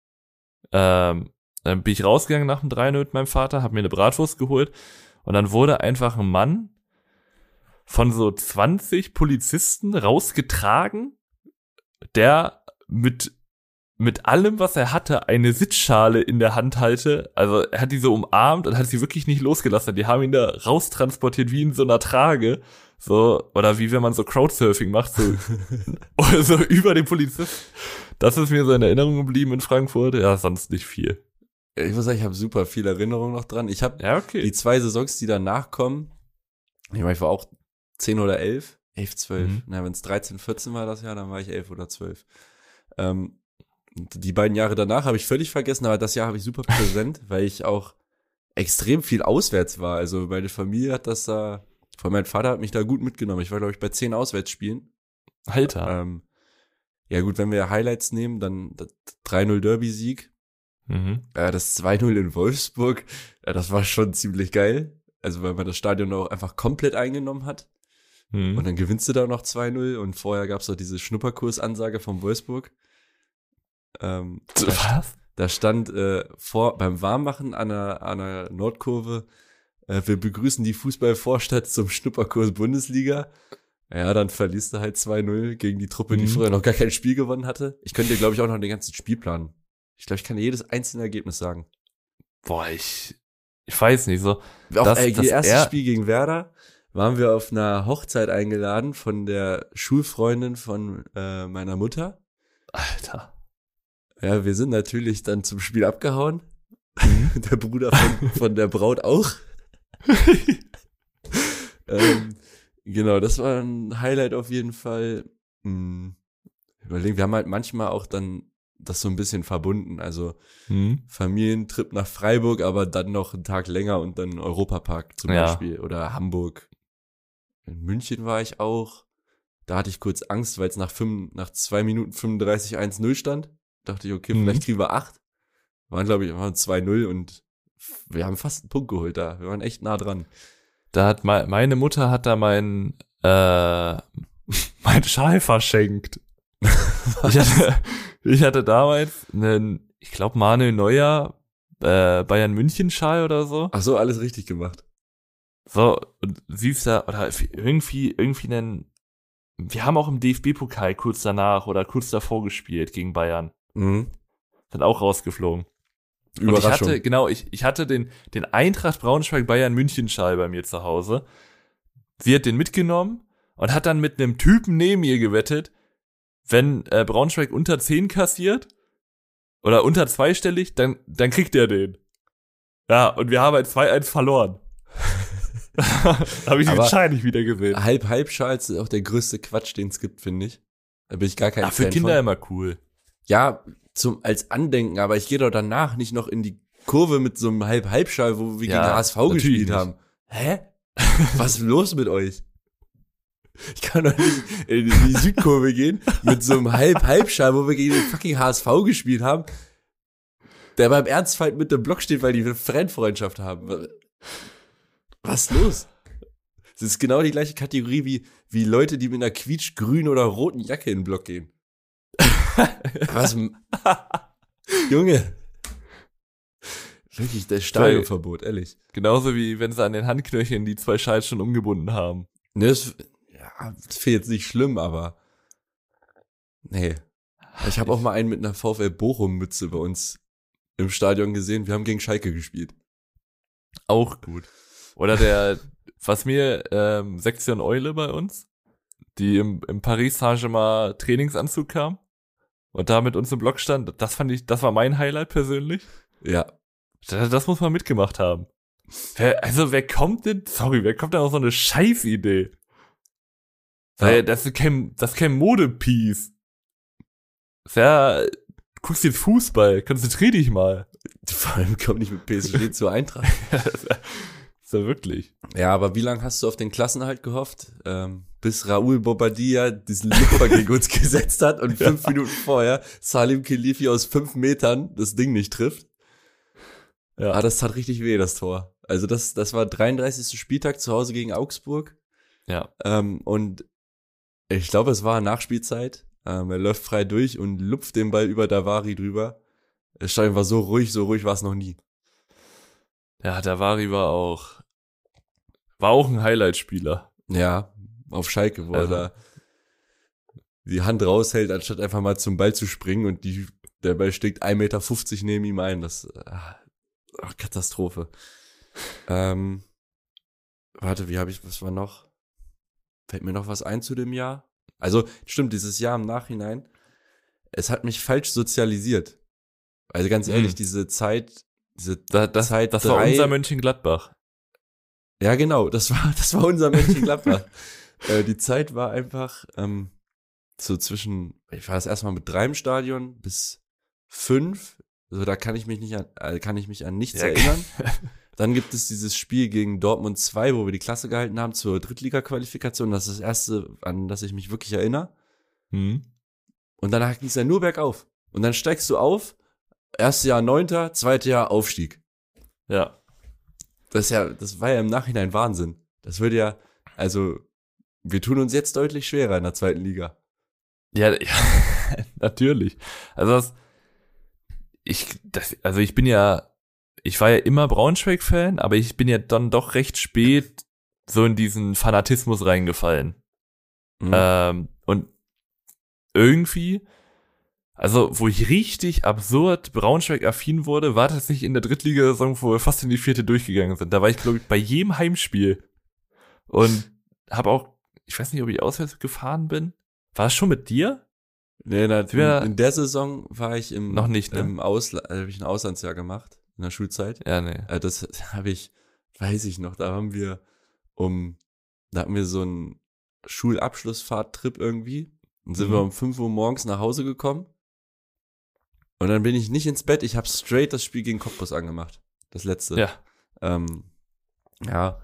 [SPEAKER 4] Dann bin ich rausgegangen nach dem 3-0 mit meinem Vater, habe mir eine Bratwurst geholt und dann wurde einfach ein Mann von so 20 Polizisten rausgetragen, der mit allem, was er hatte, eine Sitzschale in der Hand halte. Also er hat die so umarmt und hat sie wirklich nicht losgelassen. Die haben ihn da raustransportiert wie in so einer Trage. So, oder wie wenn man so Crowdsurfing macht, so, oder so über den Polizisten. Das ist mir so in Erinnerung geblieben in Frankfurt. Ja, sonst nicht viel.
[SPEAKER 5] Ich muss sagen, ich habe super viel Erinnerung noch dran. Ich habe die 2 Saisons, die danach kommen, ich war auch 10 oder 11, 12. Na, wenn es 13, 14 war das Jahr, dann war ich 11 oder 12. Die beiden Jahre danach habe ich völlig vergessen, aber das Jahr habe ich super präsent, weil ich auch extrem viel auswärts war. Also meine Familie hat das da, vor allem mein Vater hat mich da gut mitgenommen. Ich war, glaube ich, bei 10 Auswärtsspielen.
[SPEAKER 4] Alter.
[SPEAKER 5] Ja gut, wenn wir Highlights nehmen, dann 3-0 Derby-Sieg. Das 2-0 in Wolfsburg, das war schon ziemlich geil. Also weil man das Stadion auch einfach komplett eingenommen hat. Und dann gewinnst du da noch 2-0 und vorher gab es auch diese Schnupperkursansage von Wolfsburg.
[SPEAKER 4] Was?
[SPEAKER 5] Da stand beim Warmmachen an der Nordkurve, wir begrüßen die Fußballvorstadt zum Schnupperkurs Bundesliga. Ja, dann verlierst du halt 2-0 gegen die Truppe, die vorher noch gar kein Spiel gewonnen hatte. Ich könnte dir, glaube ich, auch noch den ganzen Spielplan. Ich glaube, ich kann dir jedes einzelne Ergebnis sagen.
[SPEAKER 4] Boah, ich weiß nicht so.
[SPEAKER 5] Auch das erste Spiel gegen Werder waren wir auf einer Hochzeit eingeladen von der Schulfreundin von meiner Mutter.
[SPEAKER 4] Alter.
[SPEAKER 5] Ja, wir sind natürlich dann zum Spiel abgehauen. Der Bruder von der Braut auch. Genau, das war ein Highlight auf jeden Fall. Überlegen, wir haben halt manchmal auch dann das so ein bisschen verbunden. Also Familientrip nach Freiburg, aber dann noch einen Tag länger und dann Europapark zum Beispiel. Oder Hamburg. In München war ich auch. Da hatte ich kurz Angst, weil es nach 2 Minuten 35 1-0 stand. Dachte ich, okay, vielleicht kriegen wir 8. Waren, glaube ich, 2-0 und wir haben fast einen Punkt geholt da. Wir waren echt nah dran.
[SPEAKER 4] Da hat meine Mutter hat da mein Schal verschenkt. Ich hatte damals einen, ich glaube, Manuel Neuer Bayern München Schal oder so.
[SPEAKER 5] Ach so, alles richtig gemacht.
[SPEAKER 4] So, und siehst da, oder irgendwie wir haben auch im DFB-Pokal kurz danach oder kurz davor gespielt gegen Bayern. Sind auch rausgeflogen.
[SPEAKER 5] Überraschung.
[SPEAKER 4] Und ich hatte den Eintracht Braunschweig Bayern München Schal bei mir zu Hause. Sie hat den mitgenommen und hat dann mit einem Typen neben ihr gewettet, wenn Braunschweig unter 10 kassiert oder unter zweistellig, dann kriegt er den. Ja, und wir haben halt 2-1 verloren. Habe ich wahrscheinlich wieder gesehen.
[SPEAKER 5] Halb-Halb-Schal ist auch der größte Quatsch, den es gibt, finde ich. Da bin ich gar kein Fan
[SPEAKER 4] für Kinder
[SPEAKER 5] von.
[SPEAKER 4] Immer cool.
[SPEAKER 5] Ja, als Andenken, aber ich gehe doch danach nicht noch in die Kurve mit so einem Halb-Halb-Schal, wo wir gegen HSV gespielt haben. Hä? Was ist los mit euch? Ich kann doch nicht in die Südkurve gehen mit so einem Halb-Halb-Schal, wo wir gegen den fucking HSV gespielt haben, der beim Ernstfall mit dem Block steht, weil die eine Fanfreundschaft haben. Was ist los? Das ist genau die gleiche Kategorie wie Leute, die mit einer quietschgrünen oder roten Jacke in den Block gehen. Was? Junge. Wirklich, das Stadionverbot, ehrlich.
[SPEAKER 4] Genauso wie wenn sie an den Handknöcheln die 2 Schals schon umgebunden haben.
[SPEAKER 5] Ne, das finde jetzt nicht schlimm, aber nee. Ich habe auch mal einen mit einer VfL Bochum-Mütze bei uns im Stadion gesehen. Wir haben gegen Schalke gespielt.
[SPEAKER 4] Auch gut. Oder was mir Sektion Eule bei uns, die im Paris Saint-Germain Trainingsanzug kam und da mit uns im Block stand, das war mein Highlight persönlich.
[SPEAKER 5] Ja.
[SPEAKER 4] Das muss man mitgemacht haben. Wer kommt denn auf so eine Scheißidee? Ja. Das ist kein Modepiece. Du guckst jetzt Fußball, konzentrier dich mal.
[SPEAKER 5] Vor allem kommt nicht mit PSG zur Eintracht.
[SPEAKER 4] Ist ja wirklich.
[SPEAKER 5] Ja, aber wie lange hast du auf den Klassenerhalt gehofft? Bis Raoul Bobadilla diesen Lupfer gegen uns gesetzt hat und 5 Minuten vorher Salim Khelifi aus 5 Metern das Ding nicht trifft. Ja, das tat richtig weh, das Tor. Also das war 33. Spieltag zu Hause gegen Augsburg.
[SPEAKER 4] Ja.
[SPEAKER 5] Und ich glaube, es war Nachspielzeit. Er läuft frei durch und lupft den Ball über Davari drüber. Das Stadion war so ruhig war es noch nie.
[SPEAKER 4] Ja, Davari war auch ein Highlight-Spieler.
[SPEAKER 5] Ja, auf Schalke, wo er da die Hand raushält, anstatt einfach mal zum Ball zu springen und der Ball steckt 1,50 Meter neben ihm ein. Das Katastrophe. Warte, was war noch? Fällt mir noch was ein zu dem Jahr? Also, stimmt, dieses Jahr im Nachhinein, es hat mich falsch sozialisiert. Also ganz ehrlich, diese Zeit,
[SPEAKER 4] das war unser Mönchengladbach.
[SPEAKER 5] Ja, genau, das war unser Mönchengladbach. Die Zeit war einfach so ich war das erstmal mit 3 im Stadion bis 5. Also da kann ich mich an nichts erinnern. Dann gibt es dieses Spiel gegen Dortmund 2, wo wir die Klasse gehalten haben zur Drittliga-Qualifikation. Das ist das erste, an das ich mich wirklich erinnere. Und danach ging es ja nur bergauf. Und dann steigst du auf, Erstes Jahr 9., zweites Jahr Aufstieg.
[SPEAKER 4] Ja.
[SPEAKER 5] Das war ja im Nachhinein Wahnsinn. Das würde ja, also, wir tun uns jetzt deutlich schwerer in der zweiten Liga.
[SPEAKER 4] Ja, natürlich. Also ich war ja immer Braunschweig-Fan, aber ich bin ja dann doch recht spät so in diesen Fanatismus reingefallen. Und irgendwie, also wo ich richtig absurd Braunschweig-affin wurde, war tatsächlich in der Drittligasaison, wo wir fast in die 4. durchgegangen sind. Da war ich, glaube ich, bei jedem Heimspiel und habe auch, ich weiß nicht, ob ich auswärts gefahren bin. War das schon mit dir?
[SPEAKER 5] Nee, in der Saison war ich
[SPEAKER 4] noch nicht, ne?
[SPEAKER 5] Im Ausland, habe ich ein Auslandsjahr gemacht, in der Schulzeit.
[SPEAKER 4] Ja, nee.
[SPEAKER 5] Das habe ich, weiß ich noch, da hatten wir so einen Schulabschlussfahrttrip irgendwie. Dann sind wir um 5 Uhr morgens nach Hause gekommen. Und dann bin ich nicht ins Bett, ich habe straight das Spiel gegen Cottbus angemacht. Das letzte.
[SPEAKER 4] Ja.
[SPEAKER 5] Ja.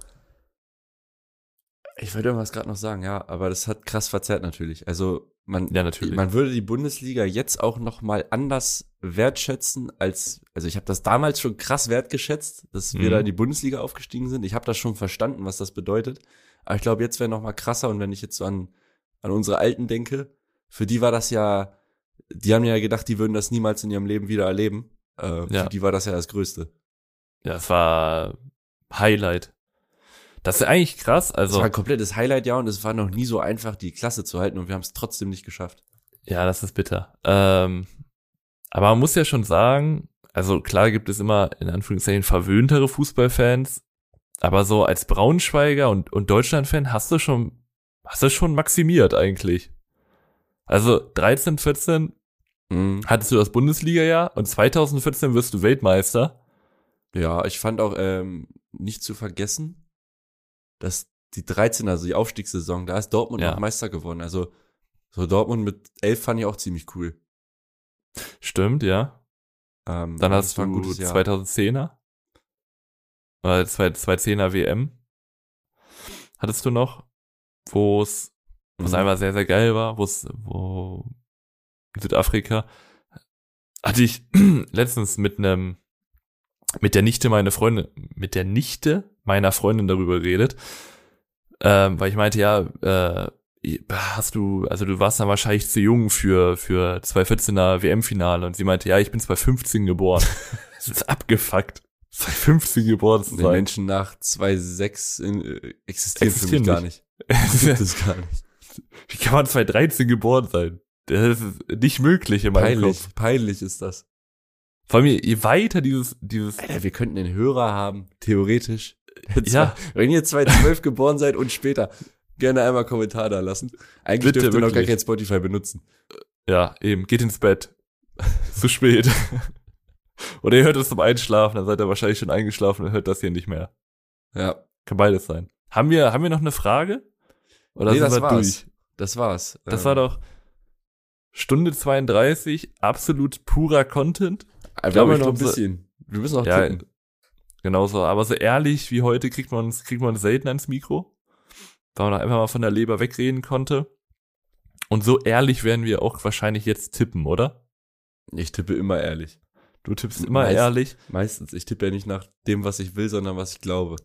[SPEAKER 5] Ich wollte irgendwas gerade noch sagen, ja, aber das hat krass verzerrt natürlich. Also man würde die Bundesliga jetzt auch noch mal anders wertschätzen also ich habe das damals schon krass wertgeschätzt, dass wir da in die Bundesliga aufgestiegen sind. Ich habe das schon verstanden, was das bedeutet. Aber ich glaube, jetzt wäre noch mal krasser. Und wenn ich jetzt so an unsere Alten denke, für die war das ja, die haben ja gedacht, die würden das niemals in ihrem Leben wieder erleben. Für die war das ja das Größte.
[SPEAKER 4] Ja, es war Highlight. Das ist eigentlich krass. Also,
[SPEAKER 5] das war ein komplettes Highlight, ja, und es war noch nie so einfach, die Klasse zu halten, und wir haben es trotzdem nicht geschafft.
[SPEAKER 4] Ja, das ist bitter. Aber man muss ja schon sagen, also klar gibt es immer in Anführungszeichen verwöhntere Fußballfans, aber so als Braunschweiger und Deutschland-Fan hast du schon maximiert eigentlich. Also 13, 14 hattest du das Bundesliga-Jahr und 2014 wirst du Weltmeister.
[SPEAKER 5] Ja, ich fand auch nicht zu vergessen, dass die 13, also die Aufstiegssaison, da ist Dortmund noch Meister geworden. Also so Dortmund mit 11 fand ich auch ziemlich cool.
[SPEAKER 4] Stimmt, ja. Dann hast du 2010er. Oder 2010er WM. Hattest du noch, wo es einfach sehr, sehr geil war, wo Südafrika, hatte ich letztens mit der Nichte meiner Freundin darüber geredet, weil ich meinte, du warst dann wahrscheinlich zu jung für 2014er WM-Finale, und sie meinte, ja, ich bin 2015 geboren. Das ist abgefuckt, 2015 geboren zu sein.
[SPEAKER 5] Die Menschen nach 2006 existieren für mich gar nicht. Gibt es gar nicht.
[SPEAKER 4] Wie kann man 2013 geboren sein? Das ist nicht möglich in meinem Kopf.
[SPEAKER 5] Peinlich ist das.
[SPEAKER 4] Vor allem, je weiter dieses
[SPEAKER 5] Alter, wir könnten einen Hörer haben, theoretisch.
[SPEAKER 4] Ja.
[SPEAKER 5] Wenn ihr 2012 geboren seid und später, gerne einmal Kommentar da lassen. Eigentlich dürft ihr noch gar kein Spotify benutzen.
[SPEAKER 4] Ja, eben, geht ins Bett. Zu spät. Oder ihr hört es zum Einschlafen, dann seid ihr wahrscheinlich schon eingeschlafen und hört das hier nicht mehr.
[SPEAKER 5] Ja.
[SPEAKER 4] Kann beides sein. Haben wir noch eine Frage? Oder
[SPEAKER 5] nee,
[SPEAKER 4] sind
[SPEAKER 5] das
[SPEAKER 4] wir
[SPEAKER 5] war's.
[SPEAKER 4] durch?
[SPEAKER 5] Das war's.
[SPEAKER 4] Das war doch Stunde 32, absolut purer Content.
[SPEAKER 5] Wir haben noch ein bisschen. Wir müssen noch tippen.
[SPEAKER 4] Genauso, aber so ehrlich wie heute kriegt man selten ans Mikro, weil man einfach mal von der Leber wegreden konnte. Und so ehrlich werden wir auch wahrscheinlich jetzt tippen, oder?
[SPEAKER 5] Ich tippe immer ehrlich.
[SPEAKER 4] Du tippst immer ehrlich?
[SPEAKER 5] Meistens. Ich tippe ja nicht nach dem, was ich will, sondern was ich glaube.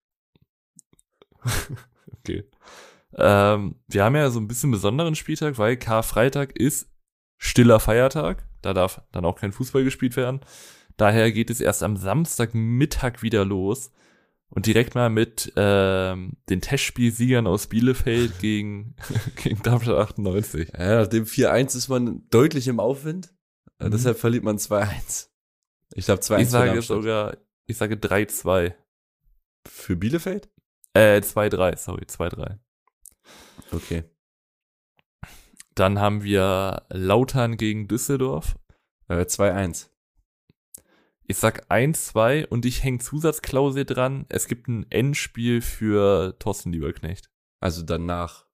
[SPEAKER 4] Okay. Wir haben ja so ein bisschen besonderen Spieltag, weil Karfreitag ist stiller Feiertag. Da darf dann auch kein Fußball gespielt werden. Daher geht es erst am Samstagmittag wieder los. Und direkt mal mit den Testspielsiegern aus Bielefeld gegen Darmstadt 98.
[SPEAKER 5] Ja, nach dem 4-1 ist man deutlich im Aufwind. Deshalb verliert man 2-1. Ich glaube 2-1.
[SPEAKER 4] Ich sage 3-2.
[SPEAKER 5] Für Bielefeld?
[SPEAKER 4] 2-3, sorry, 2-3.
[SPEAKER 5] Okay.
[SPEAKER 4] Dann haben wir Lautern gegen Düsseldorf.
[SPEAKER 5] 2-1.
[SPEAKER 4] Ich sag 1-2 und ich hänge Zusatzklausel dran. Es gibt ein Endspiel für Thorsten Lieberknecht.
[SPEAKER 5] Also danach.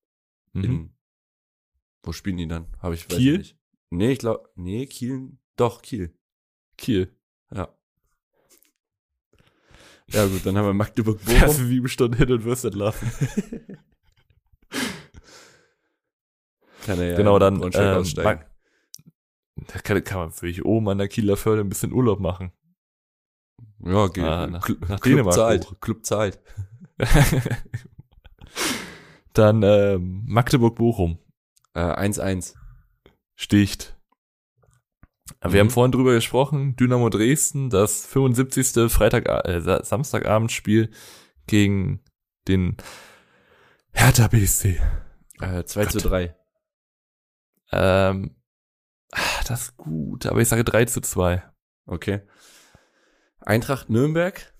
[SPEAKER 5] Wo spielen die dann?
[SPEAKER 4] Kiel?
[SPEAKER 5] Nicht. Nee, ich glaube, Kiel. Doch, Kiel.
[SPEAKER 4] Kiel.
[SPEAKER 5] Ja. Ja gut, dann haben wir Magdeburg-Bochum.
[SPEAKER 4] Fährst du 7 Stunden hin und wirst entlassen.
[SPEAKER 5] Kann er ja
[SPEAKER 4] genau, dann
[SPEAKER 5] aussteigen.
[SPEAKER 4] Da kann man wirklich oben an der Kieler Förde ein bisschen Urlaub machen.
[SPEAKER 5] Ja, geht.
[SPEAKER 4] Nach
[SPEAKER 5] Club
[SPEAKER 4] Dänemark
[SPEAKER 5] zahlt.
[SPEAKER 4] hoch.
[SPEAKER 5] Club zahlt.
[SPEAKER 4] Dann Magdeburg-Bochum
[SPEAKER 5] 1-1.
[SPEAKER 4] sticht. Wir haben vorhin drüber gesprochen, Dynamo Dresden, das 75. Samstagabendspiel gegen den Hertha BSC.
[SPEAKER 5] 2-3.
[SPEAKER 4] Das ist gut, aber ich sage 3-2.
[SPEAKER 5] Okay. Eintracht Nürnberg.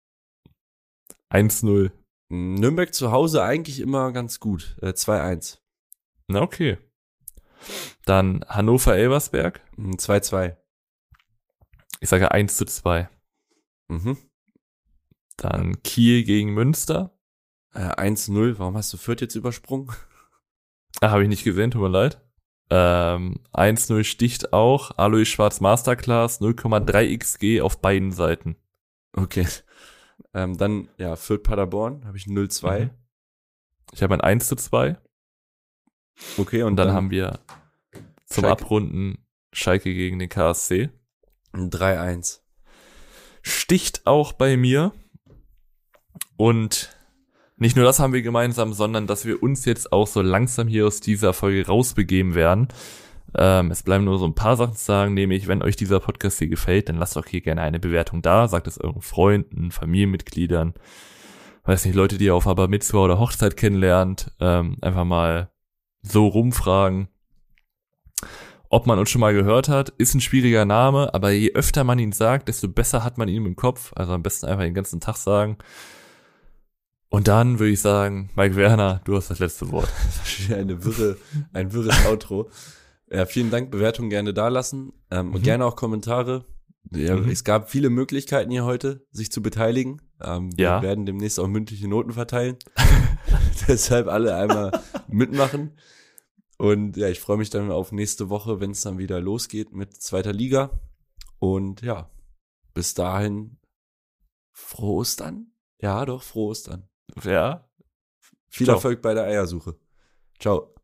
[SPEAKER 4] 1-0.
[SPEAKER 5] Nürnberg zu Hause eigentlich immer ganz gut. 2-1.
[SPEAKER 4] Na okay. Dann Hannover-Elversberg.
[SPEAKER 5] 2-2.
[SPEAKER 4] Ich sage 1-2.
[SPEAKER 5] Mhm.
[SPEAKER 4] Dann Kiel gegen Münster.
[SPEAKER 5] 1-0. Warum hast du Fürth jetzt übersprungen?
[SPEAKER 4] Habe ich nicht gesehen, tut mir leid. 1-0 sticht auch. Alois Schwarz Masterclass, 0,3 XG auf beiden Seiten.
[SPEAKER 5] Okay. Dann, ja, Fürth Paderborn habe ich 0-2.
[SPEAKER 4] Mhm. Ich habe ein 1-2.
[SPEAKER 5] Okay,
[SPEAKER 4] Und dann haben wir zum
[SPEAKER 5] Schalke.
[SPEAKER 4] Abrunden Schalke gegen den KSC.
[SPEAKER 5] 3-1.
[SPEAKER 4] Sticht auch bei mir. Und nicht nur das haben wir gemeinsam, sondern dass wir uns jetzt auch so langsam hier aus dieser Folge rausbegeben werden. Es bleiben nur so ein paar Sachen zu sagen, nämlich, wenn euch dieser Podcast hier gefällt, dann lasst auch hier gerne eine Bewertung da, sagt es euren Freunden, Familienmitgliedern, weiß nicht, Leute, die ihr auf Bar Mitzvah oder Hochzeit kennenlernt, einfach mal so rumfragen, ob man uns schon mal gehört hat. Ist ein schwieriger Name, aber je öfter man ihn sagt, desto besser hat man ihn im Kopf, also am besten einfach den ganzen Tag sagen. Und dann würde ich sagen, Mike Werner, du hast das letzte Wort.
[SPEAKER 5] Ein wirres Outro. Ja, vielen Dank, Bewertungen gerne dalassen. Und gerne auch Kommentare. Ja, es gab viele Möglichkeiten hier heute, sich zu beteiligen. Wir werden demnächst auch mündliche Noten verteilen. Deshalb alle einmal mitmachen. Und ja, ich freue mich dann auf nächste Woche, wenn es dann wieder losgeht mit 2. Liga. Und ja, bis dahin frohe Ostern. Ja, doch, frohe Ostern.
[SPEAKER 4] Ja.
[SPEAKER 5] Viel
[SPEAKER 4] Ciao.
[SPEAKER 5] Erfolg bei der Eiersuche. Ciao.